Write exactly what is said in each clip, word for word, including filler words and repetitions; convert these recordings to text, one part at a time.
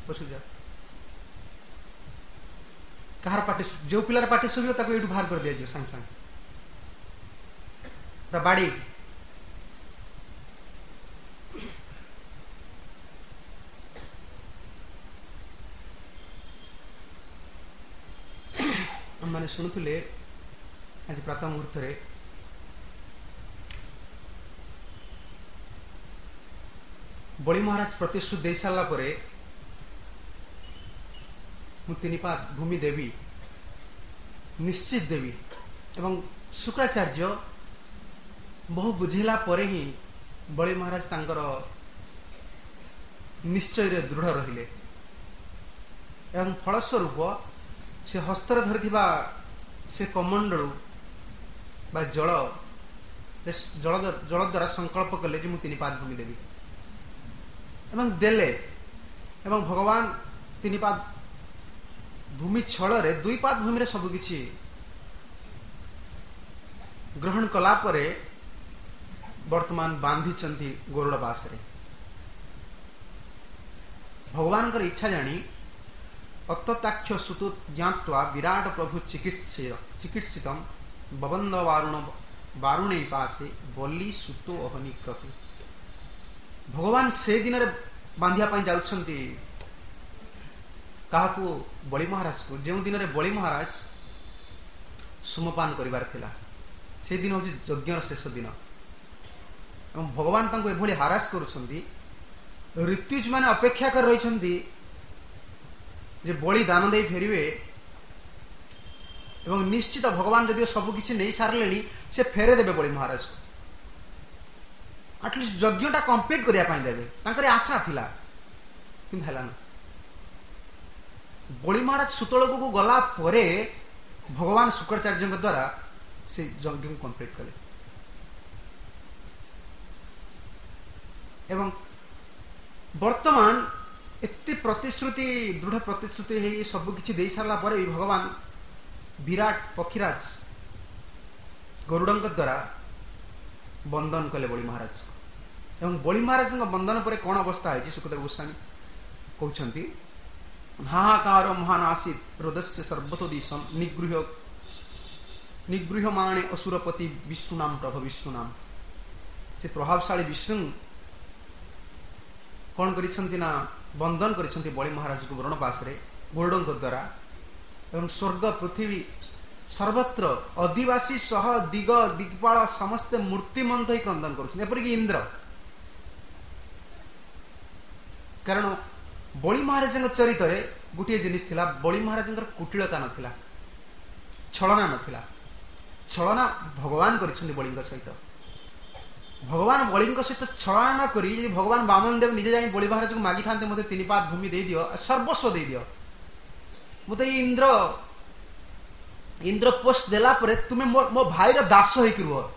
पशु जा कहार पाटी जो पिलार पाटी शुभियो ताको एठू बाहर कर दिया जो संग संग पूरा बाड़ी मैंने शुणुले आज प्रातः मुहूर्त रे बड़ी महाराज प्रतिश्रुति दे सारा परे मु तीन पाद भूमि देवी निश्चित देवी एवं शुक्राचार्य बहु बुझेला परे ही बड़ी महाराज तांकर निश्चय रे दृढ़ रहिले एवं फलस्वरूप से हस्तर धरिथिबा से कमंडलू बा जल जल जल द्वारा संकल्प कले जे मु तीन पाद भूमि देवी एवं देले एवं भगवान तीन पाद भूमि छल रे दुई पाद भूमि रे सब किछि ग्रहण कला परे वर्तमान बांधी चंती गरुड़ बास रे भगवान कर इच्छा जानी अत्ताख्य सुतु ज्ञात्वा विराट प्रभु चिकित्स्य चिकित्सितम बबंद वारुण वारुणे पासे बलि सुतो अहनि क्रतु भगवान से दिन रे बांधिया पाई जाउछंती काहाकू बलि महाराज को जो दिन रे बलि महाराज सुमपान करिवार थिला से दिन होची यज्ञर शेष दिन एवं भगवान तांको एभली हारास करूछंती ऋतुज माने अपेक्षा कर रहिछंती जे बलि दान दे फेरिवे एवं निश्चित भगवान जदि सब किछि नहीं सारलेनी से फेरे देबे बलि महाराज को एटलिस्ट यज्ञटा कंप्लीट करिया पाई देबे तांकर आशा थिला किंतु हला ना बलि महाराज सुतोलक को गला परे भगवान शुक्राचार्य के द्वारा से यज्ञ को कंप्लीट कले एवं वर्तमान एते प्रतिश्रुति दृढ़ प्रतिश्रुति है सब किछि दे सारला परे भगवान विराट पक्षीराज गरुड़न के द्वारा बंदन कले बलि महाराज एवं बलि महाराज बंदन पर कौन अवस्था है सुखदेव गोस्वामी कहउछंती हाहाकार महान आसीत हृदस्य सर्वतो दिशम निगृह निगृहमाणे असुरपति विष्णु नाम प्रभु विष्णु नाम से प्रभावशाली विष्णु कौन करिसंती ना बंदन करिसंती बलि महाराज को वरणपास रे गरुड़न के द्वारा एवं स्वर्ग पृथ्वी सर्वत्र आदिवासी सह दिग दिग्पाल समस्त मूर्तिमंत ही क्रंदन करुछन एपरिक इंद्र कारण बलि महाराज चरित्र रे गोटे जिनिस थिला बलि महाराज कुटिलता नथिला छलना नथिला छलना भगवान करिसंती बलि सहित भगवान बलि सहित छलना न करी भगवान वामन देव निजे जाई बलि महाराज को मागी थांते मते तीन पाद भूमि दे दियो सर्वस्व दे दियो मते इंद्र इंद्र पोस्ट देला परे तुमे मो, मो भाई रा दास होई कि रुह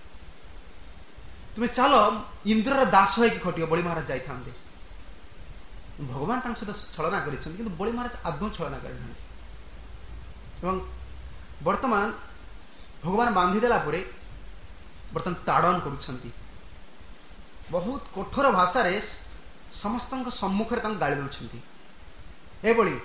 तुमे चलो इंद्र रा दास होई कि खटियो बलि महाराज जाई थांते भगवान तांक सहित छलना करिसंती किंतु बलि महाराज आदौ छलना करिसंती एवं वर्तमान भगवान बांधी देला परे वर्तमान ताड़न करुछंती बहुत कठोर भाषा रे समस्त सम्मुख रे गाड़ी दउछंती ए बलि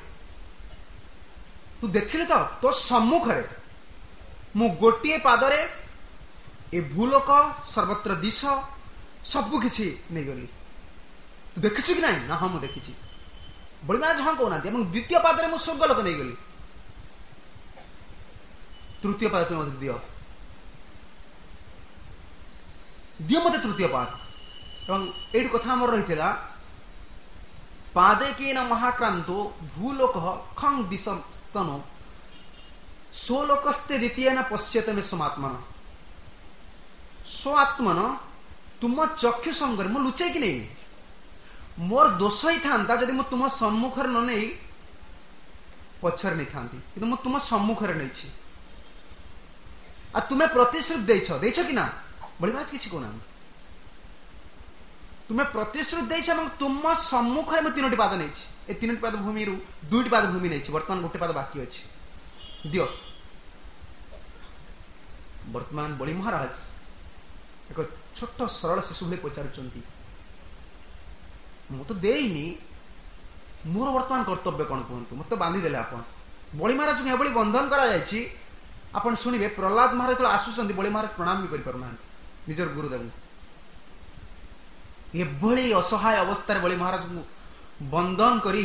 तू देखिले तो तो सम्मुख रे मु गोटिए पादरे ए भूलोक सर्वत्र दिश सब किछि नै गली तू देखिछु कि नहीं ना हम मु देखिछि बलि महाराज हां कहना एवं द्वितीय पादरे मु स्वर्ग लोक नै गली तृतीय पाद तुम मते दियो दियो मते तृतीय पाद एवं एड कथा हमर रहितला पादे केन महाक्रांतो भूलोक खं दिशस्तनो सोलोकस्ते द्वितीयन पश्यते मे समात्मन सो आत्मन तुम चक्षु संगर मु लुचे कि नहीं मोर दोष ही थांता जदि मु तुम सम्मुख न नहीं पछर नहीं थांती किंतु मु तुम सम्मुख रे नहीं छी आ तुम्हें प्रतिश्रुति देइछो देइछो कि ना बलि महाराज किछि कोना तुम्हें प्रतिश्रुति देइछ एवं तुम सम्मुख रे मु तीनोटी पाद नहीं छी ए तीनोटी पाद भूमि रु दुईटी पाद भूमि नहीं छी वर्तमान गोटे पाद बाकी अछि दियो वर्तमान बलि महाराज एक छोट सरल शिशु भले पचारुचंती मु तो देइनी मोर वर्तमान कर्तव्य कौन कहतु मत बांधिदेले आपण बलि महाराज को एभली बंधन करा जायछि आपण सुनिबे प्रहलाद महाराज तो आसुचंदी बलि महाराज प्रणाम भी करि पारुना निजर गुरुदेव एभली असहाय अवस्था बलि महाराज को बंधन करी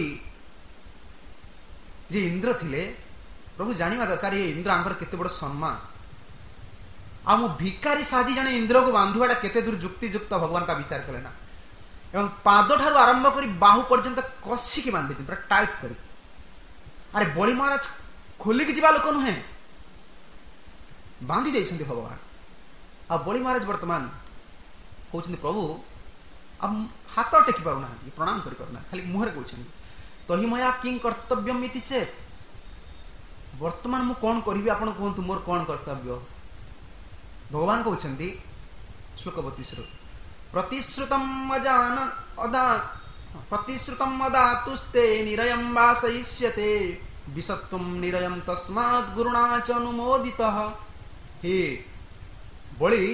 जे इंद्र थिले प्रभु जानिबा दरकार ये इंद्र आंकर केते बड़ सम्मान आ मु भिकारी साजी जने इंद्र को बांधुवाटा केते दूर युक्ति युक्त भगवान का विचार कले ना एवं पाद ठारू आरंभ करी बाहु पर्यंत कसी के बांधि पूरा टाइट करी अरे बलि महाराज खोली की जीवा लोक नुहे बांधि देइछन्ति भगवान आ बलि महाराज वर्तमान कहउछन्ति प्रभु अब हाथ टेकी पारुना प्रणाम करि पारुना खाली मुहरे कहउछन्ति तही मया किं कर्तव्यम इति चेत वर्तमान मु कोन करिवि आपण कहंतु मोर कोन कर्तव्य भगवान कहउछन्ति श्लोक बत्तीस रु प्रतिश्रुतम अजान अदा प्रतिश्रुतम अदातुस्ते निरयं वासयिष्यते विसत्वं निरयं तस्मात् गुरुणा च अनुमोदितः हे बलि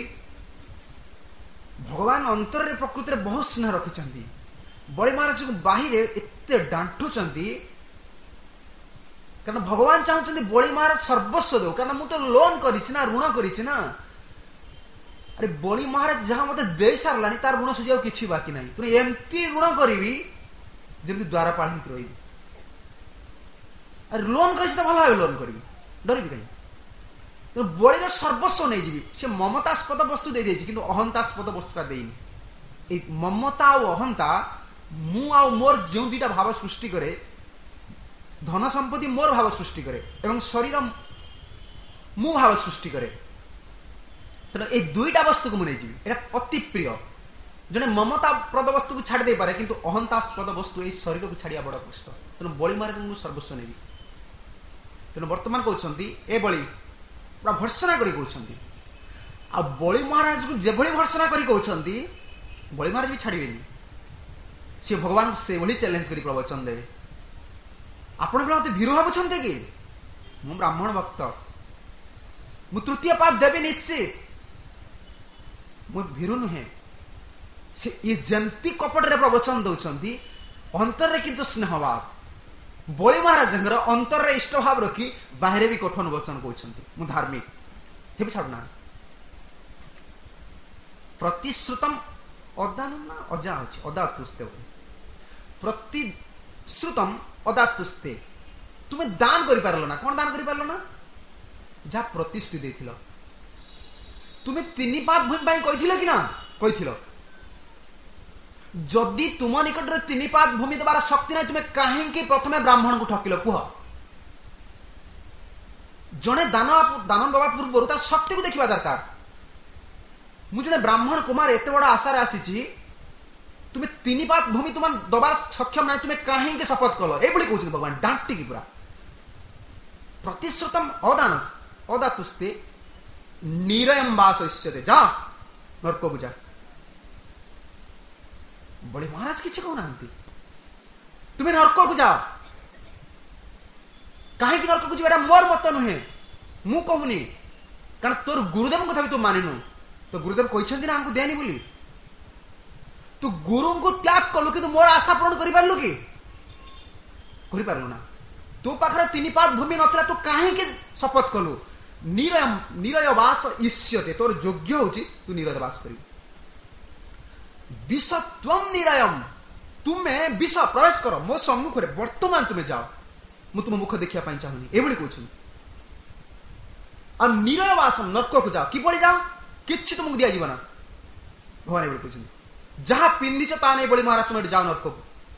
भगवान अंतर रे प्रकृति रे बहुत स्नेह रखिछन्ति बलि महाराज को बाहिर एते डांटुचन्ति कारण भगवान चाहते बलि महाराज सर्वस्व दो कारण मुझे लोन करिछि ना ऋण करिछि ना अरे बलि महाराज जहां मते दे सारलानी तार ऋण सुझाव किछि बाकी नाही तु एमती ऋण करिवि जेमती द्वारपाल ही रहिबि अरे लोन करिछि त भलो लोन करिवि डरिबि काई तो बलि रे सर्वस्व नै जिवि से ममतास्पद वस्तु दे देछि किंतु अहंतास्पद वस्तुटा देइनि ए ममता और अहंता मु आ मोर जो दुटा भाव सृष्टि करे धन संपत्ति मोर भाव सृष्टि करे एवं शरीर मु भाव सृष्टि करे तेना ए दुईटा वस्तु को मुझे जी अति प्रिय जने ममता प्रद वस्तु को छाड़ दे पारे किंतु अहंतास्पद वस्तु ए शरीर को छाड़िया बड़ कष्ट तेना बलि महाराज सर्वस्व नेबी तेना वर्तमान कहउछन्ति ए बलि पूरा भर्सना करी कहउछन्ति आ बलि महाराज को जेभली भर्सना करी कहउछन्ति बलि महाराज भी छाड़िबेनी से भगवान से भली चैलेंज करी प्रवचन देवे आपण पे मते भीरु भाबुछन्ते कि मु ब्राह्मण भक्त मु तृतीय पाद देबी निश्चित मु भीरु नुहे से ये जंती कपट रे प्रवचन दउछन्ती अंतर रे किंतु स्नेह भाव बलि महाराजंगर अंतर रे इष्ट भाव रखी बाहर भी कठोर वचन कहउछन्ती मु धार्मिक हे भी छाडना प्रतिश्रुतम अदान ना अजा अछि अदातुस्ते प्रतिश्रुतम अदातुस्ते तुम्हें दान करि पारलो ना कोन दान करि पारलो ना जा प्रतिश्रुति देथिलो तुम्हें तीन पाद भूमि पाई कहिथिलो कि ना कहिथिलो जदि तुम निकट रे तीन पाद भूमि दबार शक्ति नै तुम्हें काहे के प्रथमे ब्राह्मण को ठकिलो कुह जने दान दान दबा पूर्व ता शक्ति को देखिबा दरकार मु जने ब्राह्मण कुमार एते बड़ा आशा रे आसीची तुम्हें तीन पाद भूमि तुम दबार सक्षम नै तुम्हें काहे के शपथ कलो ए बली कहउछ भगवान डांटी की पूरा प्रतिश्रुतम अदान अदातुस्ते निरयं वासयिष्यते जा नरक को जा बड़े महाराज किछि कहू नांती तुम्हें नरक को जाओ काहे कि नरक को जीवा मोर मत नुहे मु कहूनी कारण तोर गुरुदेव कथा भी तू मानिनु तो गुरुदेव कहिसंती ना हमको देनी बोली तू गुरु को त्याग कलु कि मोर आशा पूर्ण करि पारलु कि करि पारलु ना तू पाखरे तीन पाद भूमि नतला तू काहे के शपथ कलु निरय निरय वास इष्यते तोर योग्य होची तू निरय वास करी विषत्वम निरयम तुम्हें विष प्रवेश करो मो सम्मुख रे वर्तमान तुम्हें जाओ मु तुम मुख देखिया पाई चाहूनी एभली कहउछु आ निरय वासम नरक को जाओ कि बोली जाओ किछि तुमको दिया जीवन भगवान एभली कहउछु जहा पिंदिच ता नै बलि महाराज तुम जाओ नरक को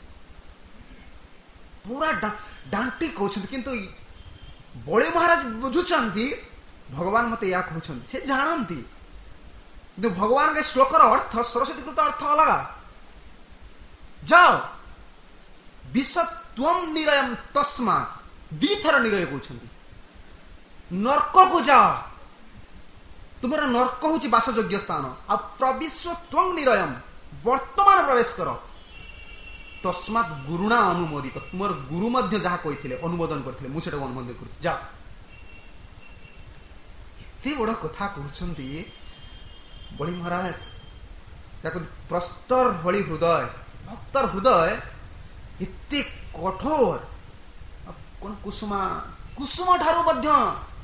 पूरा डांटी कहउछु किंतु बलि महाराज बुझुचंती भगवान मते या कहउछन से जानंती किंतु भगवान के श्लोकर अर्थ सरस्वती कृत अर्थ अलग जाओ विषत्वम निरयम तस्मा दीथर निरय कहउछंती नरक को जाओ तुमरा नरक होची वासयोग्य स्थान आ प्रविश्वत्वम निरयम वर्तमान प्रवेश करो तस्मात गुरुणा अनुमोदित तुमर गुरु मध्य जहा कहिथिले अनुमोदन करथिले मु सेटा अनुमोदन करू जा एते बड़ कथा कहउछंती बलि महाराज जाको प्रस्तर भली हृदय भक्तर हृदय एते कठोर कौन कुसुमा कुसुम ठारू मध्य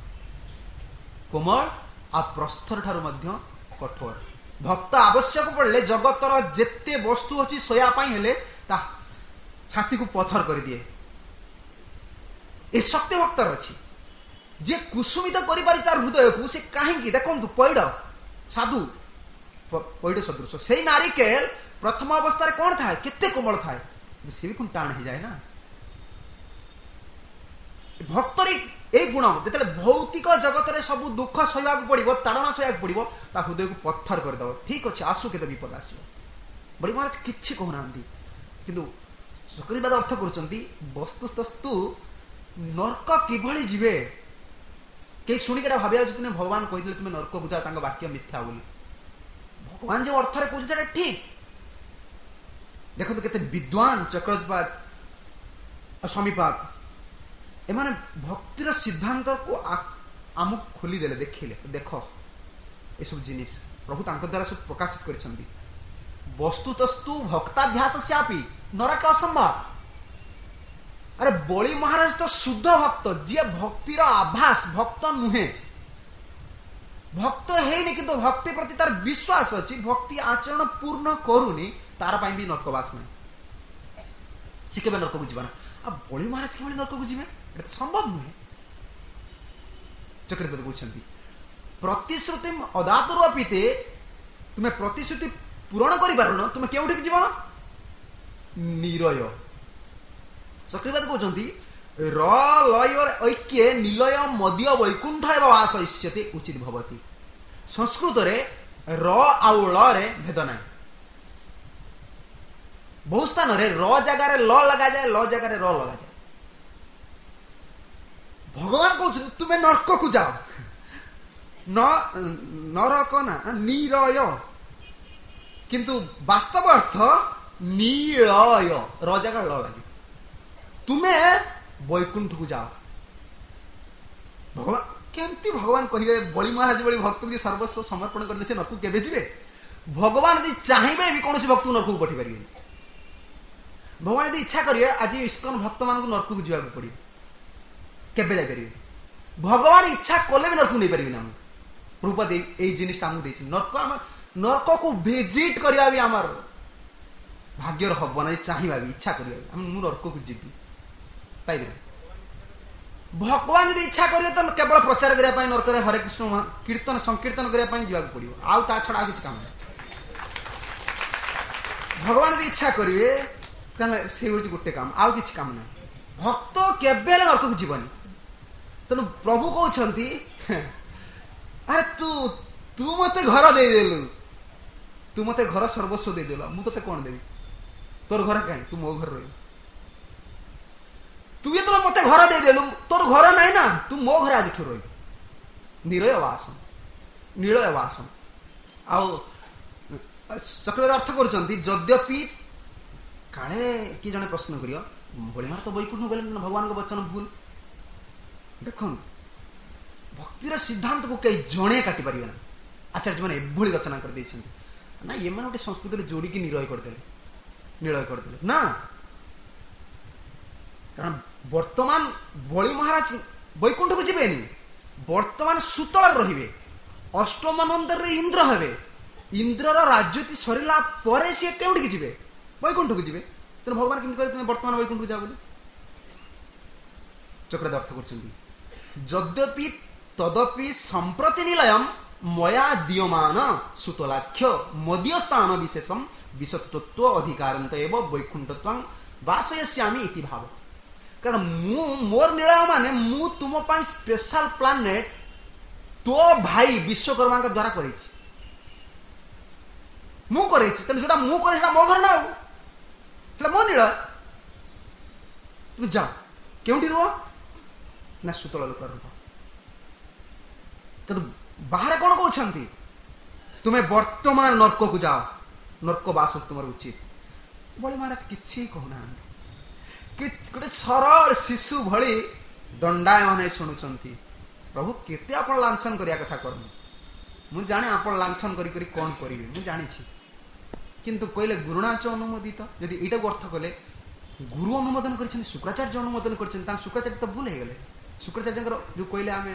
कोमल आ प्रस्थर ठारू मध्य कठोर भक्त आवश्यक पड़े जगतर जेते वस्तु अच्छी सोया हेले ता छाती को पत्थर कर दिए ए शक्ति भक्तर अच्छी जे कुसुमित कर तार हृदय को से कहीं देखो पैड़ साधु पैड़ सदृश से नारिकेल प्रथम अवस्था कौन था केते कोमल था सी भी टाण हो जाए ना भक्तर ए गुण जो भौतिक जगत में सब दुख सहवा पड़ो ताड़ना सहवा पड़ो ता हृदय को पत्थर करदेव ठीक अच्छे आसु के विपद आस बड़ी महाराज किसी कहना कि चक्रवाद अर्थ कर वस्तुस्तस्तु नर्क किभली जीवे कई शुणिक भाविया तुम्हें भगवान कहते तुम्हें नर्क को जाओ वाक्य मिथ्या बोली भगवान जो अर्थ कहते ठीक देखो तो केते विद्वान चक्रवाद स्वामीपाद एमाने भक्तिर सिद्धांत को आमुक खोली देले देखिले देख ये सब जिनिस प्रभु तांको द्वारा सब प्रकाशित करिसंदी वस्तुतस्तु भक्ताभ्यास स्यापि नरक असंभव अरे बड़ी महाराज तो शुद्ध भक्त जी भक्तिर आभास भक्त नुहे भक्त है किंतु भक्ति प्रति तार विश्वास अच्छी भक्ति आचरण पूर्ण करूनी तार पाई भी नरकवास नहीं सी के नरक को जीवन अब बड़ी महाराज के नरक को जीवे तो संभव नुहे चक्रवर्ती कहते प्रतिश्रुति अदातुर पीते तुम्हें प्रतिश्रुति पूरण कर पारुन तुम्हें केउठी जीव निरय चक्रवर्ती कहते र लयर ऐक्ये निलय मध्य वैकुंठ एवं वास इष्यते उचित भवति संस्कृत रे र आउ ल रे भेद ना बहु स्थान रे र जगार ल लगा जाए ल जगार र लगा जाए भगवान कहते तुम्हें नरक को जाओ न नरक ना निरय किंतु वास्तव अर्थ निलय र जगार ल लगे तुम्हें वैकुंठ को जाओ भगवान केमती भगवान कहे बड़ी महाराज बड़ी भक्त की सर्वस्व समर्पण करले से नरक केबे जीवे भगवान यदि चाहिए भी कौन भक्त नरक को पठी पारे भगवान यदि इच्छा करिए आज इस्कन भक्त मान को नरक को जीवा पड़े केबे जाई पारे भगवान इच्छा कले भी नरक नहीं पारे ना प्रभुपद ए जिनिस आमु देछि नरक आम नरक को विजिट करिया भी आमर भाग्यर हब ना चाहिए भी इच्छा करिया हम नरक को जीवी पाइबे भगवान यदि इच्छा करिए तो केवल प्रचार करिया पई नरक रे हरे कृष्ण कीर्तन संकीर्तन करिया पई जीवा पड़ियो आउ ता छडा किछ काम नहीं भगवान यदि इच्छा करिए तने से होची गुटे काम आउ किछ काम नहीं भक्त केबे नरक को जीवनी तनु प्रभु कहउछंती अरे तू तू मते घर दे देलु तू मते घर सर्वस्व दे देला मु तते कोन देबी तोर घर कहीं तू मो घर रही तू ये तो मते घर दे देलु तोर घर नहीं ना तू मो घर आज रही निरय वासम निलय वासम आउ चक्रवर्ती अर्थ करछंती यद्यपि काले कि जने प्रश्न करियो बड़ी मार तो वैकुंठ गले भगवान को वचन भूल देखो भक्तिर सिद्धांत को कई जणे काटी परिबे ना आचार्य माने एभली रचना कर दैछंती ना ये माने संस्कृत रे जोड़ी की निरय कर देले निलय कर देले ना कारण वर्तमान बड़ी महाराज वैकुंठ को जीवेनी वर्तमान सुतल रहिबे अष्टमानंदर रे इंद्र हेबे इंद्रर राज्यति सरिला परे से केउडी की जीवे वैकुंठ को जीवे तो भगवान किन करे तुम वर्तमान वैकुंठ को जा बोले चक्रवर्ती अर्थ करछंती यद्यपि तदपि संप्रति निलयम मया दीयमान सुतलाख्य मदीय स्थान विशेषम विषत्व अधिकारंत एवं वैकुंठत्वं वासयस्यामि इति भाव कारण मु मोर निलय माने मु तुम पाई स्पेशल प्लानेट तो भाई विश्वकर्मा के द्वारा करेछि मु करेछि तने जोटा मु करे सेटा मो घर ना सेटा मो निलय तुम जाओ केउठी रुह ना सुतल लोकर रुह तो बाहर कौन कहते तुम्हें वर्तमान नरक को जाओ नरक वास तुम उचित बड़ी महाराज किसी कहना गोटे सरल शिशु भली दंडायमान शुणुंट प्रभु केते आप लांछन करिया कथा करनु मु जाने आप लांछन करी करी कौन करिवे मु जानी छी किंतु कहले गुरुणाच अनुमोदित यदि एटा अर्थ कले गुरु अनुमोदन कर शुक्राचार्य अनुमोदन कर शुक्राचार्य तो भूल हो गले शुक्राचार्य जो कहले आम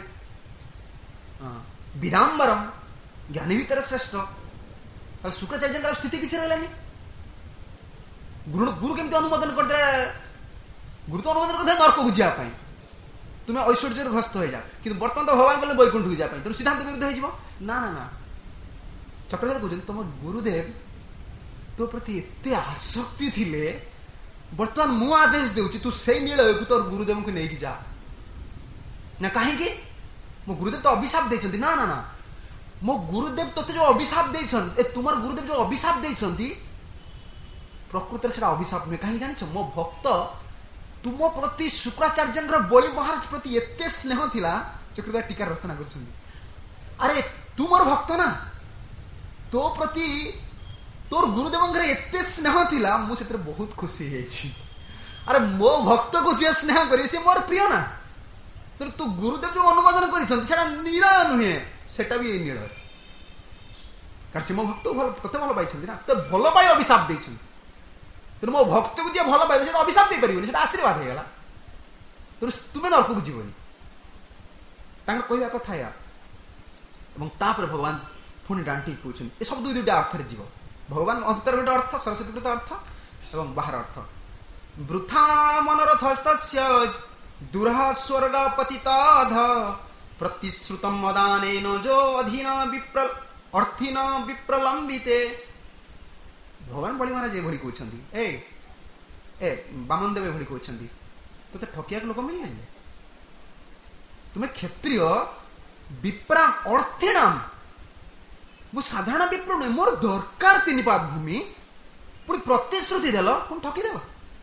विदाम्बरम ज्ञानी भीतर श्रेष्ठ शुक्राचार्य स्थिति किसी रही गुरु गुरु केमती अनुमोदन करदे गुरु तो अनुमोदन करदे नरक को जावाई तुम्हें ऐश्वर्य भ्रष्ट हो जा कि बर्तमान तो भगवान कहले वैकुंठ को जावाई तुम सिद्धांत विरुद्ध हो ना ना ना चक्रवर्ती कहते तुम गुरुदेव तो प्रति एत आसक्ति थिले बर्तमान मु आदेश देउची तू से नील को तोर गुरुदेव को नहीं जा ना कहीं मो गुरुदेव तो अभिशाप देछंती ना ना ना मो गुरुदेव तोते जो अभिशाप देछन ए तुमर गुरुदेव जो अभिशाप देछंती प्रकृति से अभिशाप नुहे कहीं जान मो भक्त तुम प्रति शुक्राचार्य बलि महाराज प्रति एत स्नेह थिला चक्रवर्ती टीका रचना कर अरे तुमर भक्त ना तो प्रति तोर गुरुदेव एत स्नेह थिला मुझे बहुत खुशी है अरे मो भक्त को जे स्नेह करे से मोर प्रिय ना तो तू गुरुदेव जो अनुमोदन कर नील नुहे सेटा भी नील कारण से मो भक्त भल तते भल पाई ना तो भल पाई अभिशाप देछन तो मो भक्त को जे भल पाइबे सेटा अभिशाप दे परिबनी सेटा आशीर्वाद हे गला तो तुमे नरक को जीवनी तांग कहवा कथा या एवं तापर भगवान पुणी डांटी कहउछन ए सब दुई दुईटा अर्थ रे जीव भगवान अंतर गोटे अर्थ सरस्वती गोटे अर्थ एवं बाहर अर्थ वृथा मनोरथस्तस्य दुरह स्वर्ग पतिताध प्रतिश्रुतम मदानेन जो अधीन विप्र अर्थिन विप्रलंबिते भगवान बलि महाराज एभली कहउछंती ए ए बामन देव एभली कहउछंती तोते ठकिया लोक मिलले तुमे क्षत्रिय विप्रा अर्थिणाम मु साधारण विप्र नुहे मोर दरकार तीन पाद भूमि पुणी प्रतिश्रुति देल तुम ठकीदेव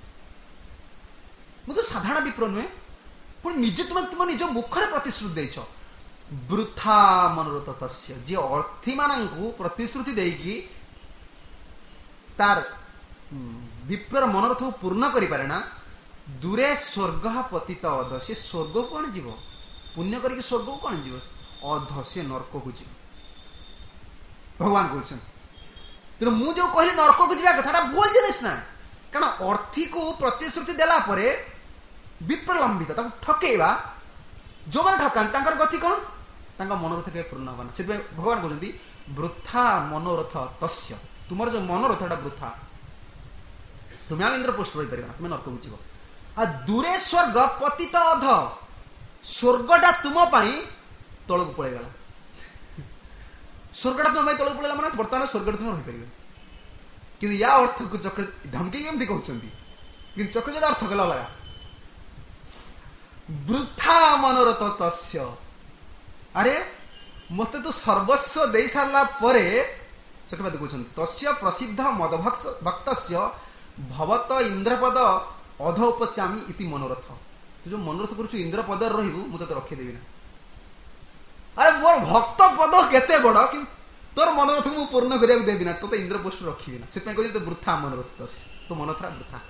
मु तो साधारण विप्र नुहे पुणी निजे तुम तुम निज मुखर प्रतिश्रुति देछ वृथा मनोरथ तस्य जे अर्थी मानू प्रतिश्रुति देकी तार विप्र मनोरथ को पूर्ण करि पारे ना दूरे स्वर्ग पतित अध से स्वर्ग को कौन जीव पुण्य करके स्वर्ग को कौन जीव अध से नरक को जीव भगवान कहते तेणु मु जो कहली नरक को जीवा कथा भूल जिनिस ना कारण अर्थी को प्रतिश्रुति देला परे विप्रलंबित ठकेवा जो मैंने ठकान गति कौन तांका मनोरथ के पूर्ण होगा से भगवान कहते वृथा मनोरथ तस्य तुम जो मनोरथ वृथा तुम्हें आम इंद्रपोष्ट रही पार तुम्हें नरक को जीव आ दूरे स्वर्ग पतित अध स्वर्गटा तुम तल को पड़ेगा स्वर्गटा तुम तल पड़ेगा मैंने बर्तमान स्वर्ग तुम रही पार कि या अर्थ को चक्र धमकी केमती कहते कि चक्र अर्थ कला लगा वृथा मनोरथ तस्य अरे मत तो सर्वस्व दे सारा परे चक्रवर्ती कहते तस्य प्रसिद्ध मदभक्त भवत इंद्रपद अध उपस्यामी इति मनोरथ तू जो मनोरथ करू इंद्रपद रही मुझे तो रखीदेवी ना अरे मोर भक्त पद केते बड़ कि तोर मनोरथ को पूर्ण करिया देवी ना तो इंद्रपोस्ट रखी ना से कहते वृथा मनोरथ तस्य तो मनोरथ वृथा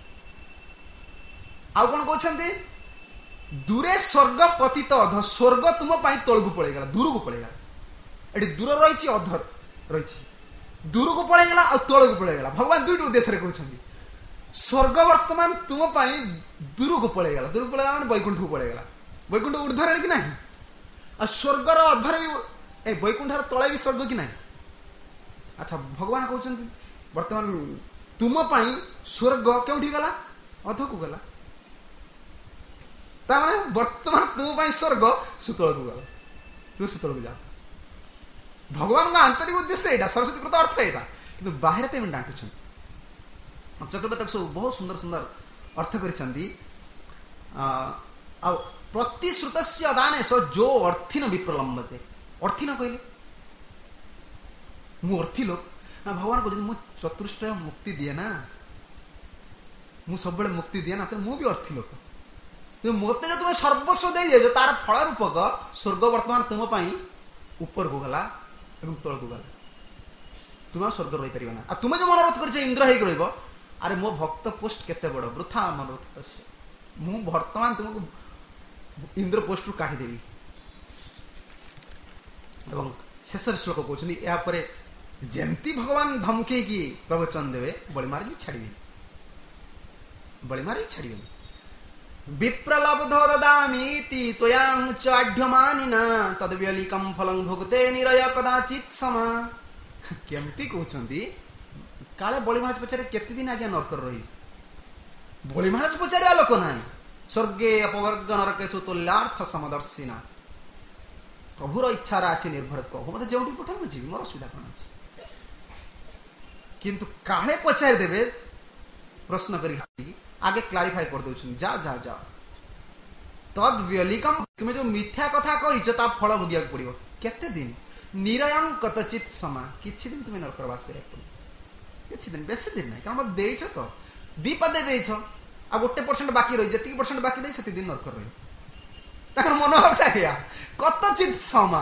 आउ कौन कहते दूरे स्वर्ग पतित अध स्वर्ग तुम तल को पड़ेगा दूर को पड़ेगा ये दूर रही अध रही दूर को पड़ेगा और तल को पड़ेगा भगवान दुईट उद्देश्य कहते स्वर्ग वर्तमान तुम दूर को पड़ेगा दूर को पड़ेगा वैकुंठ को पड़ेगा वैकुंठ ऊर्धर कि नहीं और स्वर्गर अधर भी वैकुंठर तले भी स्वर्ग कि नहीं अच्छा भगवान कहते वर्तमान तुम स्वर्ग क्यों गला अध को गला ताने वर्तमान तुम स्वर्ग सुतल को गला तू सुतल को जा भगवान का आंतरिक उद्देश्य यहाँ सरस्वती कृत अर्थ यहाँ कि बाहर तो डांटुं चक्रवर्ती सब बहुत सुंदर सुंदर अर्थ कर प्रतिश्रुत अदान जो अर्थीन विप्रलंबते अर्थीन कहले मु अर्थी लोक ना भगवान कहते मु चतुष्ट मुक्ति दिए ना मु सब मुक्ति दिए ना तो मु भी अर्थी लोक मत जो तुम सर्वस्व दे दे तार फल रूपक स्वर्ग वर्तमान तुम ऊपर को गला तल को गला तुम स्वर्ग रही पार ना तुम जो मनोरथ कर इंद्र हो रही अरे मो भक्त पोस्ट केते बड़ वृथा मनोरथ मु वर्तमान तुमको इंद्र पोस्ट काढ़ीदेवी एवं शेष श्लोक कहते यापर जमती भगवान धमके कि प्रवचन देवे बलि महाराज भी छाड़ी बलि महाराज छाड़िबेनि विप्रलब्ध ददामीति त्वयां चाढ्यमानिना तद्व्यलिकं फलं भुगते निरय कदाचित् समा केमती कहउछंती काले बलि महाराज पचारे केते दिन आज्ञा नरकर रही बलि महाराज पचारे आलोक नाही स्वर्गे अपवर्ग नरकेषु तुल्यार्थ समदर्शिना प्रभुर इच्छा आछि निर्भर कह मते जेउटी पठाबो जी मोर सुविधा कोन अछि किंतु काले पचार देबे प्रश्न करी आगे क्लारिफाई कर दउछन जा जा जा तद व्यलिकम तुमे जो मिथ्या कथा कहिछ ता फल भोगिया पड़िबो केते दिन निरयं कतचित समा किछि दिन तुमे नरकर वास करे पड़िबो किछि दिन बेसी दिन नै काम देइछ तो दीपदे देइछ आ गोटे परसेंट बाकी रही जति परसेंट बाकी दे सेति दिन नरकर रही ताकर मनोभावटा या कतचित समा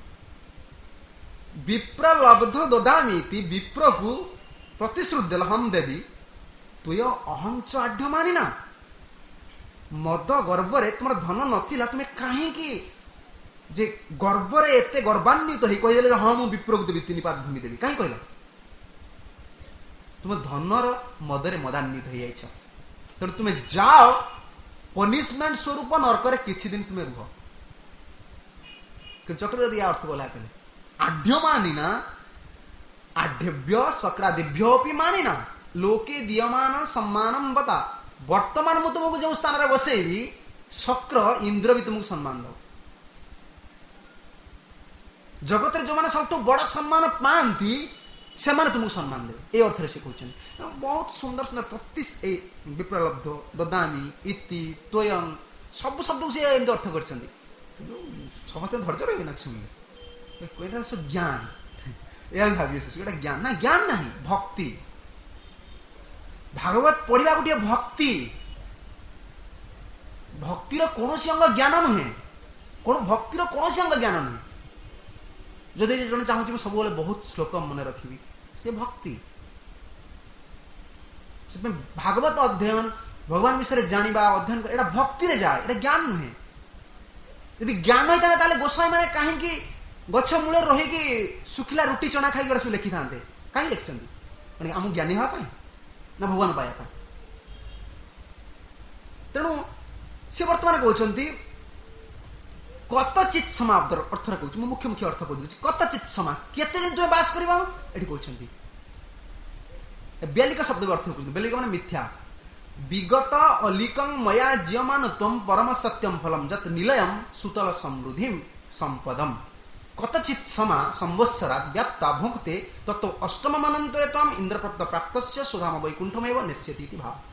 विप्रलब्ध ददामीति विप्र को प्रतिश्रुति देल हम देवी तुय अहं चाढ्य मानिना मद गर्वरे तुम धन नथिला तुमे काहे की जे गर्वरे एते गर्वान्वित होई कहिले हां मु विप्र को देबी तीन पाद भूमि देबी काहे कहला तुम धनर मदरे मदान्वित होई जाइछ तेणु तुम जाओ पनिशमेंट स्वरूप नरकरे किछि दिन तुम रुह कि चक्र दिया अर्थ बोला कले आढ्य मानिना आढ्यभ्य सक्रादिभ्योपि मानिना लोके दीयमान सम्मानम बता वर्तमान मु तुमको जो स्थान रे बसेबी शक्र इंद्र भी तुमको सम्मान दो जगत रे जो माने सबटु बड़ा सम्मान पांती से माने तुमको सम्मान दे ए अर्थ रे से कहउछन बहुत सुंदर सुंदर प्रति ए विप्रलब्ध ददामी इति त्वयं सब शब्द से एंद अर्थ करछन समस्त धैर्य रहबे ना सुनले कोइरा से ज्ञान या भाबिए से एटा ज्ञान ना ज्ञान नहीं भक्ति भागवत पढ़िबा गोटे भक्ति भक्तिर कोनोसी अंग ज्ञान नुहे कोन भक्तिर कोनोसी अंग ज्ञान नुहे जदि जने चाहूची सब बोले बहुत श्लोक मन रखिबी से भक्ति से भागवत अध्ययन भगवान विषय जानिबा अध्ययन एटा भक्ति रे जाय एटा ज्ञान नुहे यदि ज्ञान होइता ताले गोसाई माने काहे कि गछ मूले रही कि सुखिला रोटी चना खाई गरा लिखि थांते काहे लिखछंती माने हम ज्ञानी हा पाए ना भगवान पाया था तेणु से वर्तमान कहते कतचित समाप्त अर्थ कहूँ मुख्य मुख्य अर्थ कह कतचित समा केते दिन तुम बास कर कहते बेलिका शब्द अर्थ बेलिका माने मिथ्या विगत अलिकं मया जीयमान त्वं परम सत्यम फलम जत निलयम सुतल समृद्धिम संपदम कतचित समा संवत्सरात् व्याप्ता भुक्ते ततो अष्टम मनंतरे त्वं इंद्रप्रप्त प्राप्तस्य सुधाम वैकुंठमेव निश्यति इति भाव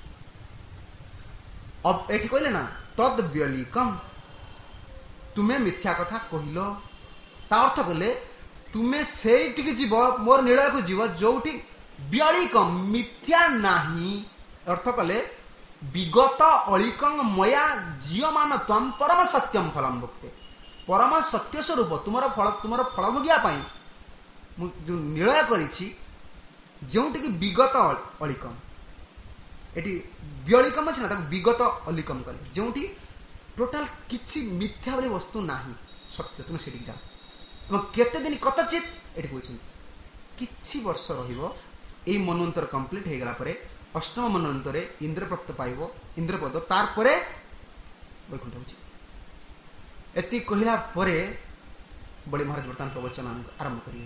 अब एठी कहले ना तद व्यलिकम तुमे मिथ्या कथा कहिलो ता अर्थ कहले तुमे सेठी के जीव मोर निलय को जीव जोठी व्यलिकम मिथ्या नाही अर्थ कहले विगत अलिकं मया जीयमान त्वं परम सत्यम फलम भुक्ते परम सत्य स्वरूप तुमर फल तुमर फल भोगिया जो निलय करिछि जोंटी कि विगत अलिकम एटी व्यलिकम अछि ना ताक विगत अलिकम करे जोंटी टोटल किछि मिथ्या वाली वस्तु नाही सत्य तुम सेठी जा हम केते दिन कतचित एटी कहछि किछि वर्ष रहिबो एई मनवंतर कंप्लीट हे गेला परे अष्टम मनवंतरे इंद्रप्रप्त पाइबो इंद्रपद तार परे वैकुंठ होछि एति कहिला परे बड़े महाराज वर्तमान प्रवचन आरंभ करिए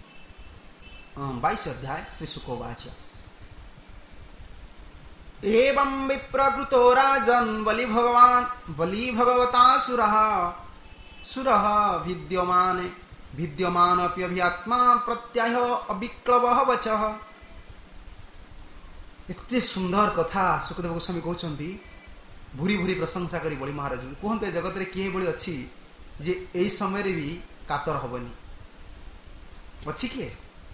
बाईस अध्याय श्री शुकोवाच एवं विप्रकृतो राजन् बलि भगवान बलि भगवता सुरः सुरः विद्यमान विद्यमान अपि अभिआत्मा प्रत्याह अविक्लवः वचः एते सुंदर कथा सुखदेव गोस्वामी कहउछंती भूरी भूरी प्रशंसा करी बलि महाराज कहते जगत रे किए बड़ी अच्छी जे एई समय रे भी कातर हबनी अच्छी किए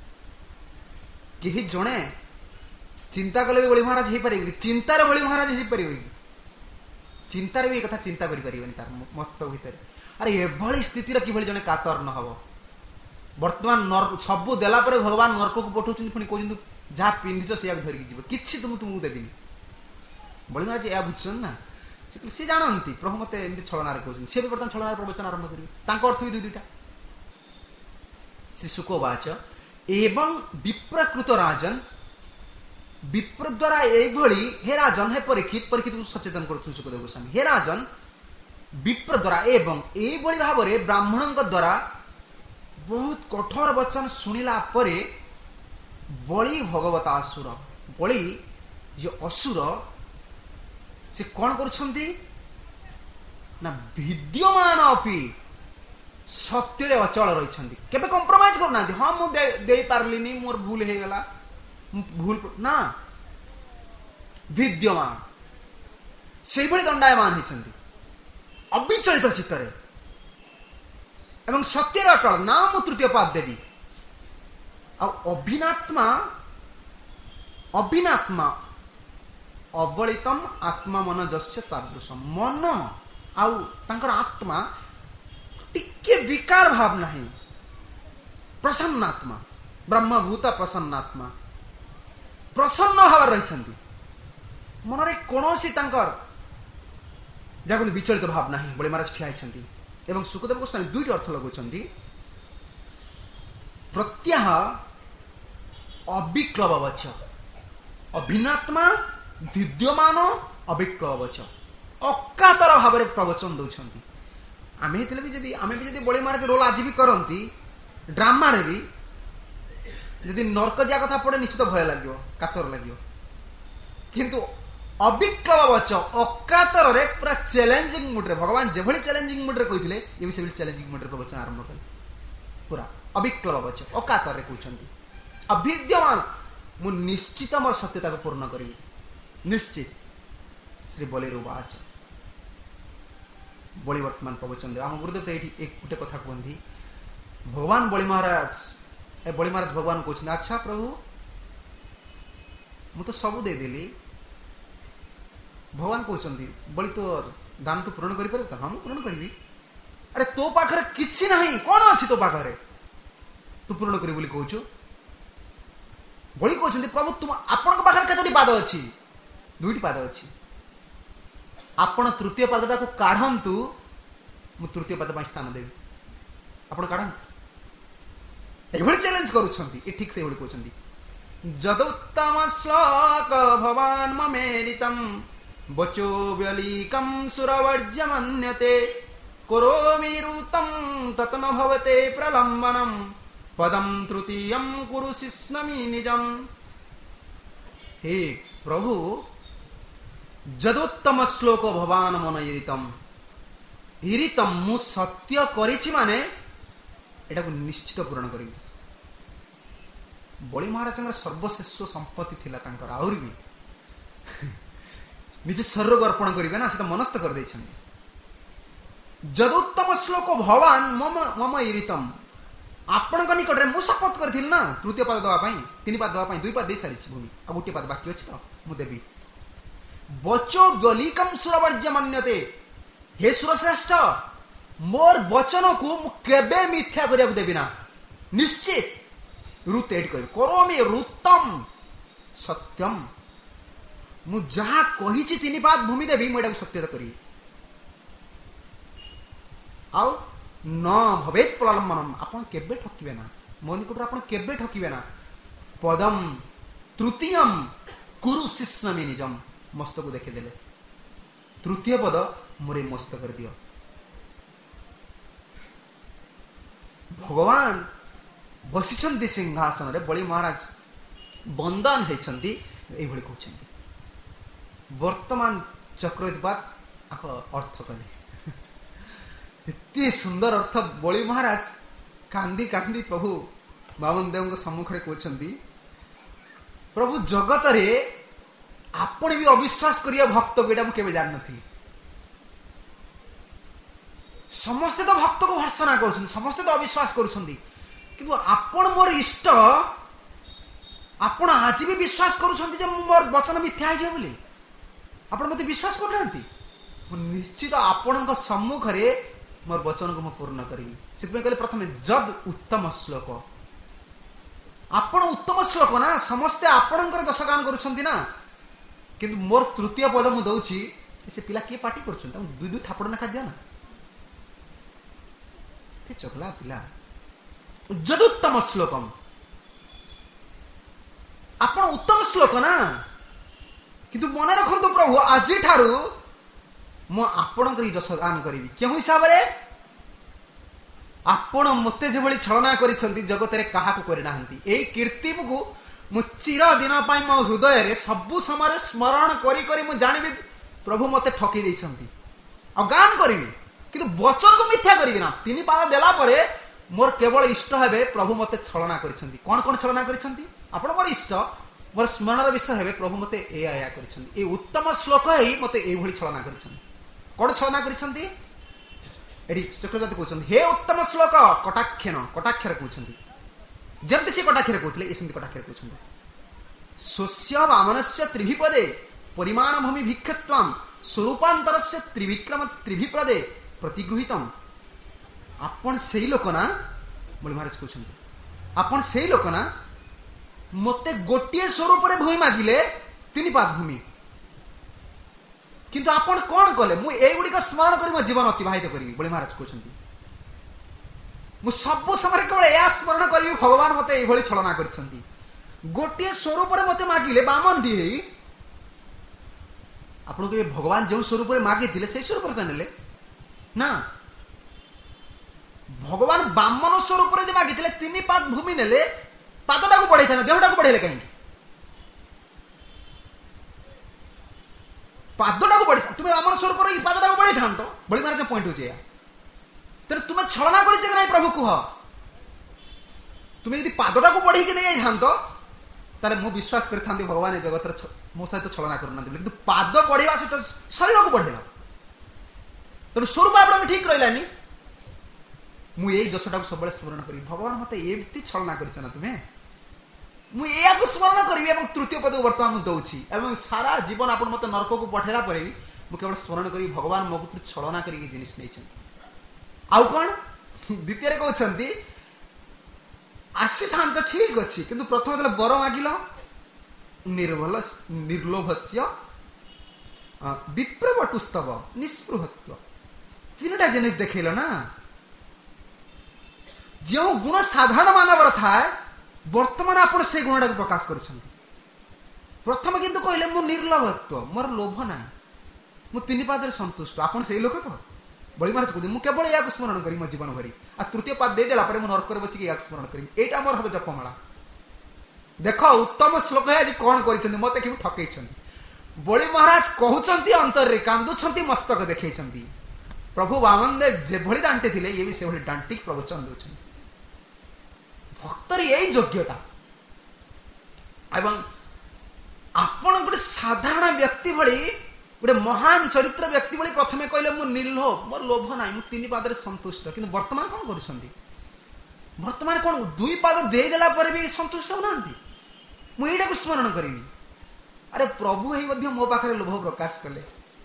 केही जणे चिंता कले बलि महाराज हे पारे चिंता रे बलि महाराज हे पारे चिंता रे भी कथा चिंता करि परिबनी तार मस्त भीतर अरे एभली स्थिति रे किभली जणे कातर न हबो वर्तमान नर सब देला परे भगवान नरक को पठौछन पुनी कहजंतु जा पिंदिछ से धरि जीव किछि तुम तुमको देबिनी बलि महाराज या बुझछन ना से जानती प्रभु मत एमती छलना कहते सी भी बर्तमान छलना प्रवचन आरंभ करेंगे अर्थ भी दुई दुईटा श्री शुकोवाच एवं विप्रकृत राजन विप्र द्वारा एभली हे राजन हे परीक्षित परीक्षित को सचेतन कर सुखदेव गोस्वामी हे राजन विप्र द्वारा एवं एभली भाव में ब्राह्मण द्वारा बहुत कठोर वचन शुणिला परे बलि भगवता असुर बलि जो असुर से कौन करुछंती ना विद्यमान अपि सत्य अचल रही केबे कंप्रोमाइज करना हाँ मुझे दे पारलिनी मोर भूल हो गला भूल ना विद्यमान से दंडायमान होती अविचलित चित्तरे एवं सत्य अटल ना मु तृतीय पाद देवी अभिनात्मा अभिनात्मा अबलितम आत्मा मन जस्य तादृशम मन आउ तांकर आत्मा टिके विकार भाव नहीं प्रसन्नात्मा ब्रह्मभूत प्रसन्नात्मा प्रसन्न भाव रही मनरे कौन सी जहाँ विचलित भाव नहीं बड़े महाराज ठिया एवं सुखदेव गोस्वामी दुईट अर्थ लगौଛନ୍ତି प्रत्याह अविक्लववच अभिनात्मा विद्यमान अविक्लववच अकातर भाव में प्रवचन दौरान आम भी जदि आम भी जदि बड़े महाराज रोल आज भी करती ड्रामा रे भी यदि नर्क जा कथा पड़े निश्चित भय लगे कातर लगे किंतु अविक्लववच अकातर रे पूरा चैलेंजिंग मुड्रे भगवान जो चैलेंजिंग मुड्रे कहते ये भी से चैलेंजिंग मुड्रे प्रवचन आरंभ करें पूरा अविक्लववच अकातर रे कहते अविद्यमान मु निश्चित मोर सत्यता को पूर्ण करी निश्चित श्री बलिरुवाच बलि वर्तमान प्रवचन दे आम गुरुदेव तो ये एक गोटे कथा कहती भगवान बलि महाराज ए बलि महाराज भगवान कहते अच्छा प्रभु मु तो सब देदेली भगवान कहते बलि तो दान तो पूर्ण कर हाँ पूर्ण करी अरे तो पाखरे किछि नहीं कौन अच्छी तो पाखरे तू पूर्ण करी बोली कहूँ बलि कहते प्रभु तुम आपण पाखरे केतोटी पाद अच्छी दुईटी पाद अच्छी आपण तृतीय पादटा को काढ़ंतु मु तृतीय पाद पर स्थान देवी आपण काढ़ंतु एभली चैलेंज करूछंती ए ठीक से एभली कहउछंती जदोत्तम श्लोक भवान ममेरितम बचो व्यलीकम सुरवर्ज्य मन्यते करोमि रुतम ततन भवते प्रलंबनम पदम तृतीयम कुरु शिष्णमि निजम हे प्रभु जदोत्तम श्लोक भगवान मन इरितम इरितम मु सत्य करिछि माने एटा को निश्चित पूर्ण करी बलि महाराज सर्वश्रेष्ठ संपत्ति थिला तांकर आउर भी निजे शरीर अर्पण करिवे ना से मनस्थ कर दैछन जदोत्तम श्लोक भगवान मम मम इरितम आपण निकट मु शपथ करथिल ना तृतीय पद दवा पई तीन पद दवा पई दुई पद दे सारिछि भूमि आ गोटे पद बाकी अछि तो मु देबी बचो गलिकम सुरवर्ज्य मन्यते हे सुरश्रेष्ठ मोर वचन को मु केबे मिथ्या करिया देबी ना निश्चित रुत एड कर करोमि रुतम सत्यम मु जहा कहिछि तीन पाद भूमि देबी मोडा सत्यता करी आउ न भवेत प्रलंबनम आपण केबे ठकिबे ना मो निकट आपण केबे ठकिबे ना पदम तृतीयम कुरु शिष्णमि निजम मस्तक को देखे देले तृतीय पद मोरे मस्त कर दियो भगवान बसिछंती सिंहासन रे बलि महाराज बंदन हेछंती एई भली कहछंती वर्तमान चक्रवर्तीपात आख अर्थ कले इतने सुंदर अर्थ बलि महाराज कांदी कांदी प्रभु बामन देव सम्मुख रे कहछंती प्रभु जगत रे आपण भी अविश्वास करिया भक्त को एटा केबे जान नथि समस्त तो भक्त को भर्सना कर समस्त तो अविश्वास करुछंती किंतु आपण मोर इष्ट आपण आज भी विश्वास करुछंती जे मोर वचन मिथ्या है बोली आपण मते विश्वास करनांती निश्चित आपण सम्मुख रे मोर वचन को मु पूर्ण करी सितमे कहले प्रथमे जद उत्तम श्लोक आपण उत्तम श्लोक ना समस्त आपणकर दशगान करुछंती ना किंतु मोर तृतीय पद मु दउछि से पिला के पार्टी करछन दुई दुई थापड़ ना दिया ना ते चकला पिला जदुत्तम श्लोकम आपण उत्तम श्लोक ना किंतु मन रखु प्रभु आज ठारू मु आपण जस दान करी क्यों हिसाब से आपण मत जो छलना कर जगत में क्या करना यही कीर्ति को मु चिर दिन मो हृदय रे सबु समय स्मरण करी करी मु जानिबी प्रभु मते ठकी देइछंती आ गान करी किंतु वचन को मिथ्या करी ना तीन पाद देला परे मोर केवल इष्ट हेबे प्रभु मते छलना करिसंती कोन कोन छलना करिसंती आपण मोर इष्ट मोर स्मरण विषय हेबे प्रभु मते ए आया करिसंती ए उत्तम श्लोक है मते ए भली छलना करिसंती कोन छलना करिसंती एडी चक्रवर्ती कहउछंती हे उत्तम श्लोक कटाक्षण कटाक्षर कहउछंती जमति से कटाक्षर कहउतले ए संति कटाक्षर कहउछंती सोस्य वामनस्य त्रिभिपदे परिमाण भूमि भिक्षत्वम स्वरूपांतरस्य त्रिविक्रम त्रिभिप्रदे प्रतिगृहीतम आपण सेही लोक ना बोली महाराज कहउछंती आपण सेही लोक ना मते गोटिए स्वरूप रे भूमि मागिले तीन पाद भूमि किंतु आपण कोन कले मु एई गुडी का स्मरण करी मो जीवन अतिबाहित करी बोली महाराज कहउछंती मु सब समय केवल या स्मरण करी भगवान मते एई भली छलना करछंती गोटिए स्वरूप रे मते मागिले बामन दी आपण के भगवान जो स्वरूप रे मागे दिले से स्वरूप रे नेले ना भगवान बामन स्वरूप रे मागे दिले तीन पाद भूमि नेले पादटा को बढ़ाई था देहटा को बढ़ेले कहीं पादटा को बढ़ी तुम्हें बामन स्वरूप रे पादटा को बढ़ाई था बड़ी मारे पॉइंट हो जाए तेरे तुम्हें छलना करिছে कि नहीं प्रभु कह तुम्हें यदि पादटा को बढ़ी के नहीं जाई ताले मु विश्वास कर थांती भगवान ए जगत रे मो सहित छलना करना किंतु पाद बढ़िया से शरीर को बढ़ेला तेणु स्वरूप आपण ठीक रहिलानी मु यही जसटा को सब स्मरण करी भगवान मते एमती छलना करिछ ना तुम्हें मु एया को स्मरण करी एवं तृतीय पद वर्तमान मु दउछि एवं सारा जीवन आपण मते नरक को पठेला परे मु केवल स्मरण करी भगवान मो को छलना करी जिनिस नै छ आउ कोन द्वितीय रे कहउछंती आसी थान तो ठीक अछि किंतु प्रथम तले बर मागिलो निर्भल निर्लोभस्य विप्रवटुस्तव निस्पृहत्व तीनटा जिनिस देखैलो ना जो गुण साधारण मानवर थाए वर्तमान आपण से गुणटा को प्रकाश करूछंती प्रथम किंतु कहले मु निर्लोभत्व मोर लोभ ना मु तीन पादरे संतुष्ट आपण से लोक तो बड़ी मार कहते मु केवल या स्मरण करी मो जीवन भरी आ तृतीय पाद दे देला परे मु नरक रे बसी या स्मरण करी एटा मोर हबे जपमाला देखो उत्तम श्लोक है आज कोन करिसंती मते कि ठकैछंती बड़ी महाराज कहउछंती अंतर रे कांदुछंती मस्तक देखैछंती प्रभु वामन देव जे भली डांटे थिले ये भी से भली डांटी प्रवचन दउछंती भक्तर यही योग्यता एवं आपण गोटे साधारण व्यक्ति भली गोटे महान चरित्र व्यक्ति भली प्रथमे कहले मु निर्लोभ मोर लोभ नाही मु तीन पादरे संतुष्ट किंतु वर्तमान कोन करूछंती वर्तमान कोन दुई पाद दे देला पर भी संतुष्ट होनांती मु एटा को स्मरण करिनी अरे प्रभु ही मध्य मो पाखरे लोभ प्रकाश कले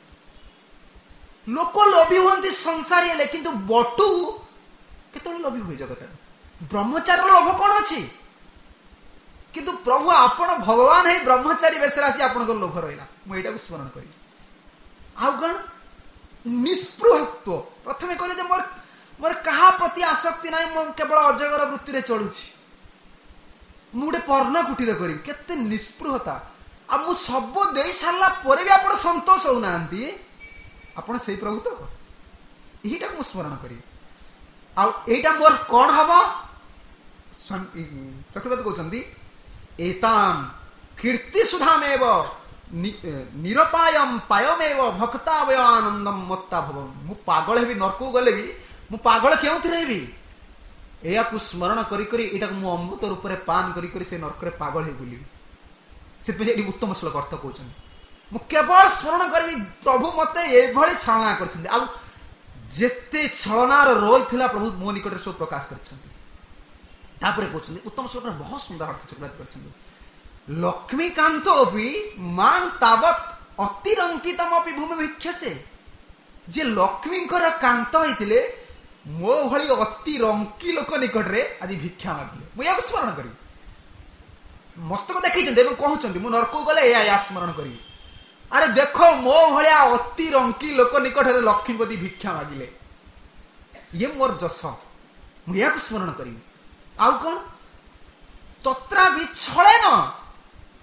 लोक लोभी हुंती संसारी हेले किंतु बटू केतले लोभी होई जगत ब्रह्मचारी लोभ कौन अच्छी किंतु प्रभु आपण भगवान है ब्रह्मचारी बेस राशि आपण को लोभ रहिला मु एटा को स्मरण करी आउ कौन निस्पृहत्व प्रथमे कहले जे मोर मोर कहा प्रति आसक्ति नाही मु केवल अजगर वृत्ति रे चलुछि मु गोटे पर्ण कुटीर करी केते निस्पृहता आ मु सब देई सारला परे भी आपण संतोष होनांती आपण सेही प्रभु तो एहीटा को स्मरण करी आ एटा मोर कोन हबो चक्रवर्ती कहउछंती एताम कीर्ति सुधामेव निरपायम पायमेव भक्तावय आनंदम मत्ता भव मु पागल हेबी नरकू गले भी मु पागल केउथि रहबी एया को स्मरण करी करी एटा को मु अमृत रूप रे पान करी करी से नरक रे पागल हे बुली से पे एडी उत्तम श्लोक अर्थ कहउछंती मु केवल स्मरण करबी प्रभु मते ए भली छलना करछंती आ जेते छलनार रोल थिला प्रभु मो निकट रे सब प्रकाश करछंती तापरे कहउछंती उत्तम श्लोक रे बहुत सुंदर अर्थ चक्रवर्ती करछंती लक्ष्मीकांत अपि मान तावत अतिरंकितमपि भूमि भिक्षसे जे लक्ष्मीकर कांत होइतिले मो भली अतिरंकी लोक निकट रे आज भिक्षा मागिले मु या स्मरण करी मस्तक देखैछन देव कहउछन मु नरक गले या या स्मरण करी अरे देखो मो भलिया अतिरंकी लोक निकट रे लक्ष्मीपति भिक्षा मागिले ये मोर जस मुझे स्मरण करी आउ कौन तत्रा भी छले न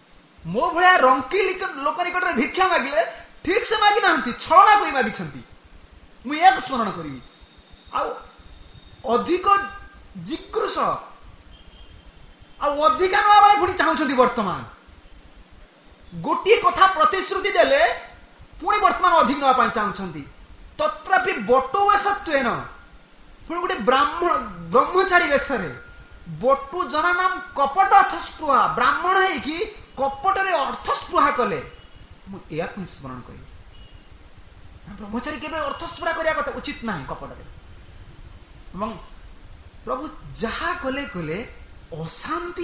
मो भलिया रंकी लोक निकट में भिक्षा मागिले ठीक से मागी ना छलना कोई मागी मुझे स्मरण करी अधिक जिकृष अधिका ना पुणी चाहते वर्तमान गोटे कथा प्रतिश्रुति देले पुणी वर्तमान अधिक ना चाहते तथापि बटु वेशत्वेन पुणी गोटे ब्राह्मण ब्रह्मचारी वेश बटु जना नाम कपट अर्थस्पृहा ब्राह्मण है कि कपटरे अर्थस्पृहा कले मुझे स्मरण करी ब्रह्मचारी के अर्थस्पृहा करिया कथा उचित ना कपटरे प्रभु जहा कले कले अशांति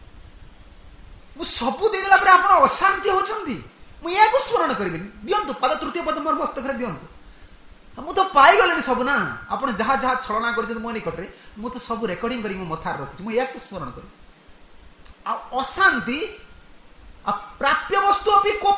सबू देदेला पर आप अशांति होचंती मुझे स्मरण करी दिंतु पद तृतीय पद मोर मस्तक दिंतु मु तो पाई गले सब ना आप जहाँ जहाँ छलना कर मो निकट में मु तो सब रेकर्डिंग कर मथार रखी मुझे स्मरण करी अशांति प्राप्य वस्तु अभी कोप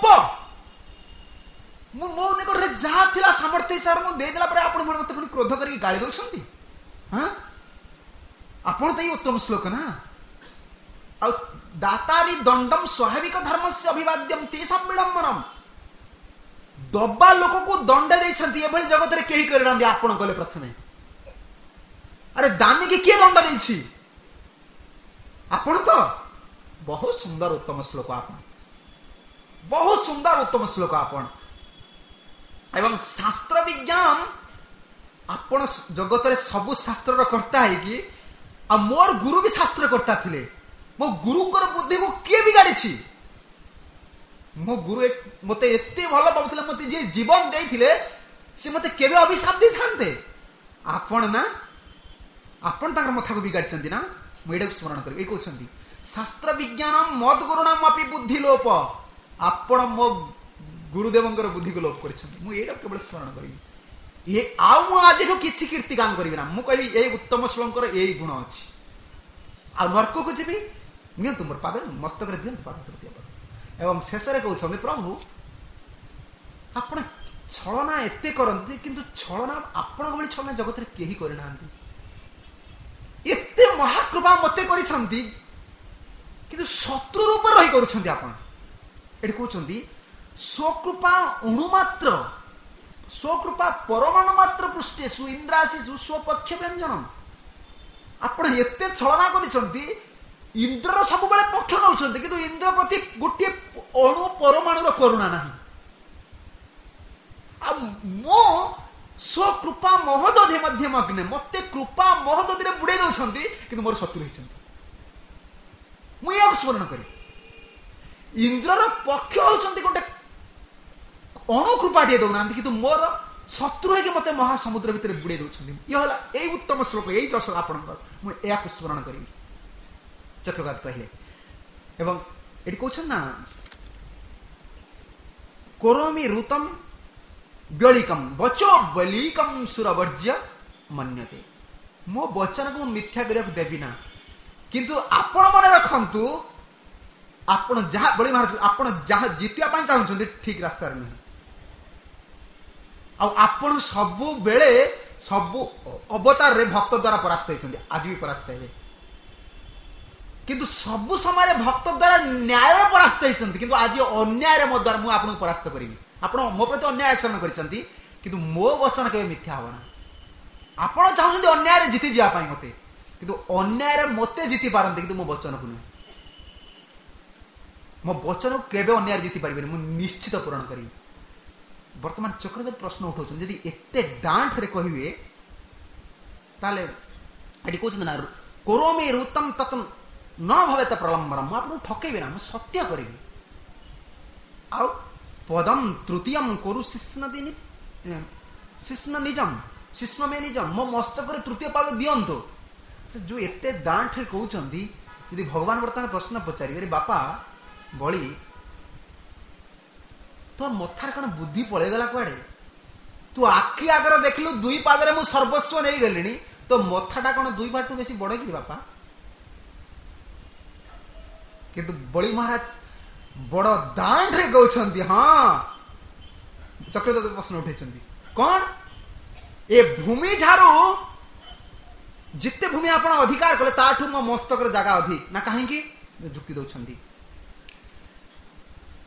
मु मो निकट में जहाँ थिला सामर्थ्य हिसाब से देदेला पर आप मत क्रोध करके गाड़ी दौरान हाँ आपण तो ये उत्तम श्लोक ना आ दातारी दंडम स्वाभाविक धर्म से अभिवाद्यम तेषां विडंबनम दबा लोक को दंड देछंती एभली जगत रे केही करनांदी आपण कले प्रथमे अरे दानी के किए दंड देछि आपण तो बहुत सुंदर उत्तम श्लोक आपण बहुत सुंदर उत्तम श्लोक आपण एवं शास्त्र विज्ञान आपण जगत रे सब शास्त्र रो कर्ता है कि आ मोर गुरु भी शास्त्र कर्ता थिले मो गुरुंकर बुद्धि को किए बिगाड़ी छी मो गुरु एक मते एते भलो पाउथिले मते जे जीवन देइथिले से मते केबे अभिशाप दै थांते आपण ना आपण ताकर मथा को बिगाड़चंती ना मो एडा स्मरण कर ए कहउछंती शास्त्र विज्ञानम मद गुरुणाम अपि बुद्धि लोप आपण मो गुरुदेवंकर बुद्धि को लोप करछंती मो एडा केवल स्मरण करी ये आउ मु आज जो किछि कीर्ति काम करबी ना मु कहबी ए उत्तम श्लोकर एई गुण अछि आ नरक को जेबी निय तुमर पाद मस्तक रे दियन पाद तृतीय पद एवं शेष रे कहउछंती प्रभु आपण छलना एते करंती किंतु छलना आपण भली छलना जगत रे केही करि नांती एते महाकृपा मते करिसंती किंतु शत्रु रूप रही करूछंती आपण एठी कहउछंती स्वकृपा अणुमात्र स्वकृपा परमाणु मात्र पृष्ठेषु इंद्राशीषु स्वपक्ष व्यंजनम आपण एते छलना करिसंती इंद्र सब बेले पक्ष नउछंती किंतु इंद्र प्रति गोटे अणु परमाणु करुणा नहीं आ मो स्वकृपा महोदधि मध्यम अग्नि मते कृपा महोदधि रे बुडे दउछंती किंतु मोर शत्रु हिचंती मु या स्मरण करी इंद्र रो पक्ष होचंती गोटे अणु कृपा दिए दौना किंतु मोर शत्रु है कि मते महासमुद्र भितर बुड़े दउछंती ये होला एई उत्तम श्लोक एई जस आपनकर मु एया स्मरण करी चक्रवात कहले एवं एटी कहछन ना कोरोमि ऋतम व्यलिकम वचो बलिकम सुरवर्ज्य मन्यते मो वचन को मिथ्या करक देबी ना किंतु आपण मन रखंतु आपण जहा बलि महाराज आपण जहा जितिया पई चाहछंती ठीक रास्ता रे नहीं आ आपण सबु बेले सबु अवतार रे भक्त द्वारा परास्त होइछंती आज भी परास्त हेबे किंतु सबु समय भक्त द्वारा न्याय परास्त होइछंती किंतु आज अन्याय रे मो द्वारा मु आपन परास्त करिवि आपण मो प्रति अन्याय आचरण करिसंती किंतु मो वचन के मिथ्या होना आपण चाहछंती अन्याय रे जीति जिया पई मते किंतु अन्याय रे मते जीति पारंती किंतु मो वचन को नहीं मो वचन केबे अन्याय जीति पारिबे मु निश्चित पूर्ण करिवि वर्तमान चक्रवर्ती प्रश्न उठाउछन यदि एते डांट रे कहिवे ताले एडी कहउछन ना कोरोमि ऋतम तत न भवेत प्रलंबरम आपन ठकेबे ना सत्य करिवि आ पदम तृतीयम कोरु शिष्ण दिनि शिष्ण निजम शिष्ण में निजम मो मस्तक रे तृतीय पद दियंतो तो जो एते डांट रे कहउछंती यदि भगवान वर्तमान प्रश्न पचारि रे बापा बळी तो मथार कण बुद्धि पळे गला कुआडे तू आखि आगर देखलु दुई पादरे मु सर्वस्व नै गेलिनी तो मथाटा कण दुई बाटू बेसी बड़ कि बापा किंतु बळी महाराज बड़ दांड रे गौछंती हां चक्रवर्ती प्रश्न उठैछंती कोन ए भूमि ठारू जिते भूमि आपण अधिकार कले ताठू मो मस्तक रे जागा अधिक ना काहे कि जुक्ति दउछंती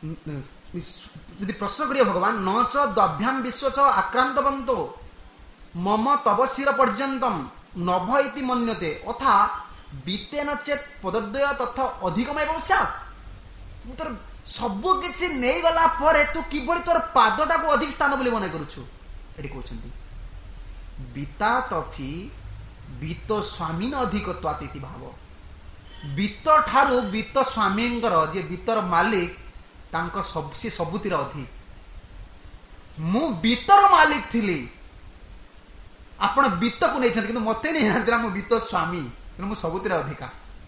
यदि प्रश्न करिए भगवान न च दभ्याम विश्व च आक्रांत बंतो मम तव शिर पर्यंतम नभ इति मन्यते अथा बीतेन चेत पदद्वय तथा अधिकमेव स्यात् तोर सबु किछि नै गला परे तू किबळी तोर पादटा को अधिक स्थान बोली मने करूछु एडी कहउछंती बीता तफी बीत स्वामी न अधिक त्वातिति भाव बीत ठारू बीत स्वामींकर जे बीतर मालिक तांको सब से सबुतिर अधिक मु बीतर मालिक थिली आपण बीत को नै छन किंतु मते नै हांतरा मु बीत स्वामी मु सबुतिर अधिका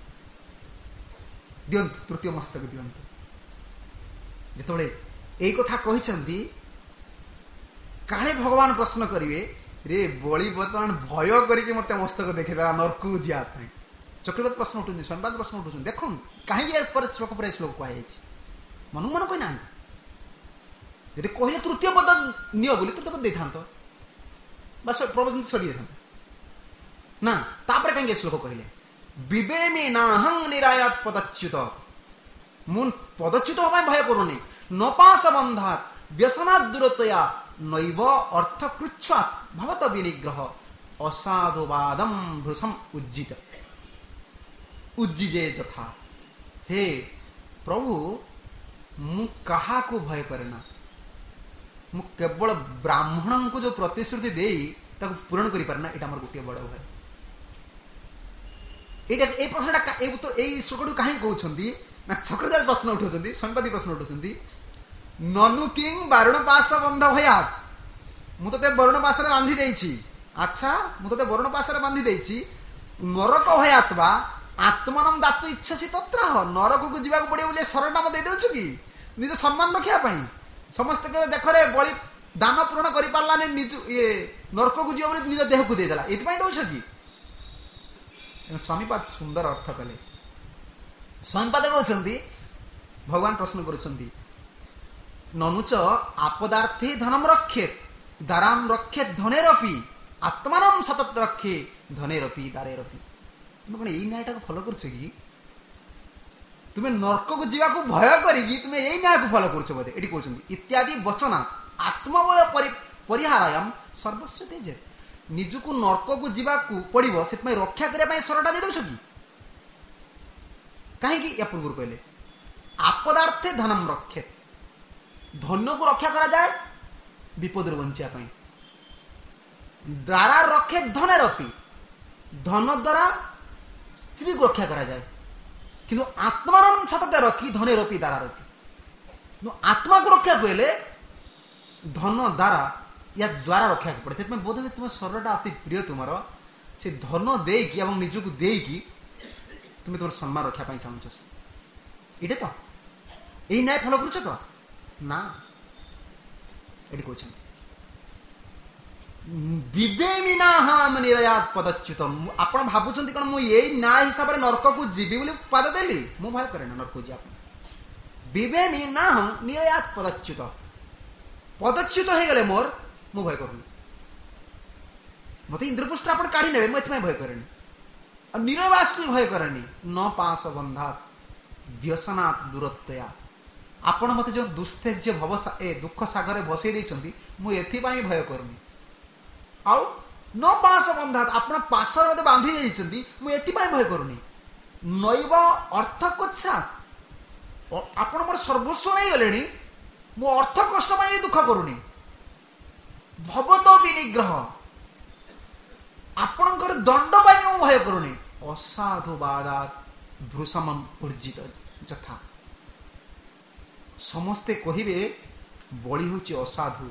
दियंत तृतीय मस्तक दियंत जेतबळे एई कथा कहिसंती काहे भगवान प्रश्न करिवे रे बळी बर्तमान भय करिके मते मस्तक देखिदा नरकु जिया पई चक्रवर्ती प्रश्न उठुंदी संवाद प्रश्न उठुंदी देखो काहे ये पर श्लोक पर श्लोक कहै छै मनु मन कोइ ना यदि कहले तृतीय पद नियो बोली तृतीय पद देथांत बस प्रवचन सरी देथांत ना तापर काहे श्लोक कहले विवेमी नाहं निरायात पदच्युत मुन पदच्युत होबाय भय करूनी नपास बंधात व्यसनात् दूरतया नैव अर्थ कृच्छात् भवत विनिग्रह असाधुवादम भृशम उज्जित उज्जिजे यथा हे प्रभु मु कहा को भय करेना मु केवल ब्राह्मण को जो प्रतिश्रुति देई ताको पूर्ण करि परना एटा हमर गोटे बड़ भय एटा ए प्रश्नटा ए उत्तर ए श्लोकडु काहे कहउछंती ना चक्रवर्ती प्रश्न उठौछंती संवादी प्रश्न उठौछंती ननु किंग बारुण पास बंध भया मु तते वरुण पास रे बांधी देछि अच्छा मु तते वरुण पास रे बांधी देछि नरक भयात्वा आत्मनम दातु इच्छसी तत्र नरक को जीवा को पड़े बोले शरणा म दे देछु की निज सम्मान रखिया पई समस्त के देख रे बळी दान पूर्ण करि पारला ने निज ये नरक को जीवा बोले निज देह को दे देला एति पई दोछ की स्वामीपाद सुंदर अर्थ कले स्वामीपाद कहउछंती भगवान प्रश्न करूछंती ननुच आपदार्थे धनम रक्षेत दाराम रक्षेत धनेरपि आत्मानम सतत रखे धनेरपि दारेरपि तुम एई न्यायटा को फॉलो करछ कि तुमे नरक को जीवा को भय करी तुमे एई न्याय को फॉलो करछ बोधे एटी कहउछंती इत्यादि वचना आत्मबल परिहारायम सर्वस्व तेजे निज को नरक को जीवा को पड़िबो सेतमै रक्षा करे पई सरटा दे दोछ कि काहे कि या पूर्व कहले आपदार्थे धनम रक्षेत धन को रक्षा करा जाए विपद बंचिया पई द्वारा रखे धने रखी धन द्वारा स्त्री को रक्षा करा जाए किंतु आत्मान सतत रखी धने रखी द्वारा रखी आत्मा को रक्षा कहले धन द्वारा या द्वारा रक्षा पड़े से बोध तुम शरीरटा अति प्रिय तुम से धन देकी एवं निजक देकी तुम तुम सम्मान रक्षा पाई चाहूच ये तो यही न्याय फॉलो कर तो ना ये कहते विवेमिना हम निरयात पदच्युत आपण भाबुचंती कौन मु यही न्याय हिसाब से नरक को जीवी बोली पद देली मु भय करे ना नरक जी विवेमिना हम निरयात पदच्युत पदच्युत हो गले मोर मु भय करूनी मत इंद्रपुष्ट आप काढ़ी ने मुझे भय करेनी और निरवास भी भय करेनी न पास बंधात व्यसनात् दूरत्वया आपण मत जो दुस्तेज्य भवसा ए दुख सागर बसई देछंती मु एथिपाई भय करूनी आउ न पास बंधात आपण पासर मते बांधी देछंती मु एथिपाई भय करूनी नैव अर्थ कोच्छा आपण मोर सर्वस्व नै गलेनी मु अर्थ कष्ट पाई दुख करूनी भवत विनिग्रह आपणकर दंड पाई मु भय करूनी असाधुवादात भृशमम उर्जित यथा समस्ते कहिबे बळी होची असाधु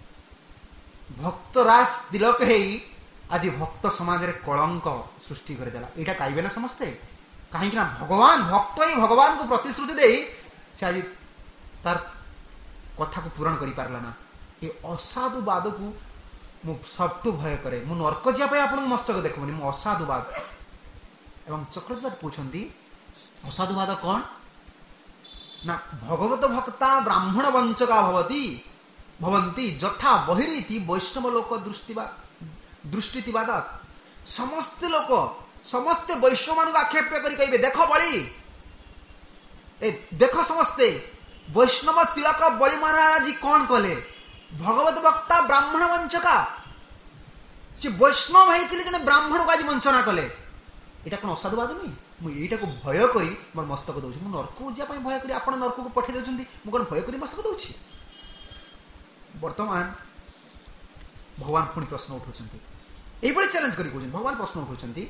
भक्तराज तिलक हेई आज भक्त समाज रे कलंक सृष्टि कर देला एटा काइबे ना समस्ते काहे कि ना भगवान भक्त ही भगवान को प्रतिश्रुति देई से आज तार कथा को पूर्ण करि पारला ना ए असाधुवाद को मु सबटु भय करे मु नरक जिया पे आपन मस्तक देखबनी मु असाधुवाद एवं चक्रवर्ती पूछंती असाधुवाद कौन ना भगवत भक्ता ब्राह्मण वंचका भवती भवंती यथा बहिरीति वैष्णव लोक दृष्टिवाद दृष्टिवाद समस्त लोक समस्त वैष्णव मान आक्षेप करी कहिबे देख बळी ए देख समस्ते वैष्णव तिलक बलि महाराज कौन कले भगवत वक्ता ब्राह्मण वंचका से वैष्णव होइतिले जने ब्राह्मण को आज वंचना कले एटा कोन असाधुवाद नहीं मु एटा को भय करी मोर मस्तक दउछि मु नरक को जा पय भय करी आपण नरक को पठे दउछंती मु कोन भय करी मस्तक दउछि वर्तमान भगवान पुणी प्रश्न उठाउछंती एई बड़ी चैलेंज करी कहउछंती भगवान प्रश्न उठाउछंती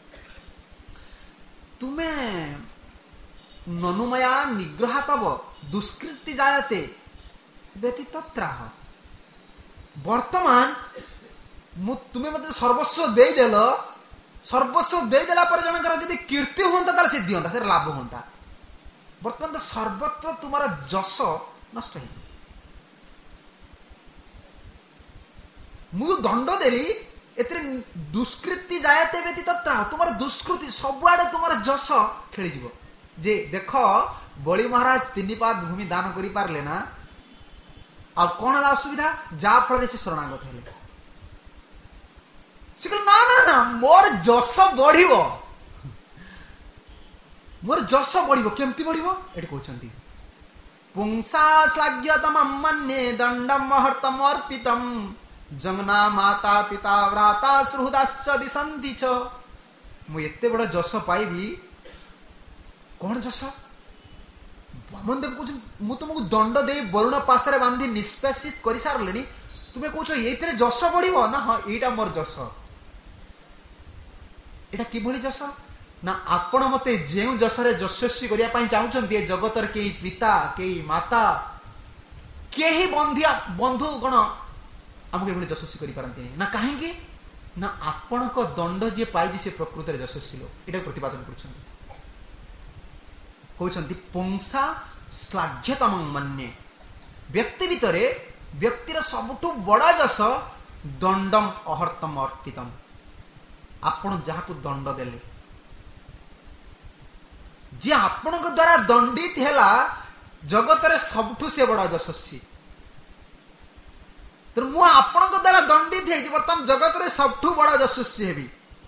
तुमे ननुमया निग्रह तब दुष्कृति जायते व्यतीत त्राह वर्तमान मु तुमे मते सर्वस्व देई देलो सर्वस्व दे देला पर जनकर यदि कीर्ति होता ताले सिद्धि होता तेरे लाभ होता वर्तमान तो सर्वत्र तुम्हारा जस नष्ट है मु दंड देली एतरे दुष्कृति जायते व्यतीत त्राह तुम्हारा दुष्कृति सबआडे तुम्हारा जस खेली जीवो जे देखो बलि महाराज तीन पाद भूमि दान करि पारले ना आ कोन ला असुविधा जा फल से शरणागत हेले से ना ना ना मोर जस बढ़िबो मोर जस बढ़िबो केमती बढ़िबो एठी कहउछंती पुंसा श्लाघ्यतम मन्ये दंडम महर्तम अर्पितम जंगना माता पिता व्राता सुहृदाश्च दिसन्ति च मु एते बड़ जस पाइबी कोन जस बामन देव कहउछ मु तुमको दंड दे वरुण पासरे बांधी निष्पेषित करि सारलेनी तुमे कहउछ एतरे जस बढ़िबो ना हां एटा मोर जस एटा किभली जस ना आपण मते जेउ जसरे जस्वस्वी करिया पई चाहुचंती ए जगतर केही पिता केही माता केही बंधिया बंधु गण हमके एभली जस्वस्वी करि पारंती ना काहे कि ना आपण को दंड जे पाई जे से प्रकृति रे जस्वस्वी लो एटा प्रतिपादन करछंती कहउचंती पुंसा श्लाघ्यतम मन्ये व्यक्ति भितरे व्यक्तिर सबुठु बड़ा जस दंडम अहर्तम अर्पितम आपण जहा को दंड देले जे आपण को द्वारा दंडित हैला जगत रे सबठु से बड़ा यशस्वी तो मु आपण को द्वारा दंडित है वर्तमान जगत रे सबठु बड़ा यशस्वी हेबी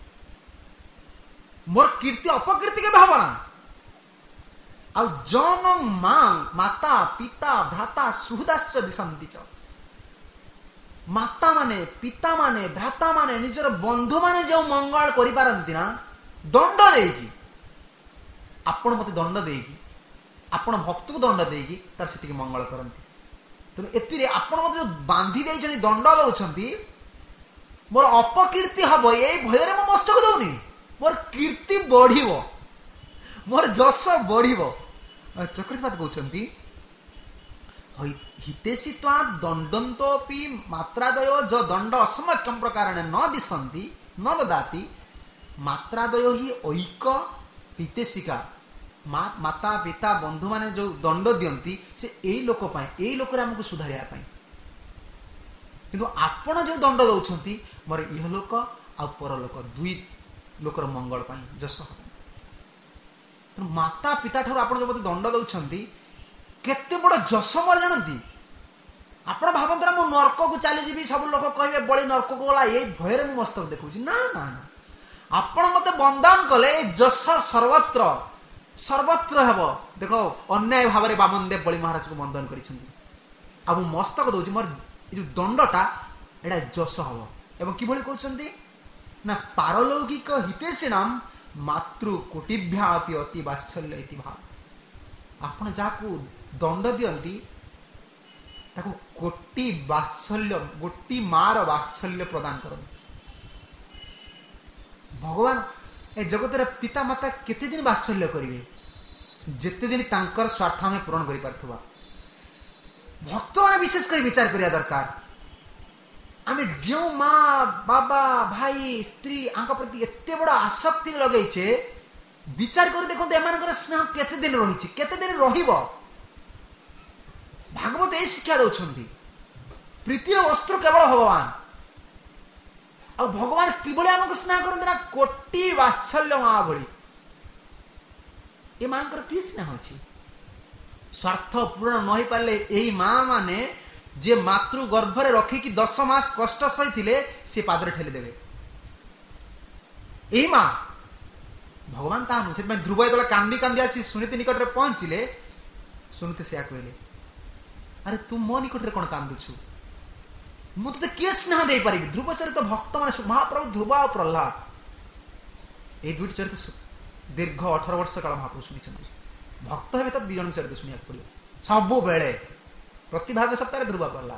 मोर कीर्ति अपकीर्ति के भावना आ जन मां माता पिता भ्राता सुहृदाश्च दिसन्ति च माता माने पिता माने भ्राता माने निजर बंधु माने जो मंगल करि पारंती ना दंड देगी आपण मते दंड देगी आपण भक्त को दंड देगी तार सेति के मंगल करंती तो एतिरे आपण मते जो बांधी देई जनी दंड दउछंती मोर अपकीर्ति हबो ए भय रे म मस्तक दउनी मोर कीर्ति बढ़िबो मोर जस बढ़िबो चक्रवर्ती कहउछंती हितेसित्वा दंडंतोपि मात्रादयो जो दंड असमक्षम प्रकारेण न दिसन्ति न ददाति मात्रादयो ही ऐक हितेसिका मा, माता पिता बंधु माने जो दंड दियंती से एई लोक पाए एई लोक रे हमकु सुधारिया पाए किंतु आपण जो दंड दउछंती मोर इह लोक आ परलोक दुई लोकर मंगल पाए जस तो माता पिता ठार आपण जो मते दंड दउछंती केते बड़ जस मोर जानती आपण भावंतरा मो नरक को चली जीवी सब लोग कहबे बड़ी नरक को गला ए भय रे मस्तक देखुची ना ना आपण मते बंधन कले जस सर्वत्र सर्वत्र हेबो देखो अन्याय भाव रे बामन देव बलि महाराज को बंधन करिसंती आ मो मस्तक दउची मोर ए जो दंडटा एडा जस हबो एवं कि भली कहउछंती ना पारलौकिक हितेशिनाम मातृ कोटिभ्यापि अति वात्सल्य इति भाव आपण जाकू दंड दियंती ताको कोटि वात्सल्य गोटी मार वात्सल्य प्रदान कर भगवान ए जगत रे पिता माता केते दिन वात्सल्य करिवे जेते दिन तांकर स्वार्थ में पूर्ण करि पारथुवा भक्त माने विशेष कर विचार करिया दरकार आमे जो मां बाबा भाई स्त्री आंका प्रति एते बड़ा आसक्ति लगै छे विचार कर देखो एमानकर स्नेह केते दिन रहिछि केते दिन रहिबो भागवत ए शिक्षा दउछंती प्रीतिर वस्त्र केवल भगवान आ भगवान किबळे हमको स्नेह करन ना कोटि वात्सल्य मा भଳି ए मानकर की स्नेह अछि स्वार्थ पूर्ण नहि पाले एही मां माने जे मातृ गर्भ रे रखी कि दस मास कष्ट सही थिले से पादरे ठेली देबे एही मां भगवान तानु से ध्रुव जेतला कांदी कांदी आसी सुनीति निकट रे पहुंचिले सुनते से कहले अरे तू मो निकट कौन कांदुछु मुझे किए स्नेह दे पारि ध्रुव चरित भक्त मान महाप्रभु ध्रुव और प्रहलाद ये दुईट चरित दीर्घ अठारह वर्ष काल महाप्रभु शुणी भक्त हे तो दी जन चरित शुणा पड़ो सब बेले प्रति भाग सप्ताह ध्रुव प्रहलाद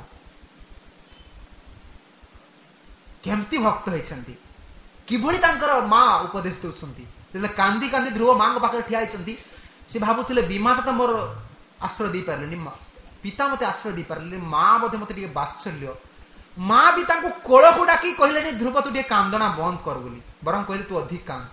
केमती भक्त होती किभली माँ उपदेश दौरान कांदी कांदी ध्रुव माँ पाखे ठिया सी भावुले विमाता तो मोर आश्रय दे पारे पिता मत आश्रय दे पारे माँ मत मत बात्सल्य माँ भी कोल को डाकी कहले ध्रुव तू कांदना बंद कर बोली बरं कहले तू अधिक कांद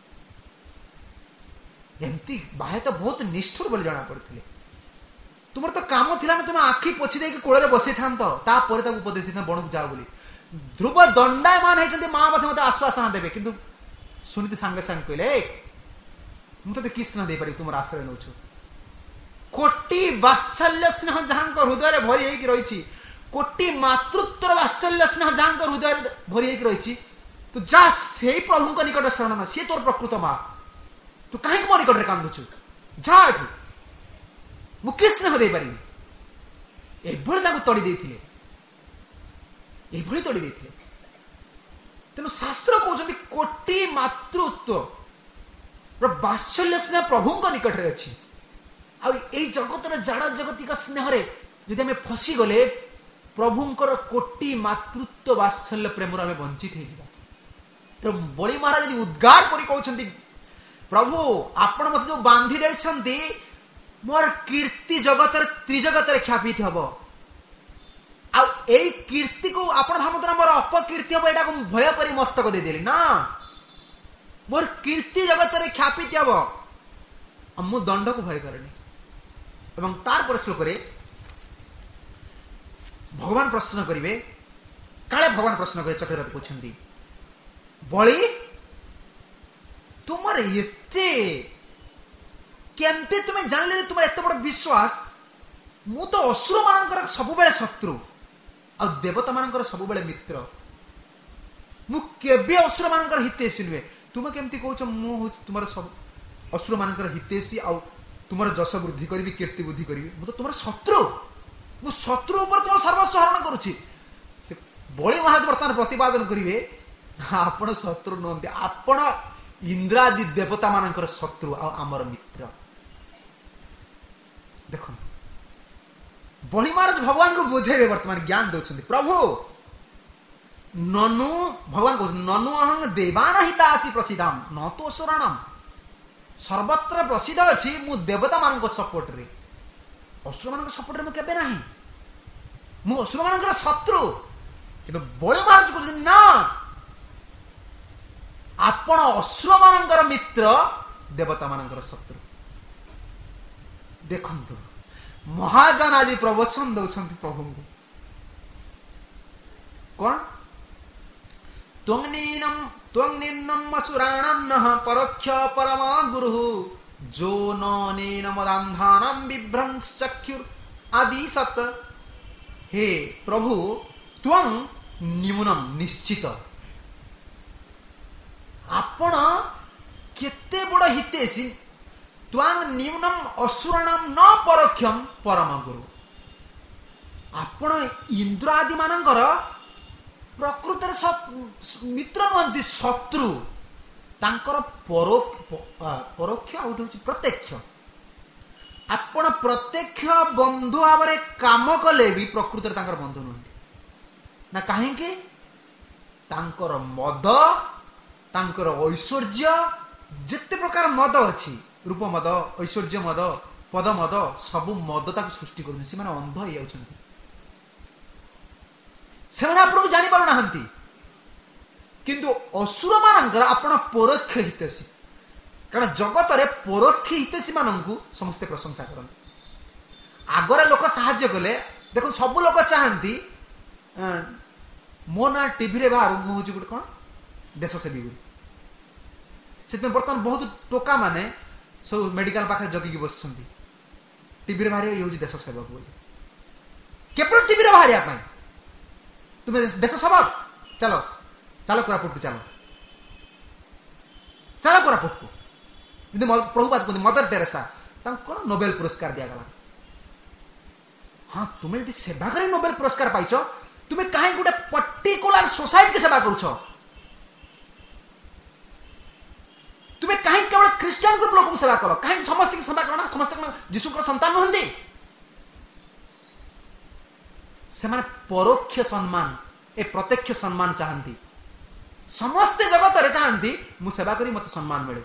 एमती बाहे तो बहुत निष्ठुर बोली जना पड़ते तुम तो काम थी ना तुम आखि पोछि दे कोल बसई था तापर उपदेश देना बण को जाओ बोली ध्रुव दंडायमान होती माँ मत मत आश्वासन देवे कि सुनीति सांगे सांगे कहले मुझे कि स्नेह दे पारि तुम आश्रय नौ कोटि वात्सल्य स्नेह जहाँ हृदय भरी रही कोटि मातृत्व वात्सल्य स्नेह जहाँ हृदय भरी रही तू जा से प्रभु निकट शरण सी तोर प्रकृत माँ तू कहीं मो निकट कांदुचु जा मुझे स्नेह दे पारि एभली तड़ी देते तड़ी देते तेणु शास्त्र कहते कोटि मातृत्व वात्सल्य स्नेह प्रभु निकट में अच्छी आई जगत जाड़ जगतिक स्नेह जदि आम फसी गले प्रभुंकर कोटि मातृत्व वात्सल्य प्रेम आम वंचित हो बड़ी महाराज उद्गार कर कहते प्रभु आपण मत जो बांधी देछंती मोर कीर्ति जगत त्रिजगत ख्यापित हम आ कीर्ति को आपण भावना मोर अपकीर्ति हम यहाँ भय कर मस्तक देदेली ना मोर कीर्ति जगत ख्यापित हम मु दंड को भय करनी एवं तार पर श्लोक भगवान प्रश्न करेंगे काले भगवान प्रश्न करें चक्रवर्ती पूछती बड़ी तुम एते केमती तुम्हें जानले तुम एत बड़ विश्वास मु तो असुर मान सब बेले शत्रु आ देवता मान सब बेले मित्र मु केबे असुर मान हितेशी नुहे तुम केमती कहूच मु तुम सब असुर मान हितेशी आ तुम जश वृद्धि करी कीर्ति वृद्धि करी मु तो तुम शत्रु मु शत्रु ऊपर तुम सर्वस्व हरण करुच्ची बड़ी महाराज बर्तमान प्रतिपादन करेंगे आपण शत्रु नुहति आपण इंद्रादि देवता मान शत्रु आमर मित्र देख बड़ी महाराज भगवान को बुझे वर्तमान ज्ञान दौरान प्रभु ननु भगवान कह ननु अहं देवान हितासी प्रसिद्धाम न तो असुराणाम सर्वत्र प्रसिद्ध अच्छी मु देवता मान सपोर्ट रे असुर मान सपोर्ट रे केबे नाही मु असुर मान शत्रु किंतु बड़ी महाराज को ना आपण असुर मान मित्र देवता मान शत्रु देखंतु महाजन आज प्रवचन दौरान प्रभु को कौन त्वंगनीनम त्वंगनीनम असुराणाम नः परोक्ष परमा गुरु जो ननेन मदान्धानाम बिभ्रंश्चक्षुर आदि सत हे प्रभु त्वं निमुनम निश्चित आपण केते बड़ हितेशी त्वांग निम्नम असुराणाम न परोक्षम परम गुरु आपण इंद्र आदि मानकर प्रकृत मित्र नुहति शत्रु तांकर परोक्ष आउट होछि प्रत्यक्ष आपण प्रत्यक्ष बंधु भाव काम कले भी प्रकृत तांकर बंधु नुहति ना कहीं तांकर मद तांकर ऐश्वर्य जिते प्रकार मद अच्छी रूप मद ऐश्वर्य मद पद मद सबु मद ताक सृष्टि कर अंध हो जाती आपको जानी पार ना किंतु असुर मान आपण परोक्ष हितैषी कारण जगत रे परोक्ष हितैषी मानू समस्ते प्रशंसा करते आगरे लोक साहाय्य कले देखो सब लोक चाहती मो ना टीवी रे बाहर मुझे गोटे कौन देशसेवी से बर्तमान बहुत टोका माने सब मेडिकल पाखे जगिकी बस टीवी बाहर ये देश सेवक बोली केवल टीवी बाहर तुम देश सेवक चलो चलो कोरापुट को चलो चलो कोरापुट को प्रभुपाद कहते मदर टेरेसा कौन नोबेल पुरस्कार दिगला हाँ तुम्हें यदि सेवा कर नोबेल पुरस्कार पाइछ तुम्हें कहीं गोटे पर्टिकुलर सोसाइटी की सेवा करुछ तुम्हें कहीं केवल क्रिश्चियन ग्रुप लोक सेवा कर कहीं समस्त की सेवा करना समस्त जीशु को संतान नुहंती से माने परोक्ष सम्मान ए प्रत्यक्ष सम्मान चाहती समस्त जगत रे चाहती मु सेवा करी मत सम्मान मिले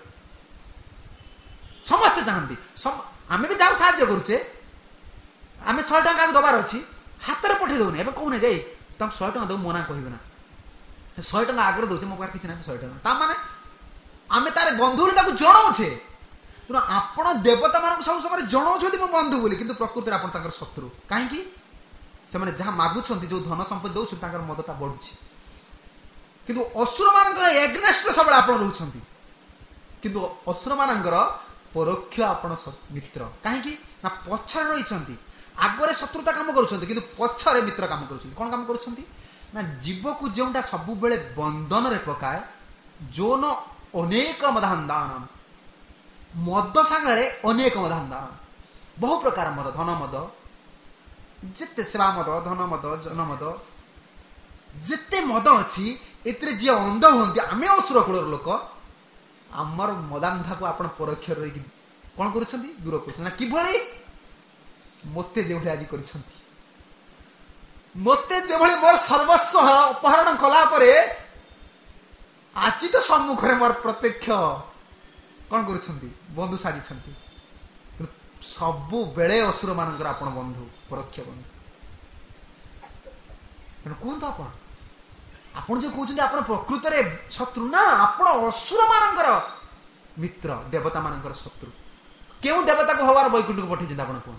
समस्त चाहती आमे भी जाऊ साहाय्य करूचे आमे सौ टका दबार अच्छी हाथ में पठे दौने एवं कहूने जाई तुम सौ टका दो मना कहबे ना सौ टका आगे दौचे मो किसी ना सौ टका ता माने आमे तारे बंधु बोली जनाऊे तेना आपण देवता मान सब समय जनाऊँ मो बंधु बोली किंतु प्रकृति में आप शत्रु कहीं से मैंने जहाँ मागुंट जो धन संपत्ति दौर मदता बढ़ुची किंतु असुर मान एग्नेस्ट सब आप रोच किंतु असुर मान परोक्ष आपण मित्र कहीं ना पछरे रही आगरे शत्रुता काम करुँच पछरे मित्र काम करुँच कौन काम करुँच जीव को जोटा सब बेले बंधन रे पकाए जो न अनेक मदान मद सागरे अनेक मदान बहु प्रकार मद धन मद जिते सेवा मद धन मद जन मद जिते मद अच्छी एते जी अंध हमें आम असुर कूल लोक आमर मदांधा को आपण परोक्ष रही कौन कर दूर कर किभली मते जो आज कर मते जो मोर सर्वस्व अपहरण कला परे आज तो सम्मुख मोर प्रत्यक्ष कौन कर बंधु साजी सबु बेले असुर मान आप बंधु परोक्ष बंधु कहतु आप आपण जो कहते आप प्रकृत में शत्रु ना आप असुर मान मित्र देवता मान शत्रु क्यों देवता को हवार बैकुंठ को पठे आप कौन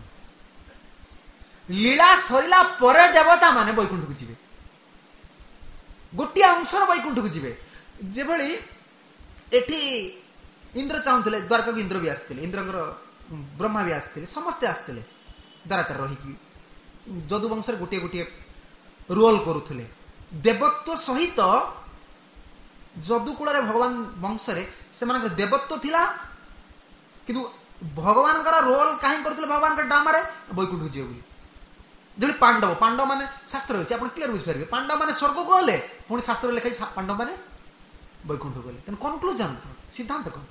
लीला सरिला परे देवता माने बैकुंठ को जीवे गोटे अंशर बैकुंठ को जीवे जेभली एठी इंद्र चाहूले द्वारका को इंद्र भी आसते इंद्र ब्रह्मा भी आसते समस्ते आसते द्वारका रही जदुवंश गोटे गोटे रोल करुले देवत्व सहित जदुकूल भगवान वंश से देवत्व थिला किंतु भगवान रोल कहीं करते भगवान ड्रामा बैकुंठ जीव बोली जो पांडव पांडव माने शास्त्र अच्छे आप क्लियर बुझिपारे पांडव माने स्वर्ग को गले पुणी शास्त्र लिखाई पांडव माने बैकुंठ गले कनक्लूजन सिद्धांत कौन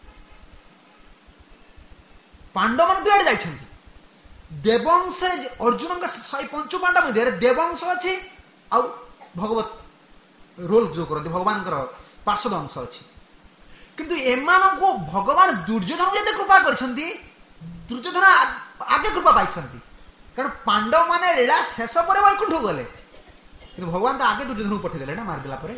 पांडव मान दुआड़े जाइछन्ति देवंश अर्जुन का शहे पंच पांडव मध्य देवंश अच्छे आ भगवत रोल जो करते भगवान पार्षद अंश अच्छी किंतु एमान को भगवान दुर्योधन जब कृपा करछन्ति दुर्योधन आगे कृपा पाई कारण पांडव माने लीला शेष पर वैकुंठ गले किंतु भगवान तो आगे दुर्योधन को पठेदेले ना मारदेला परे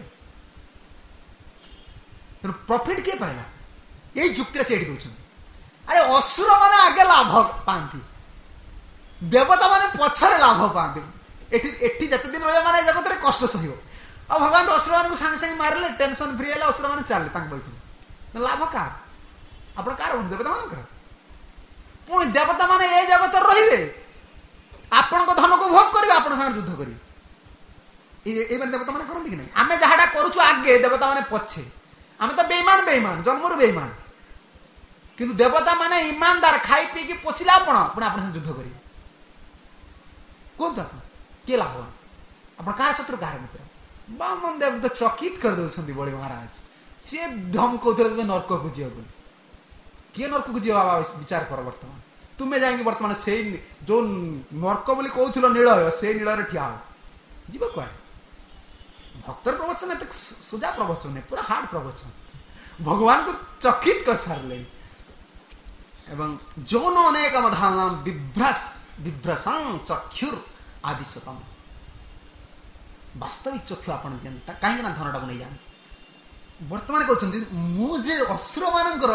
प्रॉफिट किए पाइला यही जुक्ति से दौरान अरे असुर माने आगे लाभ पाती देवता माने पछरे लाभ पाती एठी एठी जते दिन रहे माने जगत रे कष्ट सहिबो आ भगवान तो असुर मान को संग संग मारले टेंशन फ्री हेले असुर माने चले तांग बैठु लाभ का आपण कार देवता मान कर पुणी देवता माने ए जगत रहिबे आपण को धन को भोग करिवे आपण संग युद्ध करिवे ए ए देवता माने करन कि नै आमे जहाडा करूछु आगे देवता माने पछे आमे तो बेईमान बेईमान जन्मरु बेईमान किंतु देवता माने ईमानदार खाई पी की पोसिला आपण पुणी आपण संग युद्ध करिवे कोन था के लाभ आपण कार शत्रु कार मित्र बामन देव तो चकित कर दउछन्ती बड़ी महाराज से धमकौथले नरक को जीव बोली किए नरक को जीव बाबा विचार कर वर्तमान तुम्हें जाएंगे वर्तमान से जो नरक बोली कहूल नील से नील रे ठिया हो जीव कुआ भक्तर प्रवचन एत सुजा प्रवचन नहीं पूरा हार्ड प्रवचन भगवान को चकित कर सारे एवं जौन अनेक मधान बिभ्रस बिभ्रसं चक्षुर आदि सतम वास्तविक चक्षु आपण कहीं ना धनटा को नहीं जाने वर्तमान कहते मुझे असुर मान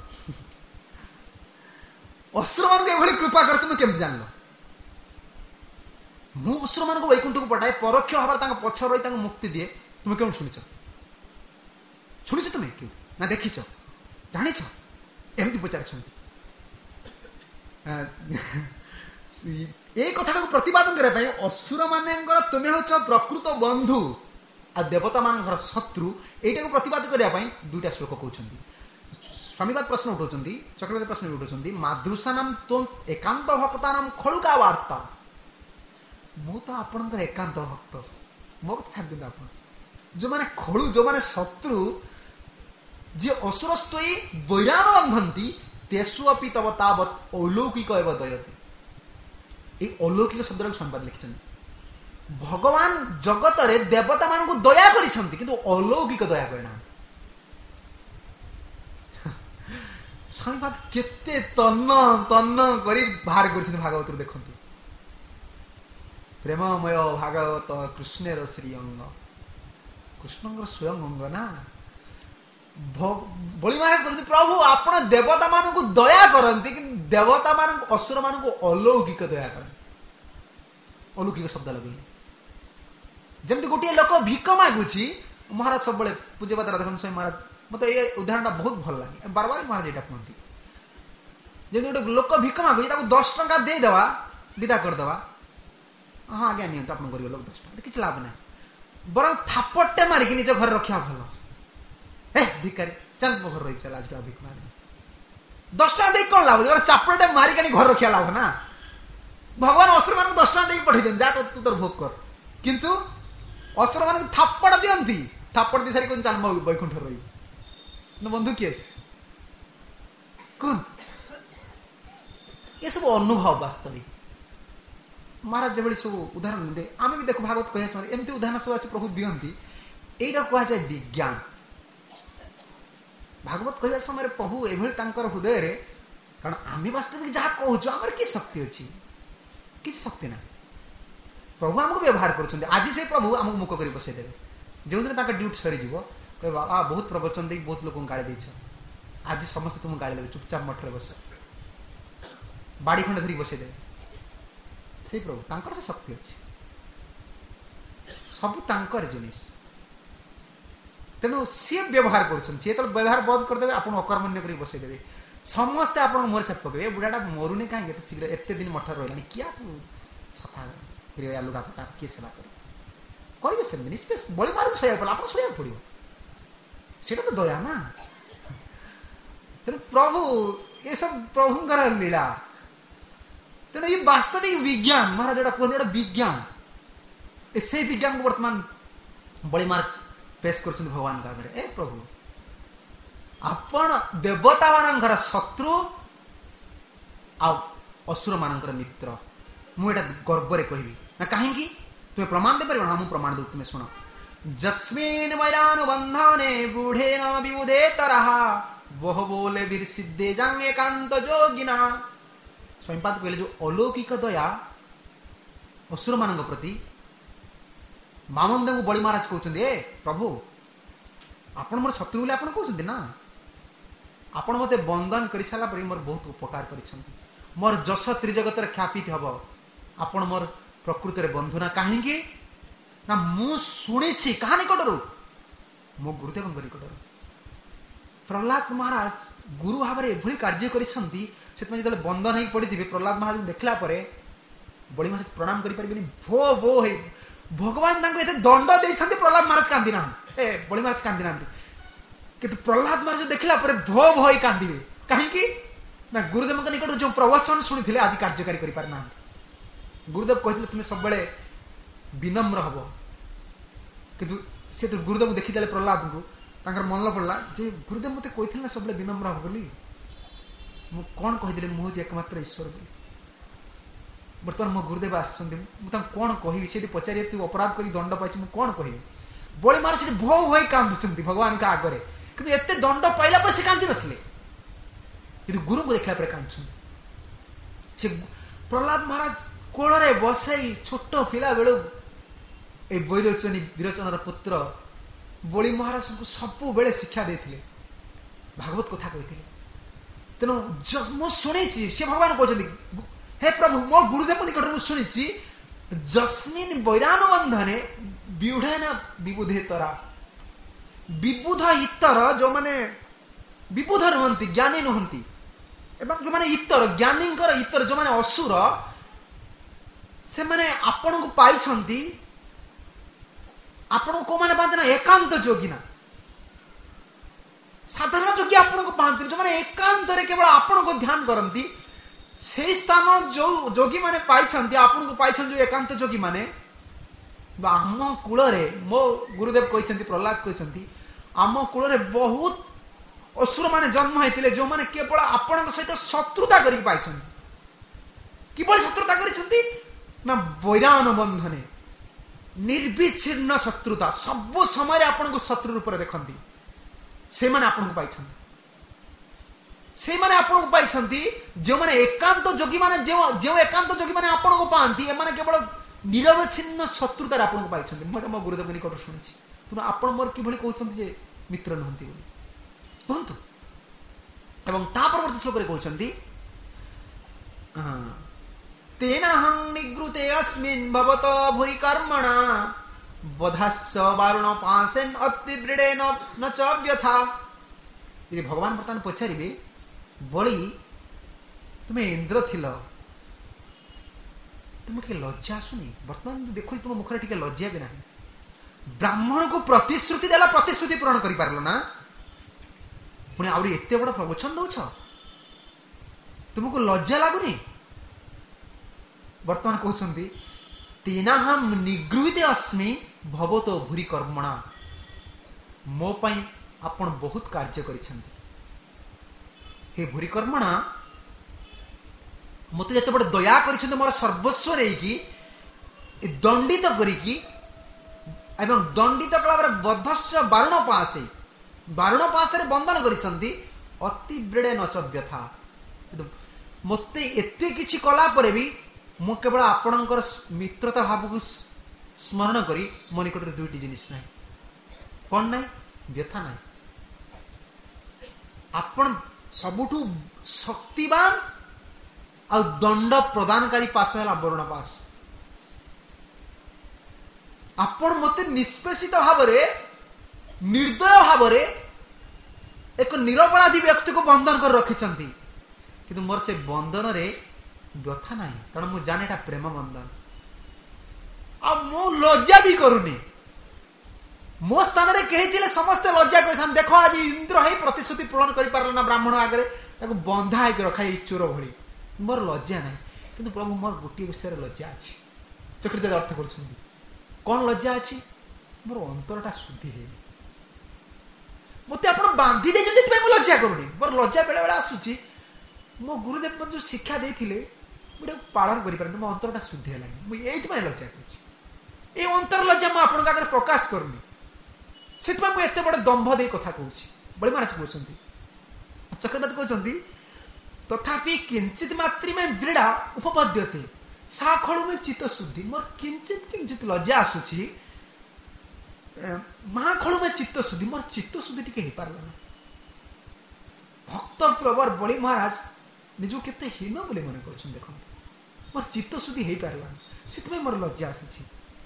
असुर मान कृपा कर तुम केमती जान मु असुर मान वैकुंठ को पठाए परोक्ष भाव पछ रही मुक्ति दिए तुम क्यों शुणी शुणी तुम्हें क्यों ना देखी जानी एमती पचार ये कथा को प्रतिपादन करने असुर मान तुम्हें हूँ प्रकृत बंधु आ देवता मान शत्रु यटा को प्रतिपाद करने दुईटा श्लोक कहते स्वामीवाद प्रश्न उठाउछन्ति चक्रवर्ती प्रश्न भी उठाउछन्ति मादृशानाम तुम एकांत भक्तानाम खलुका वार्ता ମୁଁ ତ ଆପଣଙ୍କର ଏକାନ୍ତ ଭକ୍ତ, ମୋ କଥା ଛାଡ଼ି ଦିଅନ୍ତୁ। ଆପଣ ଯୋଉମାନେ ଖୋଳୁ, ଯୋଉମାନେ ଶତ୍ରୁ, ଯିଏ ଅସୁରସ୍ତୋଇ ବୈରାନ ବନ୍ଧନ୍ତି ତେଷୁ ଅପି ତବ ତାବତ୍ ଅଲୌକିକ ଏବ ଦୟତି। ଏଇ ଅଲୌକିକ ଶବ୍ଦଟାକୁ ସମ୍ବାଦ ଲେଖିଛନ୍ତି। ଭଗବାନ ଜଗତରେ ଦେବତା ମାନଙ୍କୁ ଦୟା କରିଛନ୍ତି କିନ୍ତୁ ଅଲୌକିକ ଦୟା କରିନାହାନ୍ତି। ସମ୍ବାଦ କେତେ ତନ୍ନ ତନ୍ନ କରି ବାହାର କରିଛନ୍ତି ଭାଗବତରୁ ଦେଖନ୍ତୁ। ପ୍ରେମମୟ ଭାଗବତ କୃଷ୍ଣର ଶ୍ରୀ ଅଙ୍ଗ, କୃଷ୍ଣଙ୍କର ସ୍ୱୟଂ ଅଙ୍ଗ ନା। ବଳି ମହାରାଜ କହୁଛନ୍ତି ପ୍ରଭୁ ଆପଣ ଦେବତା ମାନଙ୍କୁ ଦୟା କରନ୍ତି କିନ୍ତୁ ଦେବତା ମାନଙ୍କୁ, ଅସୁର ମାନଙ୍କୁ ଅଲୌକିକ ଦୟା କରନ୍ତି। ଅଲୌକିକ ଶବ୍ଦ ଲଗେଇଲେ ଯେମିତି ଗୋଟିଏ ଲୋକ ଭିକ ମାଗୁଛି, ମହାରାଜ ସବୁବେଳେ ପୂଜ୍ୟପାଦ ରାଧାକାନ୍ତ ସ୍ୱାମୀ ମହାରାଜ, ମତେ ଏ ଉଦାହରଣଟା ବହୁତ ଭଲ ଲାଗେ, ବାର ବାର ମହାରାଜ ଏଇଟା କୁହନ୍ତି। ଯେମିତି ଗୋଟେ ଲୋକ ଭିକ ମାଗୁଛି, ତାକୁ ଦଶ ଟଙ୍କା ଦେଇଦେବା, ବିଦା କରିଦେବା, ହଁ ଆଜ୍ଞା ନିଅନ୍ତୁ ଆପଣ ଗରିବ ଲୋକ ଦଶ ଟଙ୍କା, କିଛି ଲାଭ ନାହିଁ। ବରଂ ଥାପଟେ ମାରିକି ନିଜ ଘରେ ରଖିବା ଭଲ। ହେ ଭିକାରୀ ଚାଲ ମୋ ଘରେ ରହିବି, ଚାଲ ଆଜି ଭିକ ମାରି, ଦଶ ଟଙ୍କା ଦେଇକି କଣ ଲାଭ? ଚାପଟେ ମାରିକି ଘରେ ରଖିବା ଲାଭ ନା। ଭଗବାନ ଅସୁର ମାନଙ୍କୁ ଦଶ ଟଙ୍କା ଦେଇକି ପଠେଇ ଦିଅନ୍ତି, ଯା ତୁ ତୋର ଭୋଗ କର। କିନ୍ତୁ ଅସୁର ମାନଙ୍କୁ ଥାପଡ଼ ଦିଅନ୍ତି, ଥାପଡ଼ ଦେଇ ସାରି କହୁଛନ୍ତି ଚାଲ ମୋ ବୈକୁଣ୍ଠରେ ରହିବି। ବନ୍ଧୁ କିଏ କୁହନ୍ତୁ? ଏସବୁ ଅନୁଭବ ବାସ୍ତବିକ। ମହାରାଜ ଯେଭଳି ସବୁ ଉଦାହରଣ ଦିଅନ୍ତି, ଆମେ ବି ଦେଖୁ ଭାଗବତ କହିବା ସମୟରେ ଏମିତି ଉଦାହରଣ ସବୁ ଆସି ପ୍ରଭୁ ଦିଅନ୍ତି। ଏଇଟା କୁହାଯାଏ ବିଜ୍ଞାନ। ଭାଗବତ କହିବା ସମୟରେ ପ୍ରଭୁ ଏଭଳି ତାଙ୍କର ହୃଦୟରେ, କାରଣ ଆମେ ବାସ୍ତବିକ ଯାହା କହୁଛୁ ଆମର କି ଶକ୍ତି ଅଛି? କିଛି ଶକ୍ତି ନାହିଁ। ପ୍ରଭୁ ଆମକୁ ବ୍ୟବହାର କରୁଛନ୍ତି। ଆଜି ସେ ପ୍ରଭୁ ଆମକୁ ମୁକ କରି ବସେଇଦେବେ। ଯେଉଁଦିନ ତାଙ୍କ ଡ୍ୟୁଟି ସରିଯିବ କହିବ ଆ ବହୁତ ପ୍ରବଚନ ଦେଇକି ବହୁତ ଲୋକଙ୍କୁ ଗାଳି ଦେଇଛ, ଆଜି ସମସ୍ତେ ତୁମକୁ ଗାଳି ଦେବେ, ଚୁପଚାପ ମଠରେ ବସ, ବାଡ଼ି ଖଣ୍ଡେ ଧରିକି ବସେଇଦେବେ। ସେଇ ପ୍ରଭୁ, ତାଙ୍କର ସେ ଶକ୍ତି ଅଛି, ସବୁ ତାଙ୍କର ଜିନିଷ। ତେଣୁ ସିଏ ବ୍ୟବହାର କରୁଛନ୍ତି। ସିଏ ଯେତେବେଳେ ବ୍ୟବହାର ବନ୍ଦ କରିଦେବେ, ଆପଣ ଅକର୍ମଣ୍ୟ କରିକି ବସେଇଦେବେ, ସମସ୍ତେ ଆପଣଙ୍କ ମୁହଁରେ ଛାପ ପକେଇବେ। ଏ ବୁଢ଼ାଟା ମରୁନି କାହିଁକି ଏତେ ଶୀଘ୍ର, ଏତେ ଦିନ ମଠରେ ରହିଲାଣି, କିଏ ସଫା କରିବା, ଲୁଗା ପଟା କିଏ ସେବା କରିବ? କରିବେ ସେମିତି ନିଷ୍ପେଷ। ବଳି ମାରୁ ଶୋଇବାକୁ ପଡ଼ିବ, ଆପଣ ଶୋଇବାକୁ ପଡ଼ିବ, ସେଇଟା ତ ଦୟା ନା। ତେଣୁ ପ୍ରଭୁ, ଏସବୁ ପ୍ରଭୁଙ୍କର ଲୀଳା। ତେଣୁ ଏ ବାସ୍ତବିକ ବିଜ୍ଞାନ, ମହାରାଜ ଯୋଉଟା କୁହନ୍ତି ଏଇଟା ବିଜ୍ଞାନ। ସେଇ ବିଜ୍ଞାନକୁ ବର୍ତ୍ତମାନ ବଳି ମାର୍ଚ୍ଚ ପେଶ କରୁଛନ୍ତି ଭଗବାନଙ୍କ ଆଗରେ। ଏ ପ୍ରଭୁ ଆପଣ ଦେବତା ମାନଙ୍କର ଶତ୍ରୁ ଆଉ ଅସୁର ମାନଙ୍କର ମିତ୍ର। ମୁଁ ଏଇଟା ଗର୍ବରେ କହିବି ନା, କାହିଁକି? ତୁମେ ପ୍ରମାଣ ଦେଇପାରିବ ନା? ମୁଁ ପ୍ରମାଣ ଦେଉଛି, ତୁମେ ଶୁଣ। ଯସ୍ମିନ୍ ବୈରାନୁବନ୍ଧନେ ବୁଢ଼େନ ବିବୁଧେତରଃ ବହ ବୋଲେ ବୀର ସିଦ୍ଧେ ଜାଙ୍ଗେ ଏକାନ୍ତ ଯୋଗିନା। ସ୍ୱୟଂପାଦ କହିଲେ ଯୋଉ ଅଲୌକିକ ଦୟା ଅସୁର ମାନଙ୍କ ପ୍ରତି, ମାମନ୍ଦଙ୍କୁ ବଳି ମହାରାଜ କହୁଛନ୍ତି ଏ ପ୍ରଭୁ ଆପଣ ମୋର ଶତ୍ରୁ ବୋଲି ଆପଣ କହୁଛନ୍ତି ନା, ଆପଣ ମତେ ବନ୍ଦନ କରିସାରିଲା ପରେ ମୋର ବହୁତ ଉପକାର କରିଛନ୍ତି, ମୋର ଯଶ ତ୍ରିଜଗତରେ ଖ୍ୟାପିତ ହବ, ଆପଣ ମୋର ପ୍ରକୃତରେ ବନ୍ଧୁ ନା। କାହିଁକି ନା ମୁଁ ଶୁଣିଛି କାହା ନିକଟରୁ? ମୋ ଗୁରୁଦେବଙ୍କ ନିକଟରୁ। ପ୍ରହ୍ଲାଦ ମହାରାଜ ଗୁରୁ ଭାବରେ ଏଭଳି କାର୍ଯ୍ୟ କରିଛନ୍ତି, ସେଥିପାଇଁ ଯେତେବେଳେ ବନ୍ଦନ ହେଇକି ପଡ଼ିଥିବେ, ପ୍ରହ୍ଲାଦ ମହାରାଜ ଦେଖିଲା ପରେ ବଳି ମହାରାଜ ପ୍ରଣାମ କରିପାରିବେନି, ଭୋ ଭୋ ହେଇ ଭଗବାନ ତାଙ୍କୁ ଏତେ ଦଣ୍ଡ ଦେଇଛନ୍ତି, ପ୍ରହ୍ଲାଦ ମହାରାଜ କାନ୍ଦି ନାହାନ୍ତି, ଏ ବଳି ମହାରାଜ କାନ୍ଦି ନାହାନ୍ତି। କିନ୍ତୁ ପ୍ରହ୍ଲାଦ ମହାରାଜ ଦେଖିଲା ପରେ ଭୋ ଭୋ ହେଇ କାନ୍ଦିବେ। କାହିଁକି ନା ଗୁରୁଦେବଙ୍କ ନିକଟରୁ ଯୋଉ ପ୍ରବଚନ ଶୁଣିଥିଲେ ଆଜି କାର୍ଯ୍ୟକାରୀ କରିପାରିନାହାନ୍ତି। ଗୁରୁଦେବ କହିଥିଲେ ତୁମେ ସବୁବେଳେ ବିନମ୍ର ହବ, କିନ୍ତୁ ସେ ତ ଗୁରୁଦେବ ଦେଖିଦେଲେ ପ୍ରହ୍ଲାଦଙ୍କୁ, ତାଙ୍କର ମନ ପଡ଼ିଲା ଯେ ଗୁରୁଦେବ ମତେ କହିଥିଲେ ନା ସବୁବେଳେ ବିନମ୍ର ହବ ବୋଲି, ମୁଁ କଣ କହିଦେଲି ମୁଁ ହଉଛି ଏକମାତ୍ର ଈଶ୍ୱର ବୋଲି। ବର୍ତ୍ତମାନ ମୋ ଗୁରୁଦେବ ଆସିଛନ୍ତି, ମୁଁ ତାଙ୍କୁ କଣ କହିବି? ସେଠି ପଚାରିବେ ତୁ ଅପରାଧ କରି ଦଣ୍ଡ ପାଇଛୁ, ମୁଁ କଣ କହିବି? ବଳି ମହାରାଜ ସେଠି ଭୋ ହୋଇ କାନ୍ଦୁଛନ୍ତି ଭଗବାନଙ୍କ ଆଗରେ, କିନ୍ତୁ ଏତେ ଦଣ୍ଡ ପାଇଲା ପରେ ସେ କାନ୍ଦି ନଥିଲେ, କିନ୍ତୁ ଗୁରୁଙ୍କୁ ଦେଖିଲା ପରେ କାନ୍ଦୁଛନ୍ତି। ସେ ପ୍ରହ୍ଲାଦ ମହାରାଜ କୋଳରେ ବସେଇ ଛୋଟ ପିଲା ବେଳୁ ଏଇ ବୈରୋଚନୀ ବିରୋଚନର ପୁତ୍ର ବଳି ମହାରାଜଙ୍କୁ ସବୁବେଳେ ଶିକ୍ଷା ଦେଇଥିଲେ, ଭାଗବତ କଥା କହିଥିଲେ। ତେଣୁ ମୁଁ ଶୁଣିଛି, ସେ ଭଗବାନ କହୁଛନ୍ତି ହେ ପ୍ରଭୁ ମୋ ଗୁରୁଦେବ ନିକଟରୁ ମୁଁ ଶୁଣିଛି, ଯସ୍ମିନ୍ ବୈରାନୁବନ୍ଧନେ ବିଉଢେନ ବିବୁଧେତରା। ବିବୁଧ ଇତର, ଯୋଉମାନେ ବିବୁଧ ନୁହନ୍ତି, ଜ୍ଞାନୀ ନୁହନ୍ତି, ଏବଂ ଯୋଉମାନେ ଇତର, ଜ୍ଞାନୀଙ୍କର ଇତର, ଯୋଉମାନେ ଅସୁର, ସେମାନେ ଆପଣଙ୍କୁ ପାଇଛନ୍ତି। ଆପଣଙ୍କୁ କୋଉମାନେ ପାଆନ୍ତି ନା? ଏକାନ୍ତ ଯୋଗିନା। ସାଧାରଣ ଯୋଗୀ ଆପଣଙ୍କୁ ପାଆନ୍ତି, ଯୋଉମାନେ ଏକାନ୍ତରେ କେବଳ ଆପଣଙ୍କୁ ଧ୍ୟାନ କରନ୍ତି, से स्थान जो जोगी माने पाइछन्ति आपन को पाइछन जो एकांत जोगी माने आम कूल मो गुरुदेव कहते प्रहलाद कहते आम कूल बहुत असुर माने जन्म होते जो माने केवल आपण सहित शत्रुता करी पाइछन्ति किभली शत्रुता करिसन्ति ना वैरान बंधने निर्विच्छिन्न शत्रुता सब समय आपण को शत्रु रूप देखती से माने आपण को पाइछन्ति से माने आपण को पाइछन्ति जो माने एकांत जोगी माने जो जो एकांत जोगी माने आपण को पांती ए माने केवल निरवच्छिन्न शत्रुता आपण को पाइछन्ति मैं मो गुरुदेव निकट सुनिछि तुम आपण मोर किभली कहउछन्ति जे मित्र नहंती बोली कहंतु एवं ता परवर्ती श्लोक रे कहउछन्ति तेनाहं निगृते अस्मिन् भवत भूरि कर्मणा बधाश्च वारुण पासेन अतिवृडेन न च व्यथा यदि भगवान बर्तमान पचारिबे बळी तुमे इंद्र थिल तुम टिके लज्जा आसुनी बर्तमान देखो तुम मुखरे टिके लज्जा भी नहीं ब्राह्मण को प्रतिश्रुति देला प्रतिश्रुति पूरण करि पारलो ना पुणी आउरी एते बड़ प्रवचन दउछ तुमको लज्जा लागुनी वर्तमान कहउछन्ति तेनाहम निगृहीते अस्मि भवतो भूरि कर्मणा मो पई आपण बहुत कार्य करिसन्ति हे भूरि कर्मणा मते जते बड़ दया करिसन्ति मोर सर्वस्व रेकी दंडित करिकी एवं दंडित कलावर बद्धस्य बारुण पासे बारुण पासे बंधन करिसन्ति अति ब्रेडे न च व्यथा मते एते किछि कला परे भी मु केवल आपणकर मित्रता भाव को स्मरण करी मो निकट दुईटी जिनिस ना कौन ना व्यथा ना आपण सबुठु शक्तिवान आ दंड प्रदानकारी पास है वरुण पास आपण मते निष्पेषित भाव निर्दय भाव एक निरपराधी व्यक्ति को बंधन कर रखिछन्ति किंतु मोर से बंधन रे व्यथा नहीं कारण मु जाने एटा प्रेम बंधन आ मु लज्जा भी करूनी मो स्थान रे कहि दिले समस्त लज्जा करिथान देखो आज इंद्र है प्रतिश्रुति पूर्ण करि पारला ना ब्राह्मण आगे ताको बंधा है रखाई चोर भली मोर लज्जा नहीं किंतु प्रभु मोर गोटी विषय लज्जा अछि चक्रित अर्थ करछन्ति कौन लज्जा अछि मोर अंतरटा शुद्धि है मते आपण बांधी दे जति पे मु लज्जा करूनी मोर लज्जा बेले बेले आसुची मो गुरुदेव जो शिक्षा देथिले मुझे पालन करि परन मो अंतरटा शुद्धि हला मु एइत में लज्जा करछि ए अंतर लज्जा मु आपण का प्रकाश करनी सेत में मु एते बड़ दंभ दे कथा कहूछि बड़ी महाराज कहउछन्ति चक्रवर्ती कहउछन्ति तथापि किंचित मात्रि में दृढ़ उपपद्यते साखळु में चित्त शुद्धि मोर किंचित किंचित लज्जा आसुछि महाखळु में चित्त शुद्धि मोर चित्त शुद्धि टिके हे पारला भक्त प्रवर बड़ी महाराज निजो केते हीन बोले मन करछन देखो मोर चित्त शुद्धि हे पारला सितमे मोर लज्जा आछि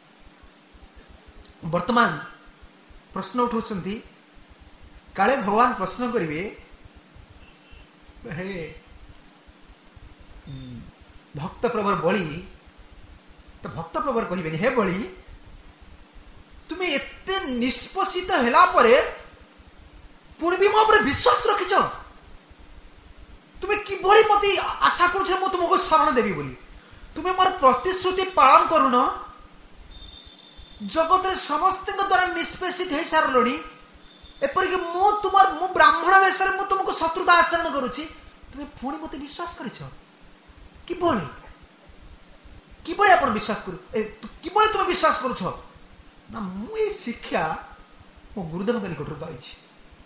वर्तमान प्रश्न उठौछन्ति काले भगवान प्रश्न करिवे हे भक्त प्रवर बड़ी तो भक्त प्रवर कहिबे हे बड़ी तुम्हें एते निष्पसित हेला परे पुणी भी मो पर विश्वास रखिछ तुम्हें किभली मते आशा करूछ मो तुमको शरण देबी बोली तुम्हें मोर प्रतिश्रुति पालन करूनो जगत रे समस्त द्वारा निष्पेषित हे सारलोनी एपर कि मो तुमर मो ब्राह्मण वेशर मो तुमको शत्रुता आचरण करूछि तुम्हें पुणी मते विश्वास करिछ किभली किभली आपण विश्वास करू किभली तुम विश्वास करूछ ना मु ए शिक्षा मो गुरुदेव के निकट पाइछि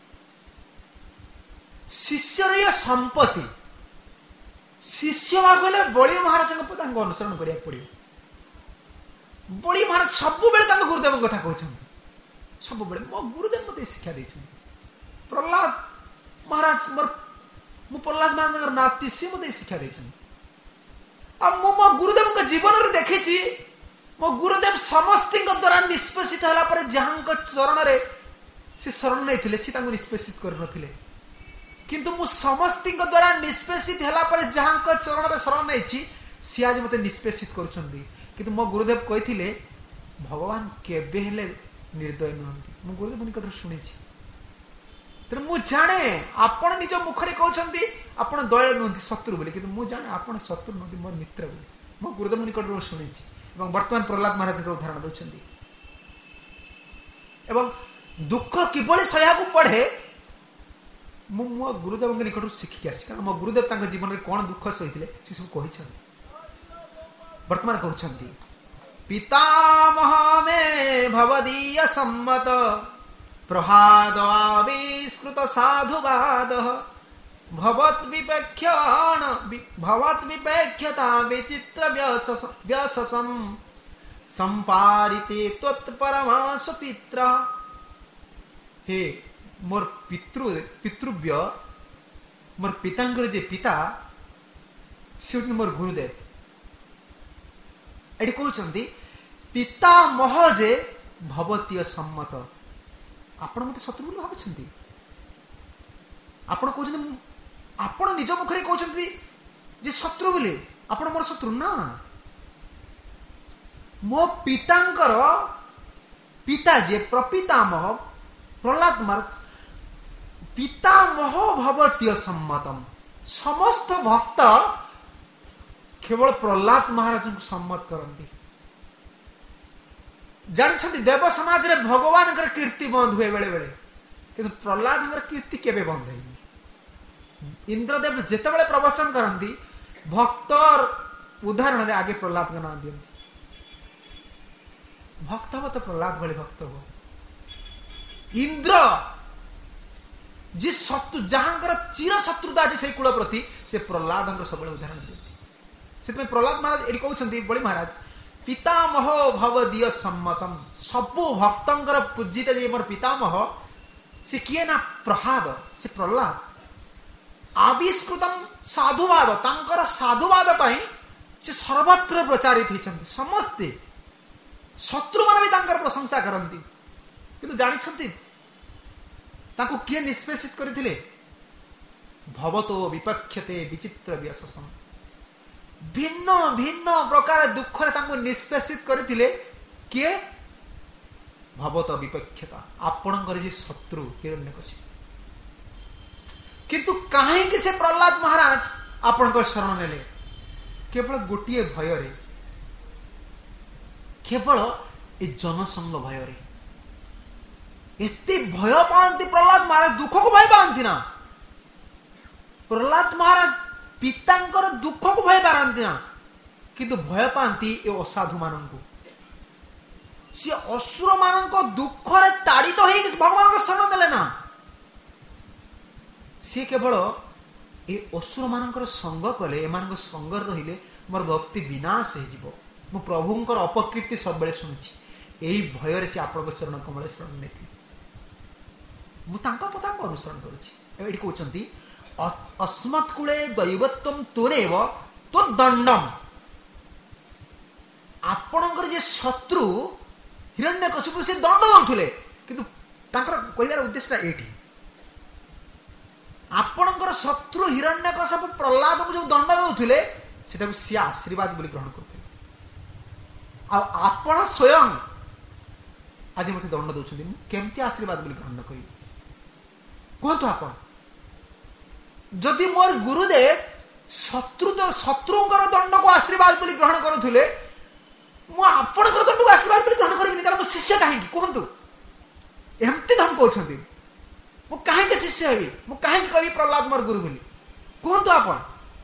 शिष्यर ये संपत्ति शिष्य भागले बड़ी महाराज को अनुसरण करिया पड़ियो बड़ी महाराज सब बेले गुरुदेव कथा कहते सब बेले मो गुरुदेव मत शिक्षा देछन प्रहलाद महाराज मोर मु प्रहलाद महाराज नाती सी मत शिक्षा देछन आ मो मो गुरुदेव के जीवन रे देखिछि मो गुरुदेव समस्त द्वारा निष्पेषित होला पर जहां चरण रे से शरण नहीं थिले से तांको निष्पेषित कर नथिले किंतु मु समस्त द्वारा निष्पेषित होला पर जहां चरण रे शरण नहीं छी सी आज मते निष्पेषित करूछंदी किंतु मो गुरुदेव कहिथिले भगवान केबे हेले निर्दय नहंती मो गुरुदेव निकट सुनिछि ତେଣୁ ମୁଁ ଜାଣେ ଆପଣ ନିଜ ମୁଖରେ କହୁଛନ୍ତି ଆପଣ ଦୟାଳୁ ନୁହନ୍ତି ଶତ୍ରୁ ବୋଲି, କିନ୍ତୁ ମୁଁ ଜାଣେ ଆପଣ ଶତ୍ରୁ ନୁହନ୍ତି ମୋର ମିତ୍ର ବୋଲି। ମୁଁ ଗୁରୁଦେବ ନିକଟରୁ ଶୁଣିଛି ଏବଂ ବର୍ତ୍ତମାନ ପ୍ରହ୍ଲାଦ ମହାରାଜଙ୍କ ଉଦାହରଣ ଦେଉଛନ୍ତି। ଏବଂ ଦୁଃଖ କିଭଳି ସହିବାକୁ ପଡେ ମୁଁ ମୋ ଗୁରୁଦେବଙ୍କ ନିକଟରୁ ଶିଖିକି ଆସିଛି, କାରଣ ମୋ ଗୁରୁଦେବ ତାଙ୍କ ଜୀବନରେ କଣ ଦୁଃଖ ସହିଥିଲେ ସେ ସବୁ କହିଛନ୍ତି। ବର୍ତ୍ତମାନ କହୁଛନ୍ତି ପିତାମହ ମେ ଭବଦୀୟ ସମ୍ମତ ପ୍ରହାଦ ଆବିଷ୍କୃତ ସାଧୁବାଦ ଭବତ୍ ବିପେକ୍ଷଣ ଭବତ୍ ବିପେକ୍ଷତା ବିଚିତ୍ର ବ୍ୟସସଂ ସମ୍ପାରିତେ ତ୍ୱତ୍ ପରମାସ ପିତ୍ର। हे मोर पितृ पितृव्य मोर पितांकर जे पिता से मोर गुरुदेव। एटी कहउछंती पिता मह जे भवतीय सम्मत। आपण मते शत्रु बोली भाबुछंती, आपण कहउछंती आपण निज मुखरे कहउछंती जे शत्रु बोली, आपण मोर शत्रु ना। मो पितांकर पिता जे प्रपितामह प्रहलाद महाराज पितामह भवतीय सम्मतम। समस्त भक्त केवल प्रहलाद महाराज को सम्मत करती। जानते देव समाज रे भगवान कीर्ति बंद हुए बेले बेले, किंतु प्रहलाद कीर्ति केबे बंद है। इंद्रदेव जिते बड़े प्रवचन करती भक्त उदाहरण रे आगे प्रहलाद का नाम दियंती। भक्त हो तो प्रहलाद भले भक्त हो। इंद्र जी शत्रु जहां चिर शत्रुता आज से कूल प्रति से प्रहलाद सब उदाहरण दिखते। से प्रहलाद महाराज ये कहते बड़ी महाराज पितामह भवदीय सम्मतम। सबु भक्तर पूजित जे मोर पितामह से किए ना प्रहाद से प्रहलाद आविष्कृतम साधुवाद तांकर साधुवाद पाई से सर्वत्र प्रचारित होती। समस्ते शत्रु मान भी तांकर प्रशंसा करती, किंतु जानी ताको किए निष्पेषित करथिले भवतो विपक्षते विचित्र व्यससं। भिन्न भिन्न प्रकार दुख रे ताको निष्पेषित करथिले किए भवतो विपक्षता आपणकर जे शत्रु हिरण्यकशिपु। किंतु काहे कि से प्रहलाद महाराज आपण को शरण नेले केवल गोटिए भय रे, केवल ए जनसंग भय रे। एते भय पाती प्रहलाद महाराज दुख को भय पाती ना। प्रहलाद महाराज पितांकर दुख को भय पारती ना, किंतु भय पाती ए असाधु मान को। सी असुर मान दुख रे ताड़ित तो हो भगवान को शरण देले ना। सी केवल ए असुर मान संग कले एमान संग रहिले मोर भक्ति विनाश हो जिवो। मु प्रभुंकर अपकीर्ति सब बेले सुनछि। एही भय रे से आपन चरण कमल शरण नेथि। पता को अनुसरण करुँची। अस्मत् कूले दैवत्वम तुरेव तो दंडम। आपणकर जे शत्रु हिरण्यकशिपु से दंड दौले, किंतु तांकर कहबार उद्देश्य एठी आपणकर शत्रु हिरण्यकशिपु प्रहलाद को जो दंड दौले सेटा सी आशीर्वाद बोली ग्रहण करते। आपण स्वयं आज मते दंड दौरान केमती आशीर्वाद बोली ग्रहण करी कहतु। आप जदि मोर गुरुदेव शत्रु शत्रुंकर दंड को आशीर्वाद बोली ग्रहण करुले मु आपणकर दंड को आशीर्वाद बोली ग्रहण करिबिनी, कारण मो शिष्य काहे कहतु एमती धम कहउछंती मु काहे के शिष्य हेबी, मु काहे के कवि प्रहलाद मोर गुरु बोली कहतु। आपण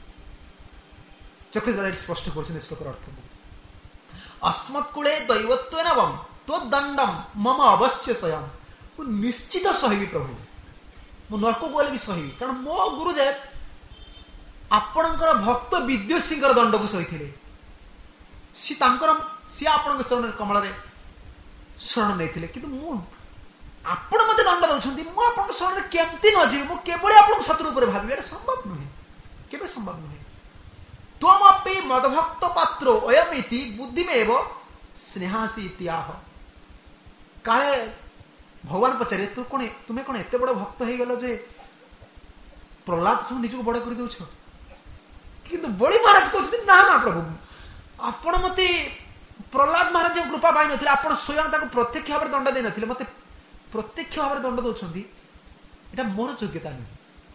चक्र स्पष्ट कर श्लोकर अर्थ अस्मत्कूले दैवत्वेन वम तो दंडम मम अवश्य स्वयं। मु निश्चित सहिबी प्रभु, मु नरक गले भी सही, कारण मो गुरुदेव आपणकर भक्त विद्युषींकर दंड को सही सी तांकर सी आपण चरण कमल रे शरण नहीं, किंतु मु आपण मते दंड दउछंती मु आपण शरण केमती न जीव मु केवल आपण शत्रु ऊपर भाबी एटा संभव नुहे, केबे संभव नुहे। त्वमपि मदभक्त पात्रो अयमिति बुद्धिमेव स्नेहासी इत्याह। काले भगवान पचारे तू कौन तुम्हें कौन एत बड़ भक्त हो गल जे प्रहलाद तुम निजक बड़ कर दौछ, किंतु बड़ी महाराज कहते ना ना प्रभु आपण मते प्रहलाद महाराज जो कृपा पाई न स्वयं प्रत्यक्ष भाव दंड दे नथिले मते प्रत्यक्ष भाव दंड दौरान एटा मोर योग्यता नहीं।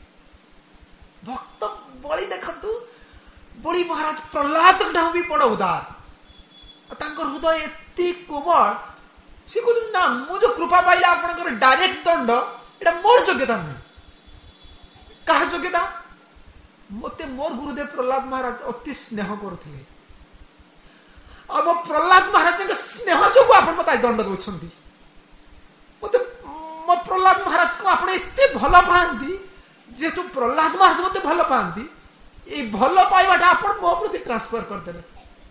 भक्त बलि देखतु बलि महाराज प्रहलाद ठाऊ भी बड़ उदार, हृदय एति कोमल, सी कहते ना मु जो कृपा पाइला आपनकर डायरेक्ट दंड एटा मोर योग्यता नहीं। कहा योग्यता? मते मोर गुरुदेव प्रहलाद महाराज अति स्नेह करथिले, अब प्रहलाद महाराज के स्नेह जो आप मत दंड दौरान मत मो प्रहलाद महाराज को आप भल पाती, जेहेतु प्रहलाद महाराज मत भल पाती, ये भल पाइबाटा आप मो प्रति ट्रांसफर करदे।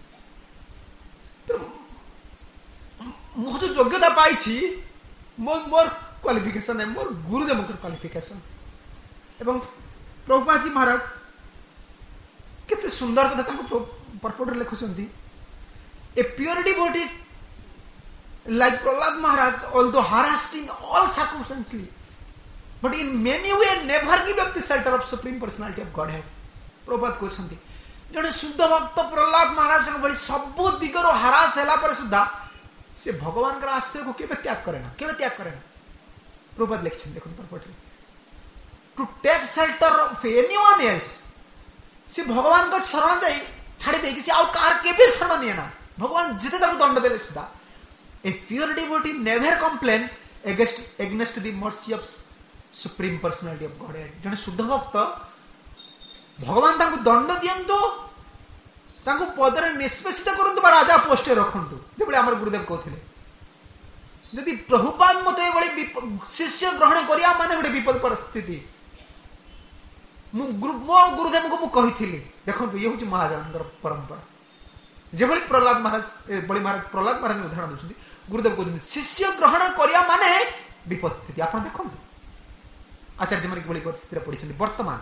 तो मो जो योग्यता पाई मोर मोर क्वालिफिकेशन है, मोर गुरुदेव क्वालिफिकेशन। एवं प्रभुपाद जी महाराज कितने सुंदर कथा परपोट लिखुंट, a pure devotee like Prahlad Maharaj, although harassed in all circumstances, but in many ways never give up the shelter of Supreme Personality of Godhead. Prabhupada कहते जड़े शुद्ध भक्त प्रहलाद महाराज भाई सबू दिगर हरास है सुधा से भगवान का आश्रय को केवे त्याग करे ना, केवे त्याग करे ना। प्रभुपाद लिखते देखो परपोट, to take shelter of anyone else, से भगवान का शरण जाई छाड़ी दे किसी आउ कार केवे शरण नहीं ना, भगवान जिते तक दंड देले सुधा। A pure devotee never complain against against the mercy of Supreme Personality of Godhead. जने शुद्ध भक्त भगवान तांको दंड दियंतो, तांको पदरे निष्पेषित करंतु बा राजा पोस्टे रखंतु, जेबळे हमर गुरुदेव कहथिले यदि प्रभुपाद मते बळे शिष्य ग्रहण करिया माने गोटे विपद परिस्थिति। मु गुरु मो गुरुदेव को मु कहिथिली देखंतु ये होची महाजनकर परंपरा। जेभଳି प्रहलाद महाराज बड़ी महाराज प्रहलाद महाराज उदाहरण देउछथि, गुरुदेव कहते शिष्य ग्रहण करिया माने विपद स्थिति। आप देखो आचार्य मन किभଳି परिस्थिति पड़िछथि वर्तमान,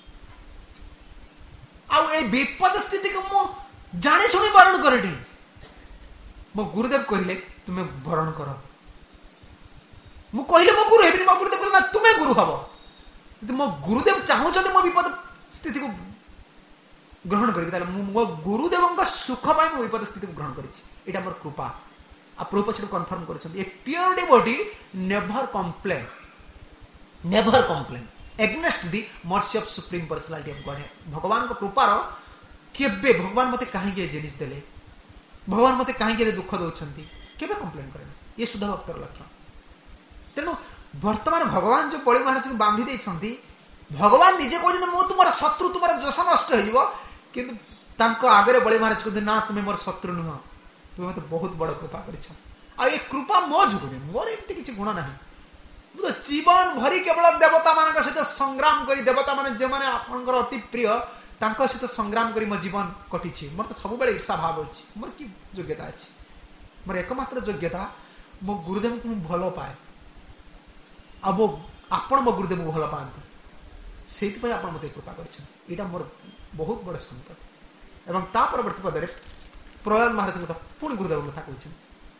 आ ए विपद स्थिति को मो जाने सुनी वरण करडी, मो गुरुदेव कहिले तुमे वरण कर, मु कहिले मो गुरु हेबिनी, मो गुरुदेव कहले ना तुमे गुरु हबो। यदि मो गुरुदेव चाहू छथि मो विपद स्थिति को ग्रहण करी, मो गुरुदेव सुख पाई मो विपद स्थिति को ग्रहण करी, एटा मोर कृपा। आ प्रभुपाद कन्फर्म करछथि, a pure devotee never complain, never complain against the mercy of supreme personality of God. भगवान को कृपार केबे भगवान मते काहे के जिनिस देले, भगवान मते काहे के दुख दउछंती, केबे कंप्लेन करे, ये शुद्ध भक्तर लक्षण। तेनु वर्तमान भगवान जो बलि महाराज को बांधी देछंती, भगवान निजे कहते मु तुमर शत्रु, तुमर जस नष्ट हो, किंतु तांको आगे बलि महाराज कहते ना तुम मोर शत्रु नुह, तुम मत बहुत बड़ कृपा कर। ये कृपा मो जुगुने, मोर एमती किसी गुण ना, तो जीवन भरी केवल देवता मान सहित संग्राम करी, देवता मान जो मैंने आपंकर अति प्रिय तांको सहित संग्राम करी मो जीवन कटी। मोर तो सब बेले ईर्षा भाव अच्छी, मोर कि योग्यता अच्छी, मोर एकमात्र योग्यता मो गुरुदेव को भल पाए, आ मो आपण मो गुरुदेव को भल पाते, से मत कृपा कर मोर बहुत बड़ संपत्ति। एवं ता परवर्ती पदरे प्रहलाद महाराज कथा पुणी गुरुदेव कथा कहते,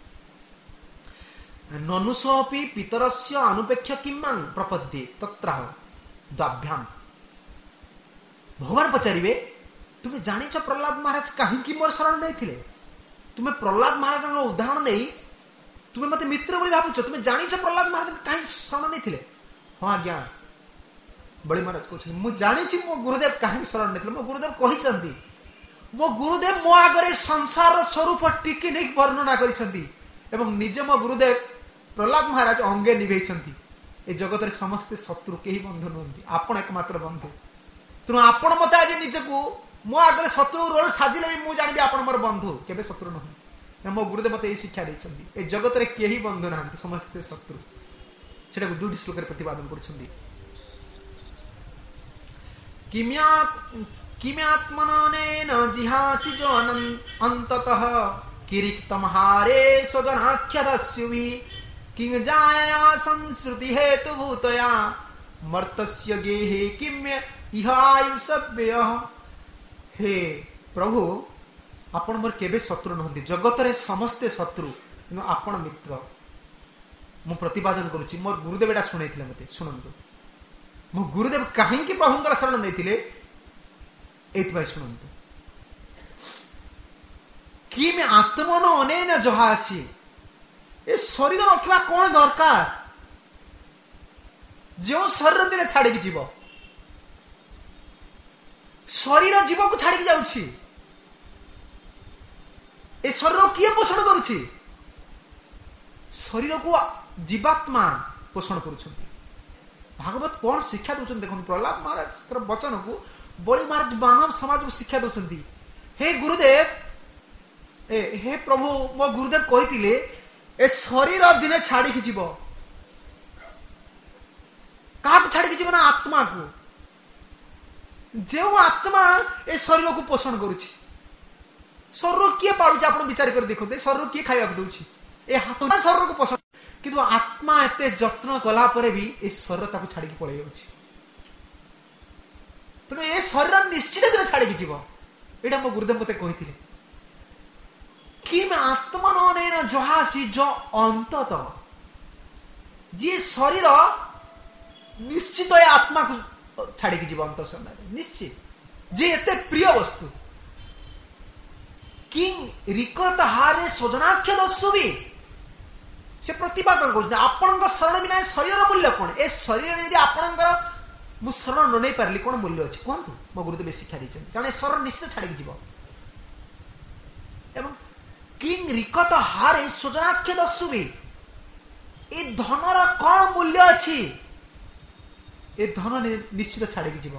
ननुसोपि पितरस्य अनुपेक्ष किमां प्रपद्ये तत्राह द्वाभ्याम। भगवान पचारे तुम्हें जानिच प्रहलाद महाराज कहीं मोर शरण नहीं थे, तुम्हें प्रहलाद महाराज उदाहरण नहीं तुम्हें मत मित्र बोली भावुच, तुम्हें जानिच प्रहलाद महाराज कहीं शरण नहीं थे। हाँ आज्ञा बलि महाराज कहते मुझे जानी मो गुरुदेव कहीं शरण नहीं, मो गुरुदेव कहते मो गुरुदेव मो आगे संसार स्वरूप टिके नहीं वर्णना कर, निजे मो गुरुदेव प्रहलाद महाराज अंगे निभे ए जगत रे समस्ते शत्रु कहीं बंधु नुहति, आपण एकमात्र बंधु। तेणु आपण मत आज निजको मो आगे शत्रु रोल साजिले भी मुझे जानी आपण मोर बंधु, केबे शत्रु नुह। मो गुरुदेव मत शिक्षा देते, ए जगत रे केही बंधु ना, समस्ते शत्रु। से दुईटी श्लोक प्रतिपादन कर किम्यात्मनेन जिहासि जो अंततः किरीक्तमहारे सगनाख्यदस्युमि किं जाया संस्कृति हेतु भूतया मर्तस्य गेहे किम्य इह आयुषव्ययः। हे प्रभु आपण मोर केबे शत्रु नहंती, जगत रे समस्ते शत्रु किंतु आपण मित्र। मु प्रतिपादन करुछि, मोर गुरुदेव एटा सुनैथिले मते, सुनंतु मो गुरुदेव कहीं प्रभुंकर शरण नहीं एथि शुणु कि मैं आत्मन अनेन जहासी ए शरीर रखा कौन दरकार, जो शरीर दिने छाड़ी जीव शरीर जीव को छाड़ी जाउछि ए शरीर किए पोषण करुछि शरीर को जीवात्मा पोषण करुछन्ति भागवत कौन शिक्षा दउछन देखो प्रहलाद महाराज वचन को बड़ी महाराज मानव समाज को शिक्षा दउछन्ति हे गुरुदेव ए हे प्रभु मो गुरुदेव कहितिले ए शरीर दिने छाड़ी की जीव का छाड़ी की जीव ना आत्मा को जो आत्मा ए शरीर को पोषण करुछि शरीर किए पालुछि आपण विचार कर देखते शरीर किए खाइबा दउछि ए हाथ शरीर को पोषण किंतु आत्मा एते जत्न कला परे भी ए शरीर ताको छाड़ी के पळै जाउछि तने ए शरीर निश्चित दिन छाड़ी के जीव एटा मो गुरुदेव मते कहिथिले कि मैं आत्मा न नेन जहासी जो अंतत जे शरीर निश्चित ए आत्मा को छाड़ी के जीव अंत समय निश्चित जे एते प्रिय वस्तु किंग रिकत हारे सजनाख्य दस्सुबी से प्रतिपादन कर आपण शरण बिना शरीर मूल्य कौन ए शरीर यदि आपणकर मु शरण न नहीं पारली कौन मूल्य अच्छी कहतु मो गुरुदेव शिक्षा दी कारण शरण निश्चित छाड़ी जीव एवं किंग रिकत हारे सजनाख्य दस्सुबी ए धनर कौन मूल्य अच्छी ए धन निश्चित छाड़ी जीव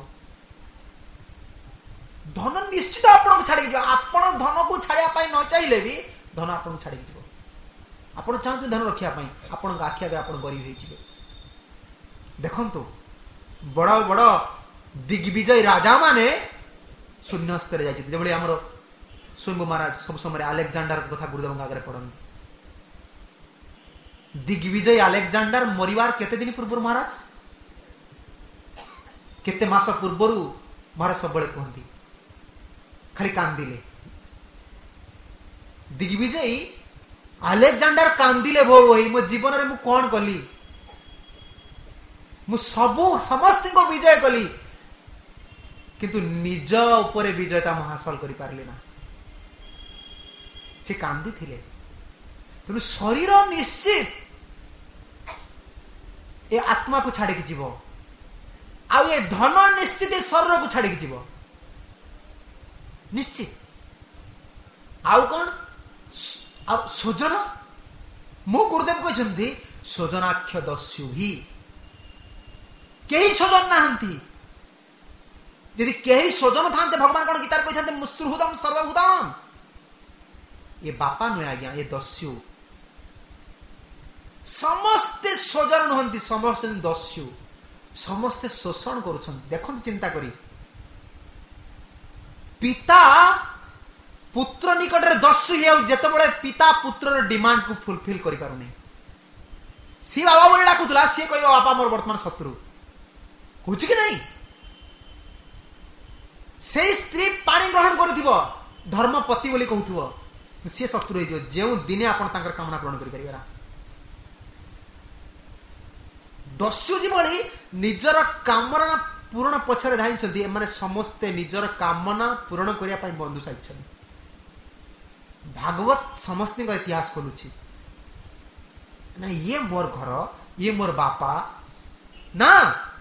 धन निश्चित आपन छाड़ी जीव आपण धन को छाड़िया न चाहिए भी धन आपन छाड़ी जीव आपण चाहते धन रखिया आपण आखि आगे आपण गरीब होइछिबे देखंतु बड़ बड़ दिग्विजय राजा माने शून्य स्तर जाइछित जेबळे हमर स्वयं महाराज सब समय अलेक्जेंडर कथा गुरुदेव आगे पढ़न दिग्विजय अलेक्जेंडर मरिवार केते दिन पूर्व महाराज केते मास पूर्व महाराज सब कहती खाली कांदिले दिग्विजय अलेक्जेंडर कांदिले भो वही मो जीवन रे मु कौन कली मु सबु समस्त को विजय कली किंतु निज ऊपर विजयता मु हासिल करि पारले ना से कांदी थिले तेणु शरीर निश्चित ए आत्मा को छाड़ी जीव आ ये धन निश्चित ए शरीर को छाड़ी जीव निश्चित आउ कौन स्वजन मो गुरुदेव कहते स्वजनाख्य दस्यु ही कई स्वजन नाहंती यदि कई स्वजन था भगवान कौन गीतार कहते मुसुहृदम सर्वभूतम ये बापा नुहे आज्ञा ये दस्यु समस्ते स्वजन नुहंती समस्ते दस्यु समस्ते शोषण करुछन देखन चिंता करी पिता पुत्र निकट रे दस्यु हे जेतबळे पिता पुत्र डिमांड को फुलफिल करि पारुनी सी बाबा बोली डाकुतला सी कहबा बापा मोर वर्तमान शत्रु कुछ कि नहीं से स्त्री पानी ग्रहण करुथिबो धर्म पति बोली कहउथिबो सी शत्रु हे जेउ दिने आपण तांकर कामना पूर्ण करि परिबा दस्यु जीवली निजर कामना पूर्ण पछरे धाइछथि माने समस्ते निजर कामना पूर्ण करिया पई बंधु साइछथि भागवत समस्त का इतिहास खोलुछि ना ये मोर घर ये मोर बापा ना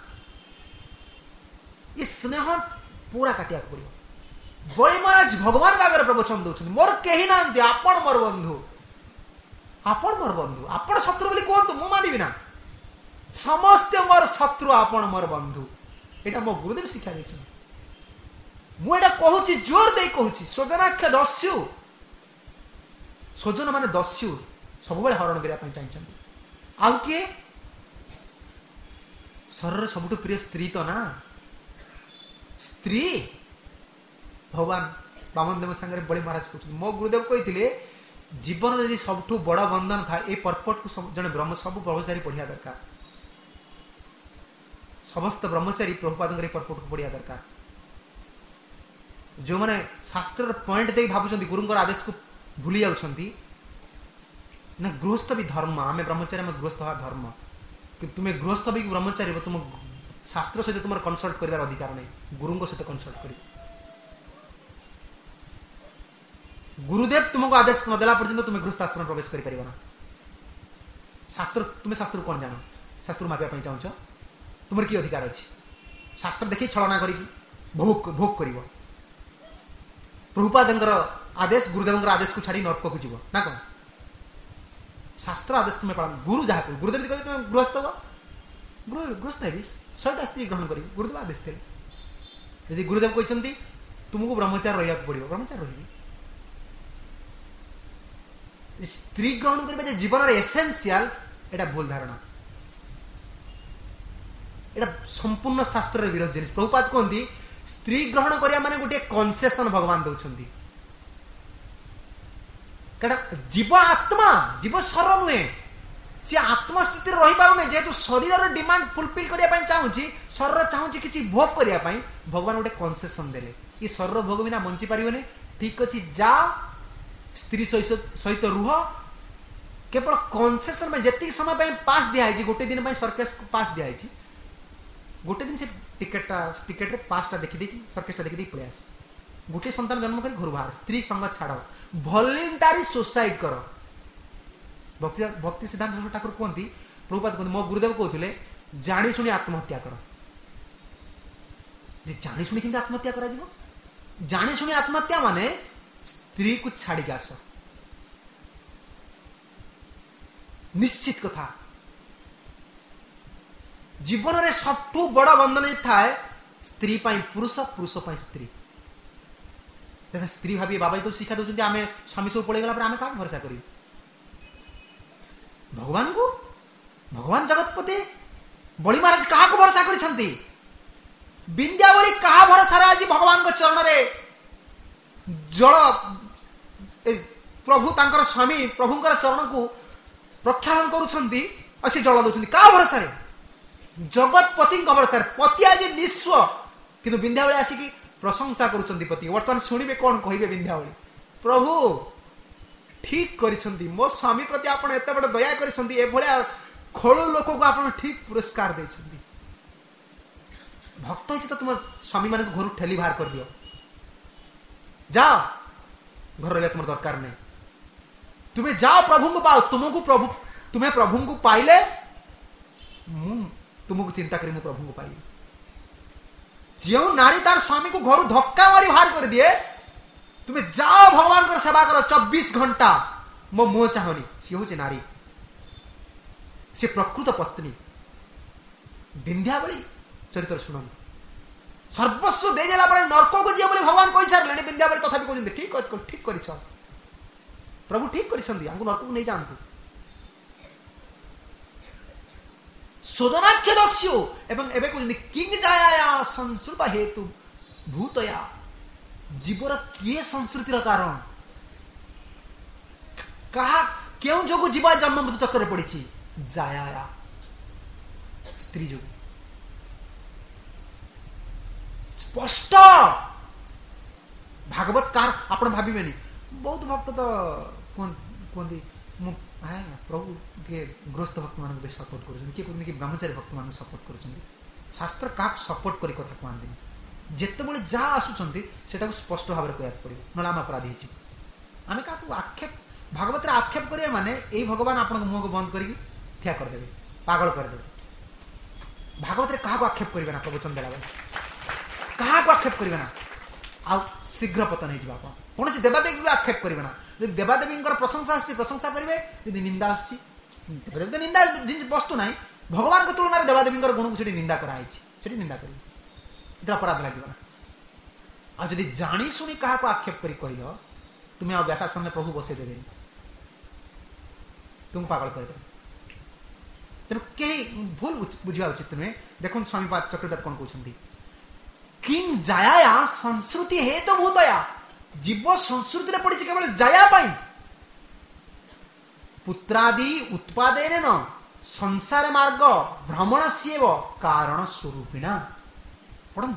ये स्नेह पूरा काटिया पड़ो बड़ी महाराज भगवान का आगे प्रवचन दौरान मोर कही ना आपण मोर बंधु आपण मोर बंधु आपण शत्रु बोली कहतु मु मानिबी ना समस्ते मोर शत्रु आपण मोर बंधु एटा मो गुरुदेव शिक्षा दी मु एटा कहूची जोर दे कहूची स्वजनाख्य दस्यु स्वजन माने दस्यु सब हरण करने चाहिए आउ किए शरीर सबुठ प्रिय स्त्री तो ना स्त्री भगवान बामन देव संगे बड़ी महाराज कहते मो गुरुदेव कहते जीवन में सबुठ बड़ बंधन था ये पर्पट को जड़े ब्रह्म सब ब्रह्मचारी पढ़िया दरकार समस्त ब्रह्मचारी प्रभुपाद पर्पट को पढ़िया दरकार जो मैंने शास्त्र पॉइंट दे भावुं गुरुंर आदेश को भूली जाउछंती ना गृहस्थ भी धर्म आम ब्रह्मचारी आम गृहस्थ हवा धर्म कि तुम्हें गृहस्थ भी ब्रह्मचारी तुम शास्त्र सहित तुम कनसल्ट कर अधिकार नहीं गुरु सहित कनसल्ट कर गुरुदेव तुमको आदेश नदेला पर्यंत तुम्हें गृहस्थ आश्रम प्रवेश कर शास्त्र तुम्हें शास्त्र कौन जान शास्त्र मापिया चाहूच तुम कि अधिकार अच्छी शास्त्र देखी छलना कर भोग भोग कर प्रभुपाद आदेश गुरुदेव आदेश को छाड़ी नर्क को जीव ना कौन शास्त्र आदेश तुम्हें पालन गुरु जहाँ गुरुदेव कहे तुम गृहस्थ हो गृहस्थ है शहेटा स्त्री ग्रहण कर गुरुदेव आदेश थे यदि गुरुदेव कहते तुमको ब्रह्मचार रहा पड़ो ब्रह्मचार रही स्त्री ग्रहण करने जीवन एसेंशियल एटा भूल धारणा एटा संपूर्ण शास्त्र विरोध जिनिस प्रभुपाद कहते स्त्री ग्रहण करिया माने गोटे कन्सेसन भगवान दौरान जीव आत्मा जीव सर नुहे सी आत्मा स्थिति रही पारे जेहेतु शरीर डिमांड फुलफिल करने चाहूँगी शरीर चाहूँगी किसी भोग करने भगवान गोटे कन्सेसन देले ये शरीर भोग बिना बंची पारे ठीक अच्छे जा स्त्री सहित रुह केवल कन्सेसन में जी समय पास दिखाई गोटे दिन सर्कस पास दिखाई गोटे दिन से टिकेट टिकेट पासटा देखी देखी सर्कसटा देखी देखी पलैस गोटे संतान जन्म कर घर बाहर स्त्री संग छाड़ वॉलंटरी सुसाइड कर भक्ति भक्ति सिद्धांत ठाकुर कहते प्रभुपाद कहते मो गुरुदेव कहते जानी शुणी आत्महत्या कर जानी शुणी कि आत्महत्या कर जानी शुणी आत्महत्या माने स्त्री को छाड़ी आस निश्चित कथा जीवन में सबठू बड़ बंधन थाए स्त्री पुरुष पुरुष स्त्री स्त्री भावी बाबा तो शिक्षा दौरान आम स्वामी सब पड़ेगा आम क्या भरोसा कर भगवान को भगवान जगतपति बड़ी महाराज क्या भरोसा कर विंध्यावली क्या भरोसा आज भगवान को चरण में जल प्रभु तांकर स्वामी प्रभुंकर चरण को प्रक्षालन करुँच जल दौरान क्या भरोसा जगतपति भरोसा पति आज निस्व कि विंध्यावली आसिकी प्रशंसा करुँच पति वर्तमान शुणे कौन कहे विंध्यावली प्रभु ठीक करिसंती मो स्वामी प्रति आपण एते बड़ दया करिसंती ए भलिया खोल लोक को आपण ठीक पुरस्कार दैछंती भक्त है तो तुम स्वामी मान घर ठेली बाहर कर दियो जाओ घर रहे तुम दरकार नहीं तुम्हें जाओ प्रभु को पाओ तुमको प्रभु तुम्हें प्रभु को पाइले तुमको चिंता करी मु प्रभु को पाइली जो नारी तार स्वामी को घर धक्का मारी बाहर कर दिए तुम्हें जाओ भगवान को सेवा करो चौबीस घंटा मो मुह चाहनी सी हूँ नारी से प्रकृत पत्नी विंध्यावली चरित्र शुण सर्वस्व दे देला पर नरक को दिए बोले भगवान कहि सारले विंध्यावली तथापि कहते ठीक ठीक कर प्रभु ठीक कर नरक को नहीं जानतु सोदनाख्यदस्यो एवं एबे कहते किंग जाया संस्कृत हेतु भूतया जीवर किए संस्कृतिर कारण कहा क्यों जो जीवा जन्म मृत्यु चक्कर पड़ी जाया स्त्री जो स्पष्ट भागवत कार आपण भाविबेनी बहुत भक्त तो कहते प्रभु के गृहस्थ भक्त मान सपोर्ट कर ब्रह्मचारी भक्त मान सपोर्ट कर शास्त्र क्या सपोर्ट कर कथा कहते जिते जहाँ आसुंट से स्पष्ट भाव में कहना पड़ो ना आम अपराधी आम क्या आक्षेप भागवत आक्षेप करें माने यही भगवान आपण मुह को बंद करके ठिया करदे पागल करदे भागवत क्या आक्षेप करें ना प्रवचन देला क्या आक्षेप करें ना आ शीघ्र पतन हो कौन से देवादेवी भी आक्षेप करें ना यदि देवादेवी प्रशंसा आस प्रशंसा करेंगे यदि निंदा आस निंदा वस्तु ना भगवान को तुलन देवादेवी गुण को निंदा कराई निंदा कर अपराध लगे आज जानी शुणी क्या आक्षेप कर कहल तुम्हें आ व्यासासन में प्रभु बसई देवे तुम पागल कर तेणु कहीं भूल बुझा उचित नुहे देखो स्वामी चक्रवर्ती कौन कहते किंग जाया संस्कृति हे तो भूतया जीव संस्कृति पड़ी केवल जाया पुत्रादि उत्पादन न संसार मार्ग भ्रमण से कारण स्वरूपिणा पढ़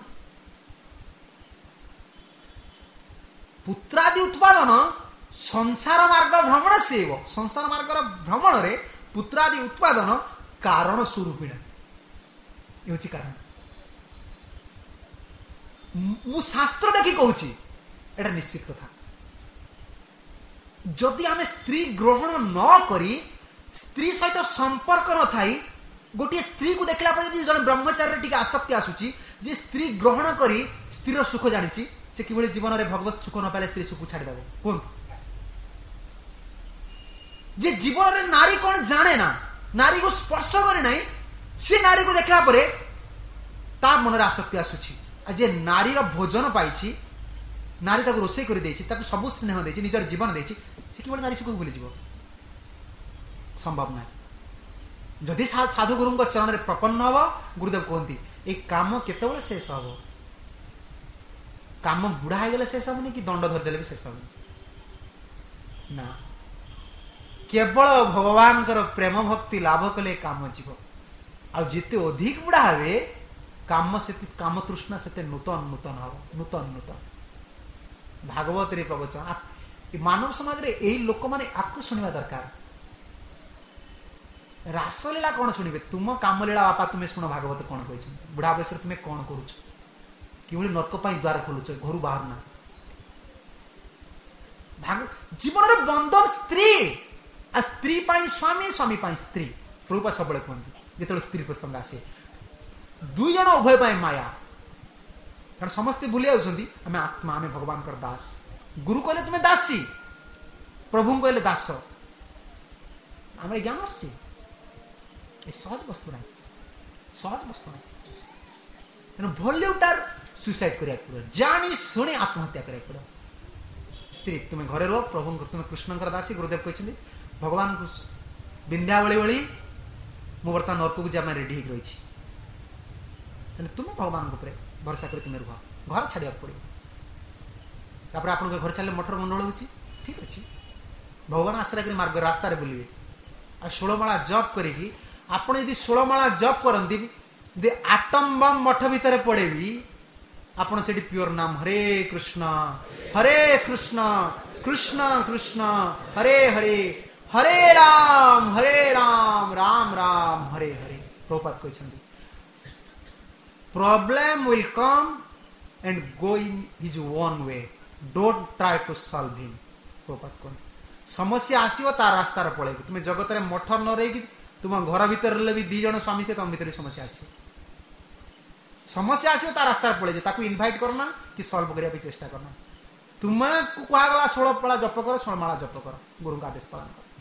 पुत्रादि उत्पादन संसार मार्ग भ्रमण से संसार मार्ग भ्रमण रे पुत्रादि उत्पादन कारण स्वरूपिणा ये कारण मु शास्त्र देखी कहूँ एटा निश्चित कथा जदि आम स्त्री ग्रहण न करी स्त्री सहित संपर्क न थाई गोटे स्त्री को देखला जन ब्रह्मचारी टी आसक्ति आसूची जे स्त्री ग्रहण करी स्त्री सुख जानी से कि जीवन में भगवत सुख न पाले स्त्री सुख छाड़देव कौन जे जीवन में नारी कौन जाने ना नारी को स्पर्श करे ना से नारी को देखला परे ता मन रे आसक्ति आसूची आ जे नारी रो भोजन पाइछि नारी ताको रोषे कर देछि ताको सब स्नेह देछि निजर जीवन देछि से कि नारी सुख भूली जीव संभव ना जदि साधु गुरु चरण में प्रपन्न हम गुरुदेव कहती ये काम केतबेले शेष हम काम बुढ़ा हो गले शेष हमनी कि दंड धरदेले भी शेष हमनी ना केवल भगवान प्रेम भक्ति लाभ कले काम जीव आ जिते अधिक बुढ़ा हे काम से काम तृष्णा से नूतन नूतन हम नूतन नूतन भागवत रे प्रवचन मानव समाज रे यही लोक माने आपको सुनिवा दरकार रासलीला कौन शुणे तुम कामलीला बापा तुम्हें शुण भागवत कौन कही बुढ़ा बयस तुम्हें कौन करुच कि नर्क द्वार खोलुच घर बाहर ना भाग जीवन बंधन स्त्री आ स्त्री पाई स्वामी स्वामी पाई स्त्री प्रभुपा सब कहते जो स्त्री प्रसंग आसे दुई जन उभय पाई माया कारण समस्ते भूली जाउछंती आमे आत्मा आमे भगवान कर दास गुरु कहले तुम्हें दासी प्रभु कहले दास आमे ज्ञान आछी ये सहज वस्तु ना सहज वस्तु ना तेना भल्यूटार सुसाइड करिया पड़ो जानी शुणी आत्महत्या करिया पड़ो स्त्री तुम्हें घरे रहो प्रभु तुम्हें कृष्णकर दासी गुरुदेव कहते भगवान को विंध्यावली भली मु बर्तमान नर्क को जाए रेडी हो रही तुम्हें भगवान उपरे भरोसा कर तुम्हें रुह घर छाड़ा पड़ो तापर आप घर छाड़े मटर मंडल हो ठीक अच्छे भगवान आश्रय कर मार्ग रास्तार बुलवे आ षोलमाला जप करी आपण यदि षोलमाला जप करती आटम बम मठ भितर पड़े भी आपण से प्योर नाम हरे कृष्ण हरे कृष्ण कृष्ण कृष्ण हरे हरे हरे राम हरे राम राम राम हरे हरे प्रभुपाद कहते problem will come and go in his own way don't try to solve him Prabhupada कहते समस्या आसो तार रास्तार पड़े तुम्हें जगत में मठ न रही तुम घर भीतर भी दी जन स्वामी थे तुम भीतर समस्या आस समस्या आसो तार रास्तार पड़े ताकू इनभाइट करना कि सॉल्व करने चेष्टा करना तुम्हें कहगला षोलमाला जप कर षोलमाला जप कर गुरु का आदेश पालन कर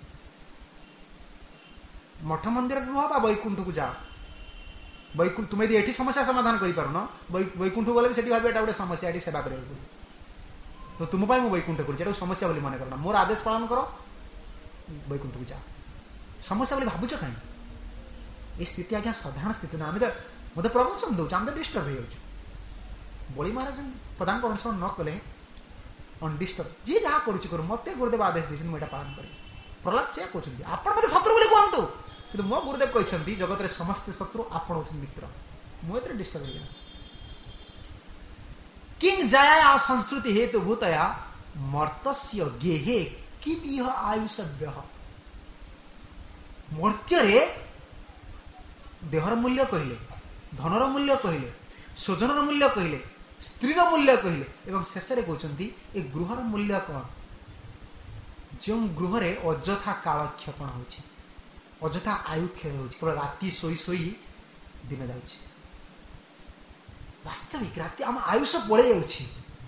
मठ मंदिर रुह वैकुंठ को जाओ वैकुंठ तुम्हें यदि ये समस्या समाधान कर वैकुंठ गले भी भाव एटा गोटे समस्या ये सेवा कर तो तुम मुझे वैकुंठ कर समस्या बोली मन करना मोर आदेश पालन कर वैकुंठ को जाओ समस्या बोली भावुच कहीं ये स्थिति आज्ञा साधारण स्थिति ना तो मत प्रवचन दौर आम तो डिस्टर्ब हो बड़ी महाराज प्रधान अनुसरण न कले अनडिस्टर्ब जी जहाँ कर मत गुरुदेव आदेश देते मुझे पालन करी प्रहलाद से कहते आप मत शत्रु बोली कहतु कि मो गुरुदेव कहते जगत में समस्त शत्रु आप मित्र मुझे डिस्टर्ब हो किंग जया संस्कृति हेतु भूतया मर्तस्य गेहे किम इह आयुषव्य मर्त्य देहर मूल्य कहले धनर मूल्य कहले स्वजनर मूल्य कहले स्त्रीर मूल्य कहले एवं शेष कहते ए गृहर मूल्य कौन जो गृह अजथा कालक्षेपण हो अजथा आयु क्षय हो राति शोई शोई दिन जा वास्तविक राति आम आयुष पड़े जा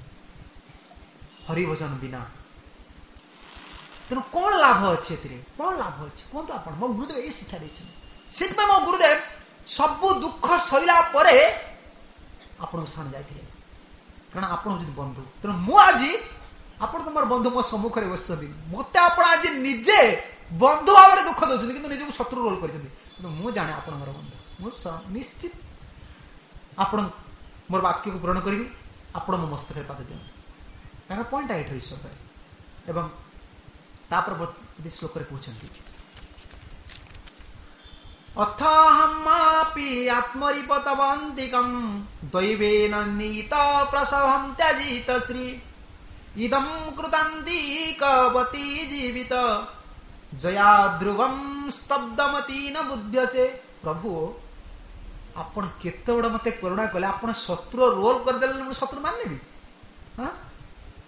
हरिभजन बिना तेणु कौन लाभ अच्छे कौन लाभ अच्छे कहतु आप मो गुरुदेव ये शिक्षा देते मो गुरुदेव सबू दुख सैला आपण स्थान जाते कारण आप बंधु तेणु मुझे आप मोर बंधु मो सम्मुखें बस मत आज निजे बंधु भाव में दुख दौरान कि निजक शत्रु रोल कर मुझे जाने आप बंधु मुझे निश्चित आप मोर वाक्य को पूरण करी आपण मो मस्तक पाद दिखाँ पॉइंट एट ईश्वर एवं तापर श्लोक कहते अथहमापि आत्मरिपतवन्तिकं दैवेन नीत प्रसवं त्यजित श्री इदं कृतन्ति कवती जीवित जया ध्रुवं स्तब्धमती न बुध्यसे प्रभु आपण केते बड़ मते करुणा कले आपण शत्रु रोल कर देले मु शत्रु मान नेबी हां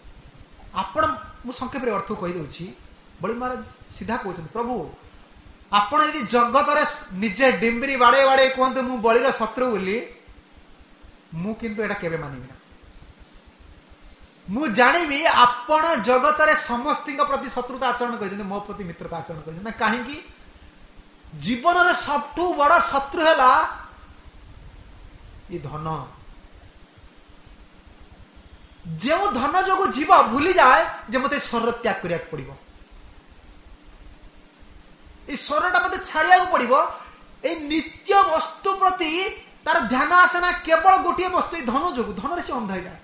आपण मु संक्षेप रे अर्थ कहि दउछि बड़ी महाराज सीधा कहउछन प्रभु आपण यदि जगत निजे डिम्बरी बाड़े बाड़े कहते मु बलिर शत्रु बोली मु किंतु एटा केबे मानिबी ना मु जानिबी आपण जगत रे समस्त प्रति शत्रुता आचरण कर मो प्रति मित्रता आचरण कर कहीं जीवन रे सबठू बड़ा शत्रु है ये धन जो धन जो जीव भूली जाए जे मते शरीर त्याग करिया पड़िबो ये शरीरटा मते छाड़िया पड़िबो ए नित्य वस्तु प्रति तार ध्यान आसे ना केवल गोटे वस्तु धन जो धन से अंध हो जाए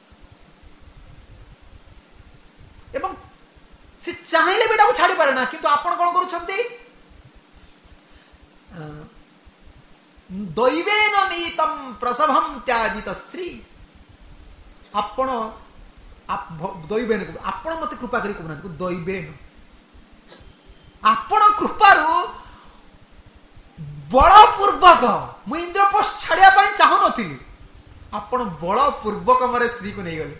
एवं से चाहिए बेटा को छाड़ी पारे ना किंतु आपण कौन करुछंती दैवेन नीतम प्रसभम त्याजित श्री आपण दैवेन आपण मते कृपा करी कहना दैवेन आपण कृपारु बलपूर्वक मु इंद्रप्रस्थ छाड़िया पाई चाहू नथिली आपण बलपूर्वक मरे श्री को नहीं गले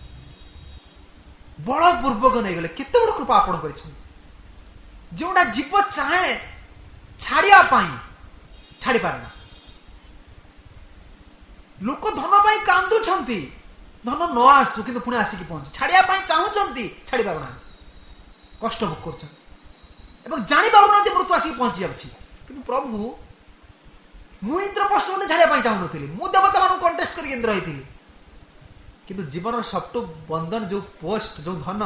बलपूर्वक नहीं गले केते बड़ कृपा आपण करिछन जोडा जीव चाहे छाड़िया पाई छाड़ी पारना लोक धन पाई कांदुछंती धन न आसु किंतु पुणे आसिक पहुंच छाड़िया पाई चाहूचंती छाड़ी पारना कष्ट भोग करछन एवं जानी पारुनांती मृत्यु आसिक पहुंची जाउछि किंतु प्रभु मु इंद्रप्रस्थ मते छाड़िया पाई चाहू नथिली मु देवता मानु कंटेस्ट करी इंद्र होइथिली किंतु जीवन सबटू बंधन जो पोस्ट जो धन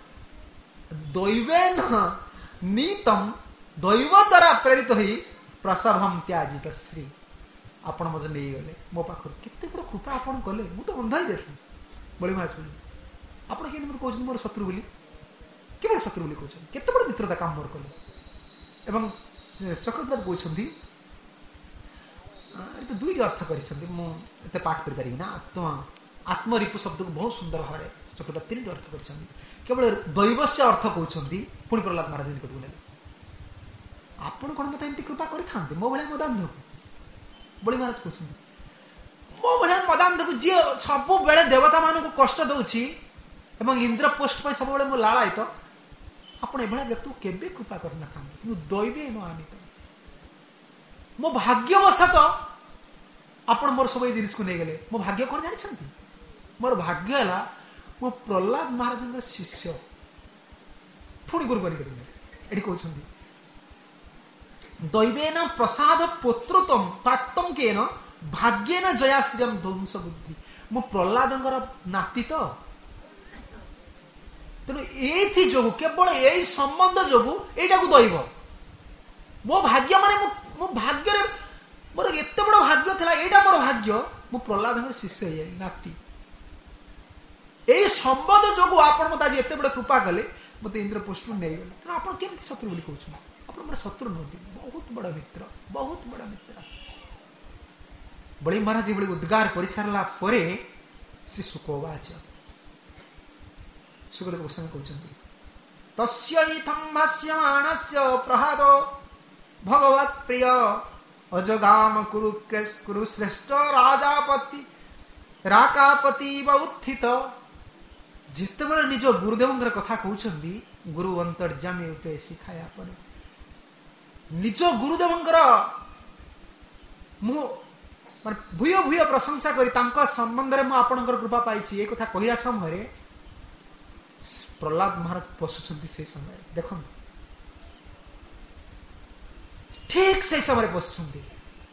दैवेन नीतम दैव द्वारा प्रेरित होई प्रसभम त्याजित श्री आपण मते नहीं गले मो पाखर केते बड़ कृपा आपण कले मु तो अंधाई देखि बळी माछ आपण के मते कहउछ मोर शत्रु बोली केवल शत्रु बोली कहउछ केते बड़ मित्रता काम मोर कले एवं चक्रवर्ती कहउछंती ए तो दुई अर्थ करिसंती मु एते पाठ करि पारिबी ना आत्मा आत्मरिपु शब्द को बहुत सुंदर भाव चक्रवर्ती तीन अर्थ करिसंती केवल दैवस्य अर्थ कहउछंती पुणी प्रहलाद महाराज निकट बोले आपण कोन मते एंती कृपा करि थांते मो भले मदांध बड़ी महाराज कहउछंती मो भले मदांध को जे सब बेले देवता मान को कष्ट दउछि एवं इंद्रप्रस्थ पय सब बेले मो लाळायत आपण एभला व्यक्ति को केबे कृपा करना थांते किंतु दैवे न आनित मो भाग्यवशत आपण मोर सब जिनिस को नहीं गले मो भाग्य कोन जानि छंती मोर भाग्य हला मो प्रहलाद महाराज शिष्य पुणी गुरु बनी एठी कहउछंती दैवेन प्रसाद पुत्रतम प्राप्तम केन भाग्येन जयाश्रियम ध्वंस बुद्धि मो प्रहलादंगर नाती तो तेणु एथि जो केवल यही संबंध जो एटा को दैव मो भाग्य माने मो भाग्य रे मोर एते बड़ भाग्य थला एटा मोर भाग्य मो प्रहलादंगर शिष्य हे नाती एही संबंध जो आपण मते आज एते बड़ कृपा कले मते इंद्रप्रस्थ नै गले तेणु आपण केमति शत्रु बोली कहउछ आपण मोर शत्रु नथि बहुत बड़ा मित्र बहुत बड़ा मित्र बड़ी महाराज बड़ी उद्गार कर सारा पर श्री सुकोवाच सुखदेव गोस्वामी कहते तस्यैथं भाष्यमाणस्य प्रहादो भगवत् प्रिय अजगाम कुरु कुरु श्रेष्ठ राजापति राकापति उत्थित जिते बड़े निज गुरुदेव कथा कहते गुरु अंतर्जामी रूपे शिखाया पड़े निज गुरुदेवंकर मु माने भूय भूय प्रशंसा करी तांका संबंध रे मु आपनकर कृपा पाइछि ए कथा कहिरा समय प्रहलाद महाराज पसुछंती से समय देखो ठीक से समय पसुछंती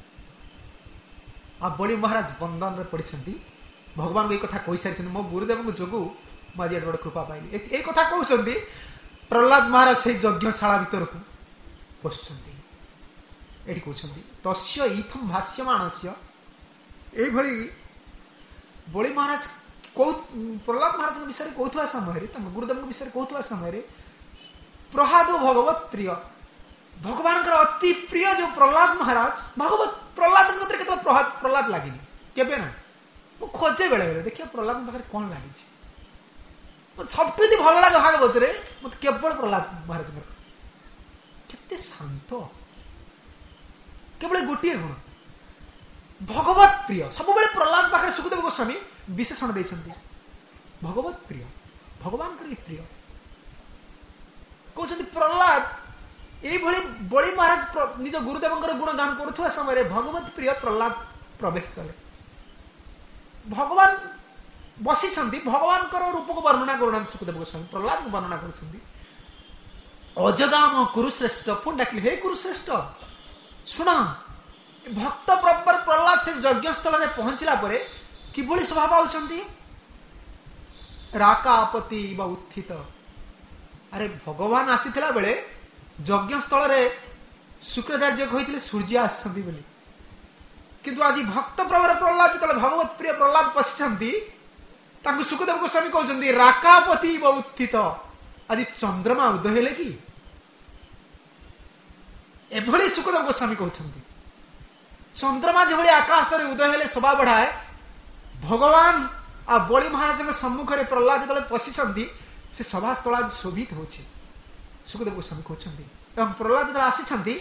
आ बड़ी महाराज बंधन रे पड़िछंती भगवान को ए कथा कहि सारिछन मो गुरुदेव को जोगु माजी बड़ कृपा पाइली ए कथा कहउछंती प्रहलाद महाराज से यज्ञशाला भीतर को पसुछंती एठी कहउछंती तस्य इथम भाष्यमानस्य ए भली बड़ी महाराज को प्रहलाद महाराज के विषय कहथुवा समय रे तम गुरुदेव के विषय कहथुवा समय रे प्रहाद भगवत प्रिय भगवान का अति प्रिय जो प्रहलाद महाराज भगवत प्रहलाद के केतो प्रहलाद प्रहलाद लागिनी केबे ना मु खोजे बेले बेले देखियो प्रहलाद पाखरे कोन लागि छी मु सबटि भल लागे भागवत रे मत केवल प्रहलाद महाराज केते शांत केवल गोटे गुण भगवत प्रिय सब बेले प्रहलाद पाखरे सुखदेव गोस्वामी विशेषण देछंती भगवत प्रिय भगवान के प्रिय कहते प्रहलाद এইভাবে বলি মহারাজ নিজ গুরুদেবଙ୍କର গুণଗାন କରୁଥିବା ସମୟରେ ଭଗବତ ପ୍ରିୟ ପ୍ରହ୍ଲାଦ ପ୍ରବେଶ କଲେ। ଭଗବାନ ବସିଛନ୍ତି, ଭଗବାନଙ୍କର ରୂପକୁ ବର୍ଣ୍ଣନା କରୁନାହାନ୍ତି ସୁଖଦେବ ଗୋସ୍ୱାମୀ, ପ୍ରହ୍ଲାଦକୁ ବର୍ଣ୍ଣନା କରୁଛନ୍ତି। ଅଜଗାମ କୁରୁଶ୍ରେଷ୍ଠ, ପୁଣି ଡାକିଲେ ହେ କୁରୁଶ୍ରେଷ୍ଠ ଶୁଣ, ଭକ୍ତ ପ୍ରବର ପ୍ରହ୍ଲାଦ ସେ ଯଜ୍ଞସ୍ଥଳରେ ପହଞ୍ଚିଲା ପରେ କିଭଳି ସ୍ୱଭାବ ପାଉଛନ୍ତି? ରାକାପତି ବା ଉତ୍ଥିତ। ଆରେ ଭଗବାନ ଆସିଥିଲା ବେଳେ ଯଜ୍ଞସ୍ଥଳରେ ଶୁକ୍ରାଚାର୍ଯ୍ୟ କହିଥିଲେ ସୂର୍ଯ୍ୟ ଆସିଛନ୍ତି ବୋଲି, କିନ୍ତୁ ଆଜି ଭକ୍ତ ପ୍ରବର ପ୍ରହ୍ଲାଦ ଯେତେବେଳେ ଭଗବତ ପ୍ରିୟ ପ୍ରହ୍ଲାଦ ପଶିଛନ୍ତି ତାଙ୍କୁ ସୁଖଦେବ ଗୋସ୍ୱାମୀ କହୁଛନ୍ତି ରାକାପତି ବା ଉତ୍ଥିତ। ଆଜି ଚନ୍ଦ୍ରମା ଉଦୟ ହେଲେ କି? ଏଭଳି ସୁଖଦେବ ଗୋସ୍ୱାମୀ କହୁଛନ୍ତି। ଚନ୍ଦ୍ରମା ଯେଭଳି ଆକାଶରେ ଉଦୟ ହେଲେ ଶୋଭା ବଢାଏ, ଭଗବାନ ଆଉ ବଳି ମହାରାଜଙ୍କ ସମ୍ମୁଖରେ ପ୍ରହ୍ଲାଦ ଯେତେବେଳେ ପଶିଛନ୍ତି ସେ ସଭାସ୍ଥଳ ଆଜି ଶୋଭିତ ହେଉଛି, ସୁଖଦେବ ଗୋସ୍ୱାମୀ କହୁଛନ୍ତି। ଏବଂ ପ୍ରହ୍ଲାଦ ଯେତେବେଳେ ଆସିଛନ୍ତି,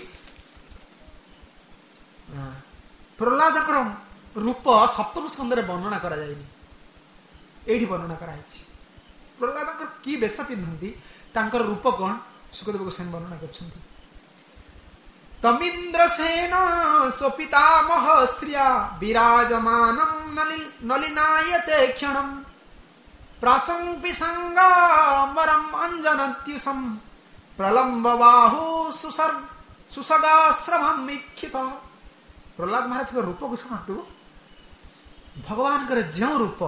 ପ୍ରହ୍ଲାଦଙ୍କର ରୂପ ସପ୍ତମ ସ୍କନ୍ଧରେ ବର୍ଣ୍ଣନା କରାଯାଇନି, ଏଇଠି ବର୍ଣ୍ଣନା କରାଯାଇଛି। ପ୍ରହ୍ଲାଦଙ୍କର କି ବେଶ ପିନ୍ଧନ୍ତି, ତାଙ୍କର ରୂପ କଣ, ସୁଖଦେବ ଗୋସ୍ୱାମୀ ବର୍ଣ୍ଣନା କରିଛନ୍ତି। ତମିନ୍ଦ୍ରସେନ ସ୍ୱପିତାମହ ଶ୍ରିୟା ବିରାଜମାନଂ ନଲିନାୟତେ କ୍ଷଣଂ ପ୍ରାସଂ ପିସଙ୍ଗାମରଂ ଅଞ୍ଜନତ୍ୟୁଷଂ ପ୍ରଲମ୍ବ ବାହୁ ସୁସଗାଶ୍ରମଂ ଇକ୍ଷିତ। ପ୍ରହ୍ଲାଦ ମହାରାଜଙ୍କ ରୂପକୁ ଶୁଣନ୍ତୁ। ଭଗବାନଙ୍କର ଯେଉଁ ରୂପ,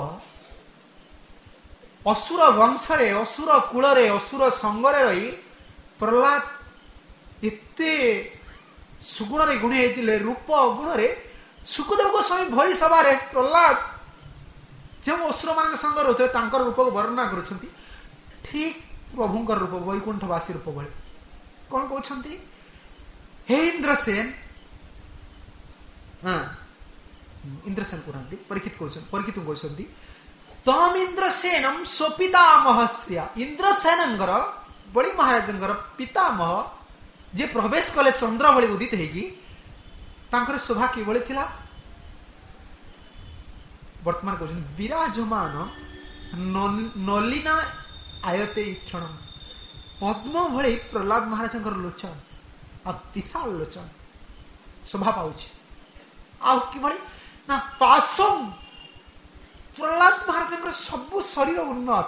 ଅସୁର ବଂଶରେ, ଅସୁର କୂଳରେ, ଅସୁର ସଙ୍ଗରେ ରହି ପ୍ରହ୍ଲାଦ ଏତେ ସୁଗୁଣରେ ଗୁଣୀ ହେଇଥିଲେ, ରୂପ ଗୁଣରେ ସୁଖଦେବ ଗୋସ୍ୱାମୀ ଭଳି ସଭାରେ ପ୍ରହ୍ଲାଦ ଯେଉଁ ଅସୁର ମାନଙ୍କ ସଙ୍ଗରେ ରହୁଥିଲେ ତାଙ୍କର ରୂପକୁ ବର୍ଣ୍ଣନା କରୁଛନ୍ତି। ଠିକ ପ୍ରଭୁଙ୍କର ରୂପ, ବୈକୁଣ୍ଠବାସୀ ରୂପ ଭଳି। କଣ କହୁଛନ୍ତି? ହେ ଇନ୍ଦ୍ରସେନ, ହଁ ଇନ୍ଦ୍ରସେନ କୁହନ୍ତି, ପରୀକ୍ଷିତ କହୁଛନ୍ତି, ପରୀକ୍ଷିତ କହୁଛନ୍ତି ତମ ଇନ୍ଦ୍ରସେନମ ସ୍ୱପିତାମହସ୍ୟା। ଇନ୍ଦ୍ରସେନଙ୍କର, ବଳି ମହାରାଜଙ୍କର ପିତାମହ ଯେ ପ୍ରବେଶ କଲେ ଚନ୍ଦ୍ର ଭଳି ଉଦିତ ହେଇକି, ତାଙ୍କର ଶୋଭା କିଭଳି ଥିଲା? ବର୍ତ୍ତମାନ କହୁଛନ୍ତି ବିରାଜମାନ ନଲିନା ଆୟତେ ଇକ୍ଷଣ। ପଦ୍ମ ଭଳି ପ୍ରହ୍ଲାଦ ମହାରାଜଙ୍କର ଲୋଚନ, ଆଉ ବିଶାଳ ଲୋଚନ ଶୋଭା ପାଉଛି। ଆଉ କିଭଳି ନା ପାଶଂ, ପ୍ରହ୍ଲାଦ ମହାରାଜଙ୍କର ସବୁ ଶରୀର ଉନ୍ନତ,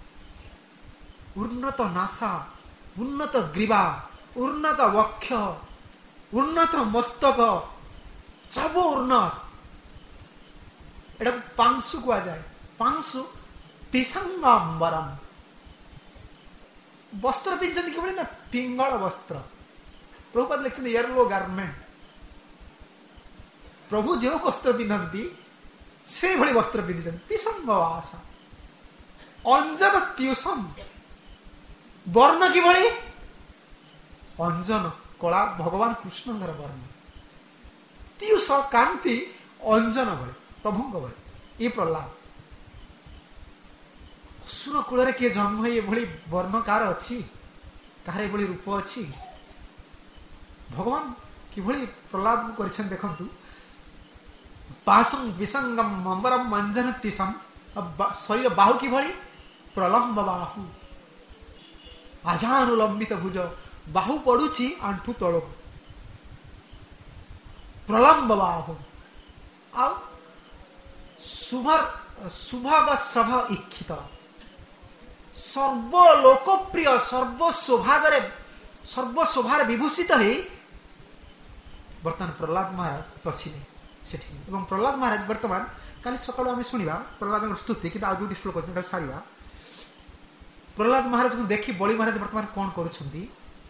ଉନ୍ନତ ନାସା, ଉନ୍ନତ ଗ୍ରୀବା, ଉନ୍ନତ ବକ୍ଷ, ଉନ୍ନତ ମସ୍ତକ, ସବୁ ଉନ୍ନତ। ଏଟାକୁ ପାଂଶୁ କୁହାଯାଏ। ପାଂଶୁ ପିସଙ୍ଗାମ୍ବରମ। ବସ୍ତ୍ର ପିନ୍ଧଛନ୍ତି କିଭଳି ନା ପିଙ୍ଗଳ ବସ୍ତ୍ର। ପ୍ରଭୁପାଦ ଲେଖିଛନ୍ତି ୟେଲୋ ଗାର୍ମେଣ୍ଟ। ପ୍ରଭୁ ଯେଉଁ ବସ୍ତ୍ର ପିନ୍ଧନ୍ତି ସେଇଭଳି ବସ୍ତ୍ର ପିନ୍ଧିଛନ୍ତି। ପିସଙ୍ଗ ଆସ ଅଞ୍ଜନ ତ୍ୟୁଷମ। ବର୍ଣ୍ଣ କିଭଳି? ଅଞ୍ଜନ କଳା, ଭଗବାନ କୃଷ୍ଣଙ୍କର ବର୍ଣ୍ଣ। ତ୍ୟୁଷ କାନ୍ତି, ଅଞ୍ଜନ ଭଳି, ପ୍ରଭୁଙ୍କ ଭଳି। ଏ ପ୍ରହ୍ଲାଦ ଅସୁର କୂଳରେ କିଏ ଜନ୍ମ ହୋଇ ଏଭଳି ବର୍ଣ୍ଣ କାହାର ଅଛି? କାହାର ଏଭଳି ରୂପ ଅଛି? ଭଗବାନ କିଭଳି ପ୍ରହ୍ଲାଦକୁ କରିଛନ୍ତି ଦେଖନ୍ତୁ। ପାଶଂ ବିସଙ୍ଗମ ଅମ୍ବରମ ଅଞ୍ଜନ ତ୍ୟୁଷମ। ଶରୀର ବାହୁ କିଭଳି? ପ୍ରଲମ୍ବ ବାହୁ, ଆଜାନୁଲମ୍ବିତ ଭୁଜ, ବାହୁ ପଡୁଛି ଆଣ୍ଠୁ ତଳକୁ, ପ୍ରଲମ୍ବ ବାହୁ। ଆଉ ସୁଭଗ ସଭ ଇକ୍ଷିତ, ସର୍ବ ଲୋକପ୍ରିୟ, ସର୍ବ ସୌଭାଗରେ, ସର୍ବ ଶୋଭାରେ ବିଭୂଷିତ ହେଇ ବର୍ତ୍ତମାନ ପ୍ରହ୍ଲାଦ ମହାରାଜ ପଶିଲେ ସେଠି। ଏବଂ ପ୍ରହ୍ଲାଦ ମହାରାଜ ବର୍ତ୍ତମାନ, କାଲି ସକାଳୁ ଆମେ ଶୁଣିବା ପ୍ରହ୍ଲାଦଙ୍କ ସ୍ତୁତି, କିନ୍ତୁ ଆଉ ଯୋଉଠି ଶ୍ଲୋକ ଅଛି ତାକୁ ସାରିବା। ପ୍ରହ୍ଲାଦ ମହାରାଜଙ୍କୁ ଦେଖି ବଳି ମହାରାଜ ବର୍ତ୍ତମାନ କଣ କରୁଛନ୍ତି?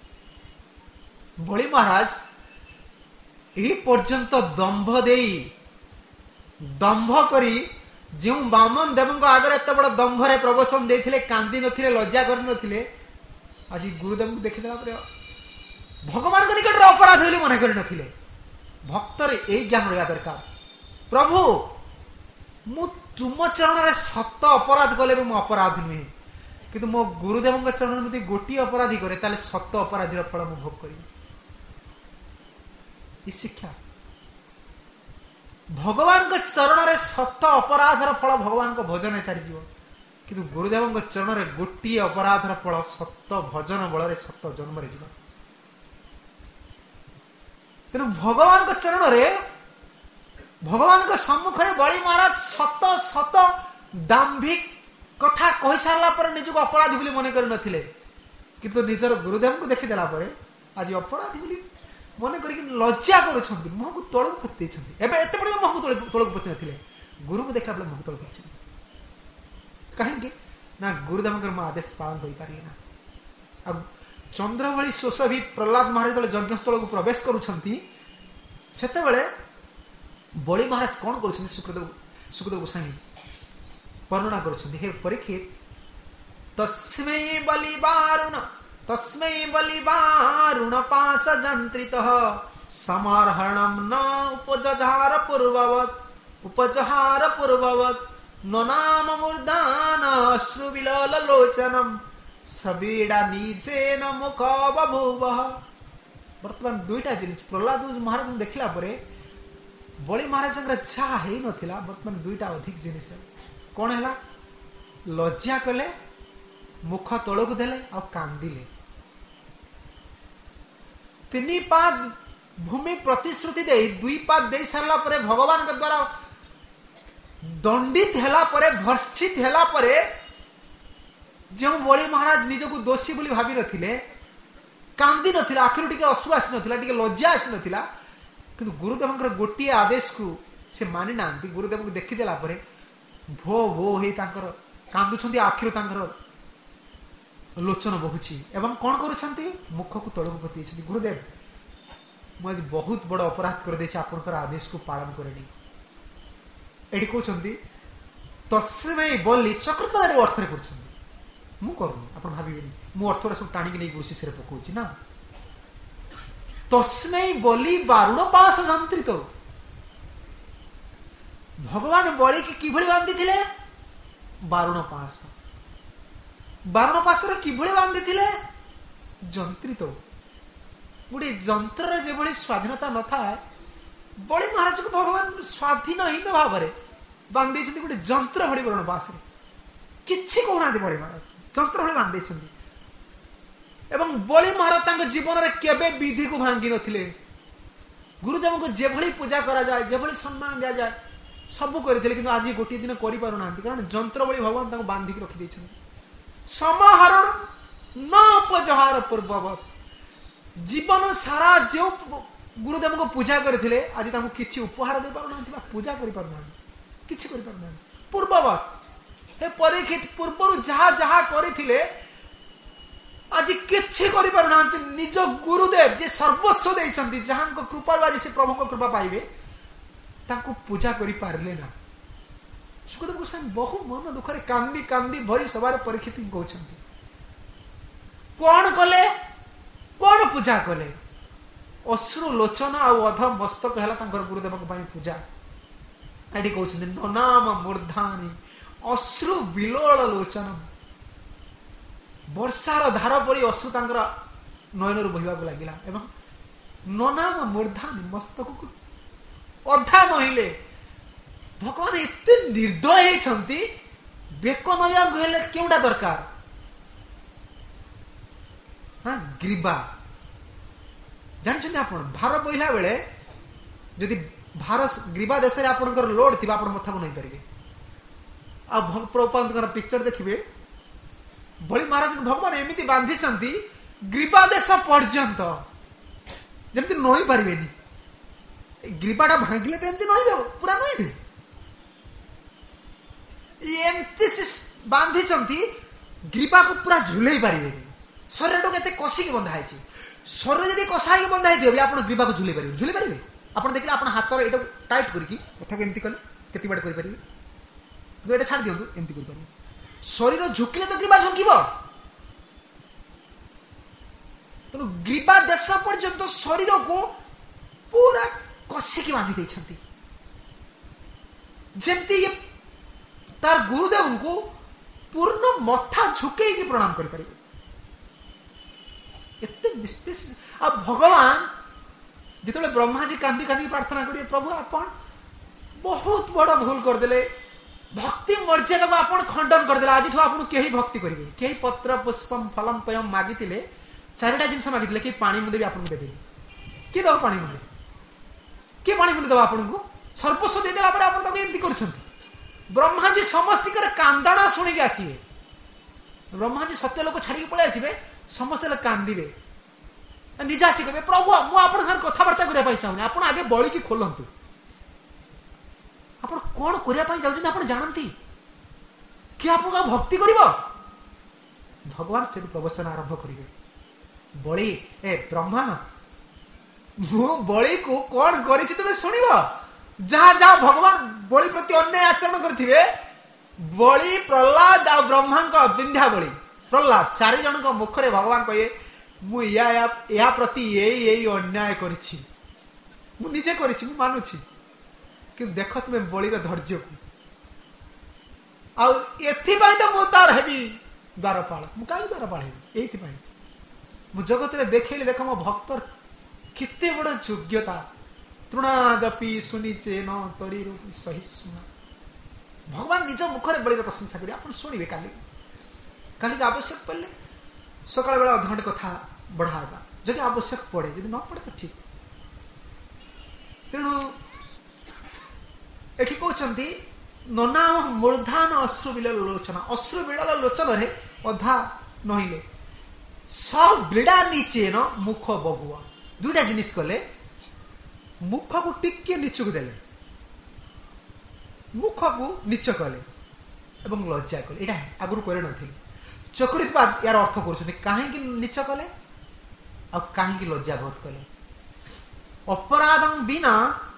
ବଳି ମହାରାଜ ଏହି ପର୍ଯ୍ୟନ୍ତ ଦମ୍ଭ ଦେଇ, ଦମ୍ଭ କରି ଯେଉଁ ବାମନ ଦେବଙ୍କ ଆଗରେ ଏତେ ବଡ ଦମ୍ଭରେ ପ୍ରବଚନ ଦେଇଥିଲେ, କାନ୍ଦି ନଥିଲେ, ଲଜ୍ଜା କରିନଥିଲେ, ଆଜି ଗୁରୁଦେବଙ୍କୁ ଦେଖିଦେଲା ପରେ ଭଗବାନଙ୍କ ନିକଟରେ ଅପରାଧ ବୋଲି ମନେ କରିନଥିଲେ। ଭକ୍ତରେ ଏଇ ଜ୍ଞାନ ରହିବା ଦରକାର। ପ୍ରଭୁ, ମୁଁ ତୁମ ଚରଣରେ ସତ ଅପରାଧ କଲେ ବି ମୁଁ ଅପରାଧ ନୁହେଁ, କିନ୍ତୁ ମୋ ଗୁରୁଦେବଙ୍କ ଚରଣରେ ଯଦି ଗୋଟିଏ ଅପରାଧୀ କରେ ତାହେଲେ ସତ ଅପରାଧୀର ଫଳ ମୁଁ ଭୋଗ କରିବି। ଏ ଶିକ୍ଷା। ଭଗବାନଙ୍କ ଚରଣରେ ସତ ଅପରାଧର ଫଳ ଭଗବାନଙ୍କ ଭଜନରେ ଚାଲିଯିବ, କିନ୍ତୁ ଗୁରୁଦେବଙ୍କ ଚରଣରେ ଗୋଟିଏ ଅପରାଧର ଫଳ ସତ ଭଜନ ବଳରେ ସତ ଜନ୍ମରେ ଯିବ। तेणु भगवान को चरण रे भगवान को सम्मुख में बलि महाराज सत सत दाम्भिक कथा कही सारा पर निजक अपराधी बोली मन कर नथिले किंतु निजर गुरुदेव को देखिदेला आज अपराधी बोली मन कर लज्जा कर मुह को तौक पोती एत बड़े मुह को तौक पोती नथिले गुरु को देखा मुह तौक कहीं ना गुरुदेव आदेश पालन कर पारे ना चंद्र भली सुशोभित प्रहलाद महाराज जो यज्ञस्थल को प्रवेश करते बलि महाराज कौन कर सुखदेव सुखदेव गोस्वामी वर्णना कर परीक्षित तस्मै बलिवारुण तस्मै बलिवारुण पाश जंत्रितः समार्हणं न उपजहार पूर्ववत् उपजहार पूर्ववत् ननाम मूर्धान अश्रुविलोल लोचनम सबीड़ा निजेन मुख बभूवः। वर्तमान दुईटा जिनिस प्रहलाद महाराज देखला परे बलि महाराज जहा है नथिला वर्तमान दुईटा अधिक जिनिस कौन है लज्जा कले मुख तौक देले और कांदिले तीन पाद भूमि प्रतिश्रुति दे दुई पाद दे सारा परे भगवान के द्वारा दंडित हैला परे भर्षित हैला परे जो बलि महाराज निजको दोषी बोली भाबी नथिले कांदी नथिला आखिर टिके अश्रु आसी नथिला टिके लज्जा आसी नथिला किंतु गुरुदेव गोटे आदेश को से मानि नांती गुरुदेव को देखी देला परे भो भो हे तांकर कांदुछंती आखिर तांकर लोचन बहुची एवं कौन करुछंती मुख को तळक पति छथि गुरुदेव मु बहुत बड़ अपराध कर देछि आपनकर आदेश को पालन करेनी एडी कहउछंती तस्मै बलि चक्रतार अर्थ रे करछंती मु करूनी आपण भाबिबेनी मु अर्थरा सब टाणी के नै गुरुसी सिरे पकोछि ना तस्मै बलि वारुण पाश जंत्रित भगवान बलि की किभଳି बांधिथिले वारुण पाश वारुण पाश रे किभଳି बांधिथिले जंत्रित गुडी जंत्र रे जेभଳି स्वाधीनता न थाए बलि महाराज को भगवान स्वाधीनहीन भाव रे बांधि छथि गुडी जंत्र भଳି वारुण पाश रे किछि कहना दे बलि महाराज जंत्र भଳି बांधि छथि एवं बलि महाराज तांको जीवन रे केबे विधि को भांगी नथिले गुरुदेव को जेभଳି पूजा करा जाय जेभଳି सम्मान दिया जाय सब करथिले किंतु आज गोटे दिन करि पारु नांती कारण जंत्र भଳି भगवान तांको बांधी के रखि दैछन समाहरण न उपजहार पूर्ववत जीवन सारा जो गुरुदेव को पूजा करथिले आज तांको किछि उपहार दे पारु नांती बा पूजा करि पारु नांती किछि करि पारु नांती पूर्ववत हे परीक्षित पूर्वरु जहा जहा करथिले आज किछि करि पारु नांती निज गुरुदेव जे सर्वस्व देइछंती जहां को कृपा आज से प्रभु को कृपा पाइबे ताको पूजा करि पारले ना सुखदेव गोस्वामी बहु मन दुख रे कांदी कांदी भरी सवार परीक्षित कहउछंती कोन कले कोन पूजा कले अश्रु लोचन आ अध मस्तक हला तांकर गुरुदेव को पई पूजा एडी कहउछंती ननाम मूर्धानी अश्रु विलोल लोचन वर्षार धार पड़ी अश्रु तांकर नयन बहिबा को लागिला एवं ननाम मूर्धानी मस्तक को अधा नहिले भगवान एते निर्दय हेछंती बेक नया गले केउडा दरकार हां ग्रीबा जानिछन आपण भार बहिला बेले यदि भार ग्रीबा देश रे आपनकर लोड थिबा आपण मथा को नै परिबे आ प्रभुपादकर पिक्चर देखिबे बलि महाराज भगवान एमिति बांधी छंती ग्रीबा देश पर्यंत जेमति नई पारिबेनी ग्रीबाटा भांगिले तो एमती नई पूरा नई एमती बांधी छंती ग्रीबा को पूरा झुलई पारिबे शरीर को केते कसी के बंधा है शरीर जदी कसा के बंधा दियो आपण ग्रीबा को झुलई पारिबे झुलई पारिबे आपण देखले आपण हाथ रे एटा टाइट करकी कथा के एमती कले केति बाटे करि पारिबे तो एटा छाड़ दियंतु एमती करि पारिबे शरीर झुकिले तो ग्रीबा झुकिबो तो ग्रीबा देश पर्यंत शरीर को पूरा कसी की बांधी देछंती जेमती ये तार गुरुदेव को पूर्ण मथा झुके की प्रणाम कर पारे एते विशेष अब भगवान जितले ब्रह्मा जी कांदी कांदी प्रार्थना करिए प्रभु आपण बहुत बड़ा भूल कर देले भक्ति मर्यादा को आपण खंडन कर देला आज आपण केही भक्ति करिवे केही पत्र पुष्पम फलम पयम मागितिले चारिटा जिंस मागितिले कि पानी मुदे भी आपण देबे कि दो पानी मुदे किए पानी बुली दबा आपन को सर्वस्व दे देला पर आपन ताको एमती करछंती ब्रह्मा जी समस्त कर कांदना सुनी के आसीबे ब्रह्मा जी सत्य लोक छाड़ी के पळे आसीबे समस्त लोग कांदीबे निजा आसी कहबे प्रभु मु आपन सर कथा वार्ता करे पाई चाहूनी आपन आगे बळी की खोलंतु आपन कोन करिया पाई जाउछन आपन जानंती कि आपन का भक्ति करिवो भगवान से प्रवचन आरंभ करिवे बळी ए ब्रह्मा मु बळी को कोन करिछि तमे सुनिबो जहाँ जहाँ भगवान बलि प्रति अन्याय आचरण करथिबे बलि प्रहलाद आ ब्रह्मा का विंध्या बलि प्रहलाद चारि जन का मुखरे भगवान कहे मु या या प्रति यही यही अन्याय करिछि मु निजे करिछि मु मानुछि कि देख तुमे बलिर धैर्य को आ एथि पई त मु तार हेबी द्वारपाल मु काई द्वारपाल हेबी एथि पई मु जगत रे देखैले देख मो भक्तर केते बड़ योग्यता तृणादपि सुनिचे न तरी रूपी सहिष्णु भगवान निज मुखरे बलिर प्रशंसा करी आपन सुनिबे काली काली के आवश्यक पड़ले सकाळ बेला अधघंटे कथा बढ़ाबा जदि आवश्यक पड़े जदि न पड़े तो ठीक तेणु एठी कहउछंती नना मूर्धान अश्रु बिल लोचना अश्रु बिल लोचन रे अधा नहिले सब बिड़ा नीचे न मुख बगुआ दुटा जिनिस कले मुख को टिके नीचु को देले मुख को नीच कले एवं लज्जा कले एटा आगुर करे नथिले चक्रित बात यार अर्थ करूछथि काहे कि नीच कले आ काहे कि लज्जा बोध कले अपराधं बिना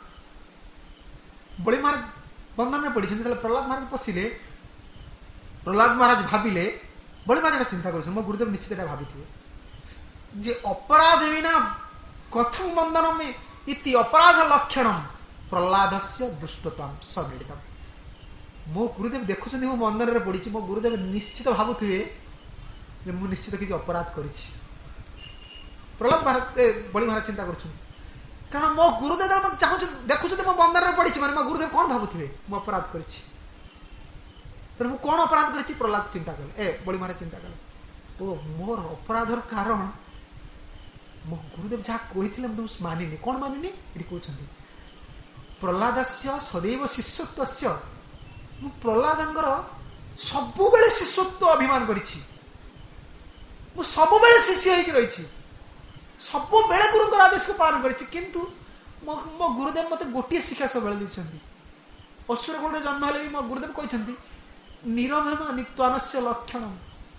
बड़ी मार बंधन में पड़ी छथि प्रहलाद महाराज पसिले प्रहलाद महाराज भाबिले बड़ी महाराज चिंता करूछ मो गुरुदेव निश्चित एटा भाबिथिबे जे अपराध बिना कथं बंधन में इति अपराध लक्षणम प्रहलादस्य दुष्टताम समिलितम मो गुरुदेव देखुछन मो बंधन रे पड़ी मो गुरुदेव निश्चित भाबुथिबे जे मु निश्चित किछि अपराध करिछि प्रहलाद महाराज बड़ी महाराज चिंता करूछ कारण मो गुरुदेव म चाहू देखुछ मो बंधन रे पड़ी माने मो गुरुदेव कोन भाबुथिबे मो अपराध करिछि तर मु कोन अपराध करिछि प्रहलाद चिंता कले ए बड़ी महाराज चिंता कले ओ मोर अपराधर कारण मो गुरुदेव जहाँ कही मानिनी कौन मानिनी ये कहते प्रहलादस्य सदैव शिष्यत्वस्य मु प्रहलादंकर सबु बेले शिष्यत्व अभिमान करिछि मु सबु बेले शिष्य होइक रहिछि सबु बेले गुरुंकर आदेश को पालन करिछि किंतु मो मो गुरुदेव मते गोटिए शिक्षा सब बेले दिछन्ति असुर कोण जन्म हेले मो गुरुदेव कहिसन्ति निरभम नित्वानस्य लक्षणम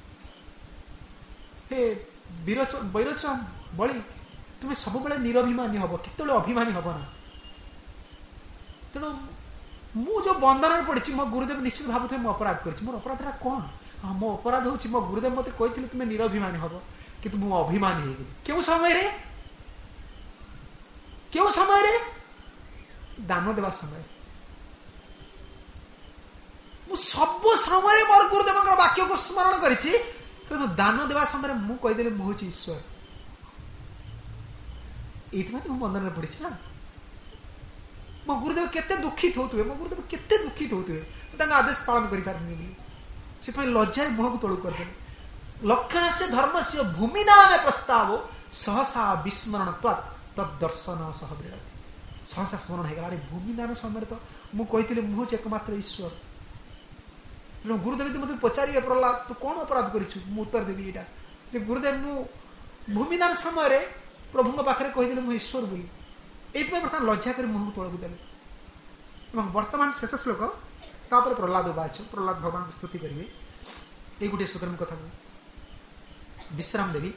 हे वीरच वैरचम बड़ी तुम्हें सब बेले निरभिमानी हम केत अभिमानी हम ना तेणु मु जो बंधन में पड़ी मो गुरुदेव निश्चित भावुथे मो अपराध कर मोर अपराध कौन हाँ मो अपराध हूँ मो गुरुदेव मत कही तुम्हें निरभिमानी हम कि मु अभिमानी हो क्यों समय रे क्यों समय रे दान देवा समय मु सब समय मोर गुरुदेव वाक्य को स्मरण करिछि किंतु दान देवा समय मु कहीदेली मु हूँ ईश्वर ये बंधन में पड़ी ना मो गुरुदेव केते दुखित होते मो गुरुदेव केते दुखित होते आदेश पालन कर लज्जा मुह को तलू करदे लक्षण से धर्म से भूमिदान प्रस्ताव सहसा विस्मरण तदर्शन सह सहसा स्मरण हो गला भूमिदान समय तो मुझे मुझे एकमात्र ईश्वर गुरुदेव मत पचारे प्रहलाद तू कौन अपराध कर उत्तर देवी यहाँ गुरुदेव मु भूमिदान समय प्रभु पाखे कहीदेले मु ईश्वर बोली ये बर्तमान लज्जा कर मुह तौक देले वर्तमान शेष श्लोक तापर प्रहलाद बाच प्रहलाद भगवान को स्तुति करेंगे ये गोटे सुकर्म कथा विश्राम देवी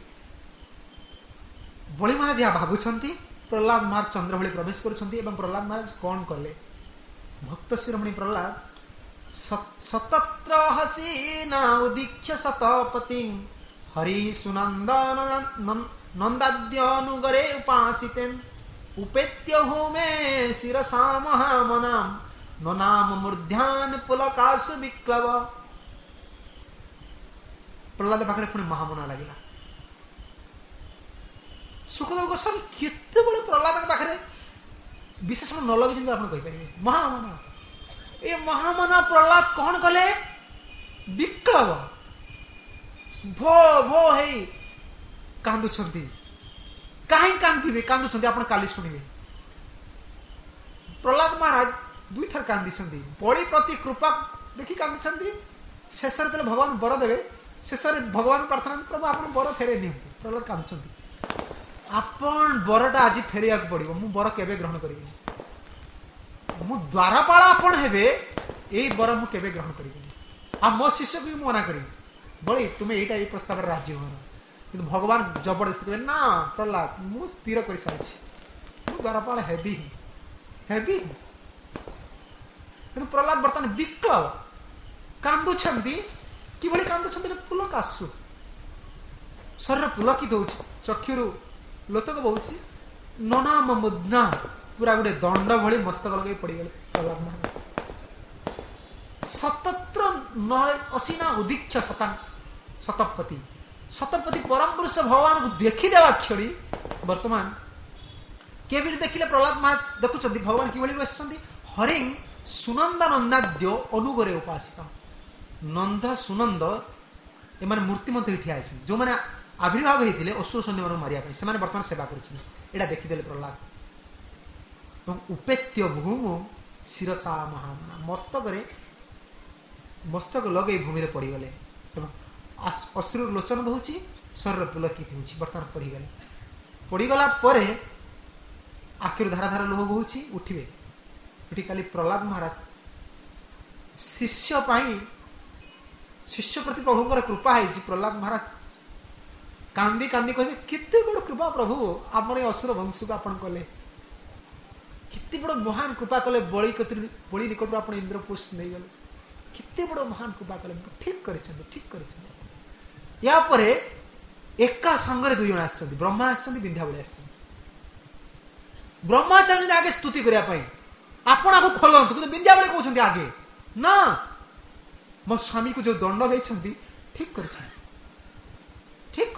बलि महाराज यहाँ भावुंट प्रहलाद महाराज चंद्र भଳି प्रवेश कर प्रहलाद महाराज कौन कले भक्त शिरोमणि प्रहलाद सतत्र हसीना उदीक्ष्य शतपति हरि सुनंदन नंदाद्यनुगरे उपासितेन उपेत्य होमे शिरसा महामनाम ननाम मूर्ध्यान पुलकासु विक्लव प्रहलाद पाखे पुणी महामना लगे सुखदेव गोस्वामी केते बड़े प्रहलाद पाखे विशेषण न लगे आप कहींपारे महामना ये महामना प्रहलाद कौन कले विक्लव भो भो हे कांदुछंती काहे कांदिबे कांदुछंती आपण काली सुनिबे प्रहलाद महाराज दुई थर कांदी बड़ी प्रति कृपा देखी कांदी शेष भगवान बर देवे शेष भगवान प्रार्थना प्रभु आप बर फेरे नि प्रहलाद कांदी आपण बरटा आज फेरिया पड़ो मु बर केबे ग्रहण करी मु द्वारपाल आपण हेबे यही बर मु केबे ग्रहण करी आ मो शिष्य को मना करी बड़ी तुम्हें यहीटा ये प्रस्ताव राजी हो कि भगवान जबरदस्ती कहे ना प्रहलाद मु स्थिर कर सारी मु द्वारपाल हेबी हेबी प्रहलाद बर्तमान विकल कांदुछंती किभली कांदुछंती पुलक आसु शरीर पुलकित होउछि चक्षुरु लोतक बहुछि ननाम मुद्ना पूरा गोटे दंड भली मस्तक लगे पड़ी गले प्रहलाद महाराज सतत्र नय असीना उदीक्ष शता शतपति शतपति परम पुरुष भगवान को देखी देवा क्षणी वर्तमान केबी देखिले प्रहलाद महाराज देखुछंती भगवान किभली बसछंती हरिं सुनंद नंदाद्य अनुगरे उपासित नंद सुनंद एमाने मूर्ति मंत्री ठिया आइछन जो माने आविर्भाव होते असुर सैन्य मारिया से बर्तमान सेवा करा देखीदे प्रहलाद उपेत्य भूमु शिरसा महामना मस्तक मस्तक लगे भूमि में पड़गले अश्रु लोचन बहुची शरीर पुलकित हो बर्तमान पड़गले पड़गला आखिर धारा धारा लोह बहुची उठिबे उठी खाली प्रहलाद महाराज शिष्य पाई शिष्य प्रति प्रभुंर कृपा है प्रहलाद महाराज कांदी कांदी कहे कितने बड़ कृपा प्रभु आमर असुर वंश को आपन कले कितने बड़ महान कृपा कले बड़ी बड़ी निकट आप इंद्रपुष्ट नहीं गले कितने बड़ महान कृपा कले ठीक कर ठीक कर या परे एका संगे दुई जन आस ब्रह्मा आस विंध्यावली आस ब्रह्मा चाहते आगे स्तुति करने आपण आपको खोलतु कि विंध्यावली कहते आगे ना मो स्वामी को जो दंड देते ठीक कर ठीक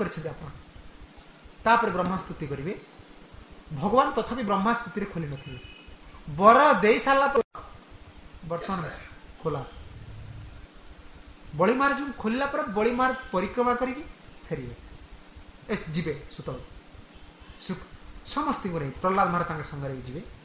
कर ब्रह्मा स्तुति करेंगे भगवान तथापि ब्रह्मा स्तुति खोली नी बर दे सारा बर्तमान खोला बड़ीमार जो खोलला पर बड़ीमार परिक्रमा करी फेरिए जीवे सुतल समस्त प्रहलाद महाराज संगे जीवे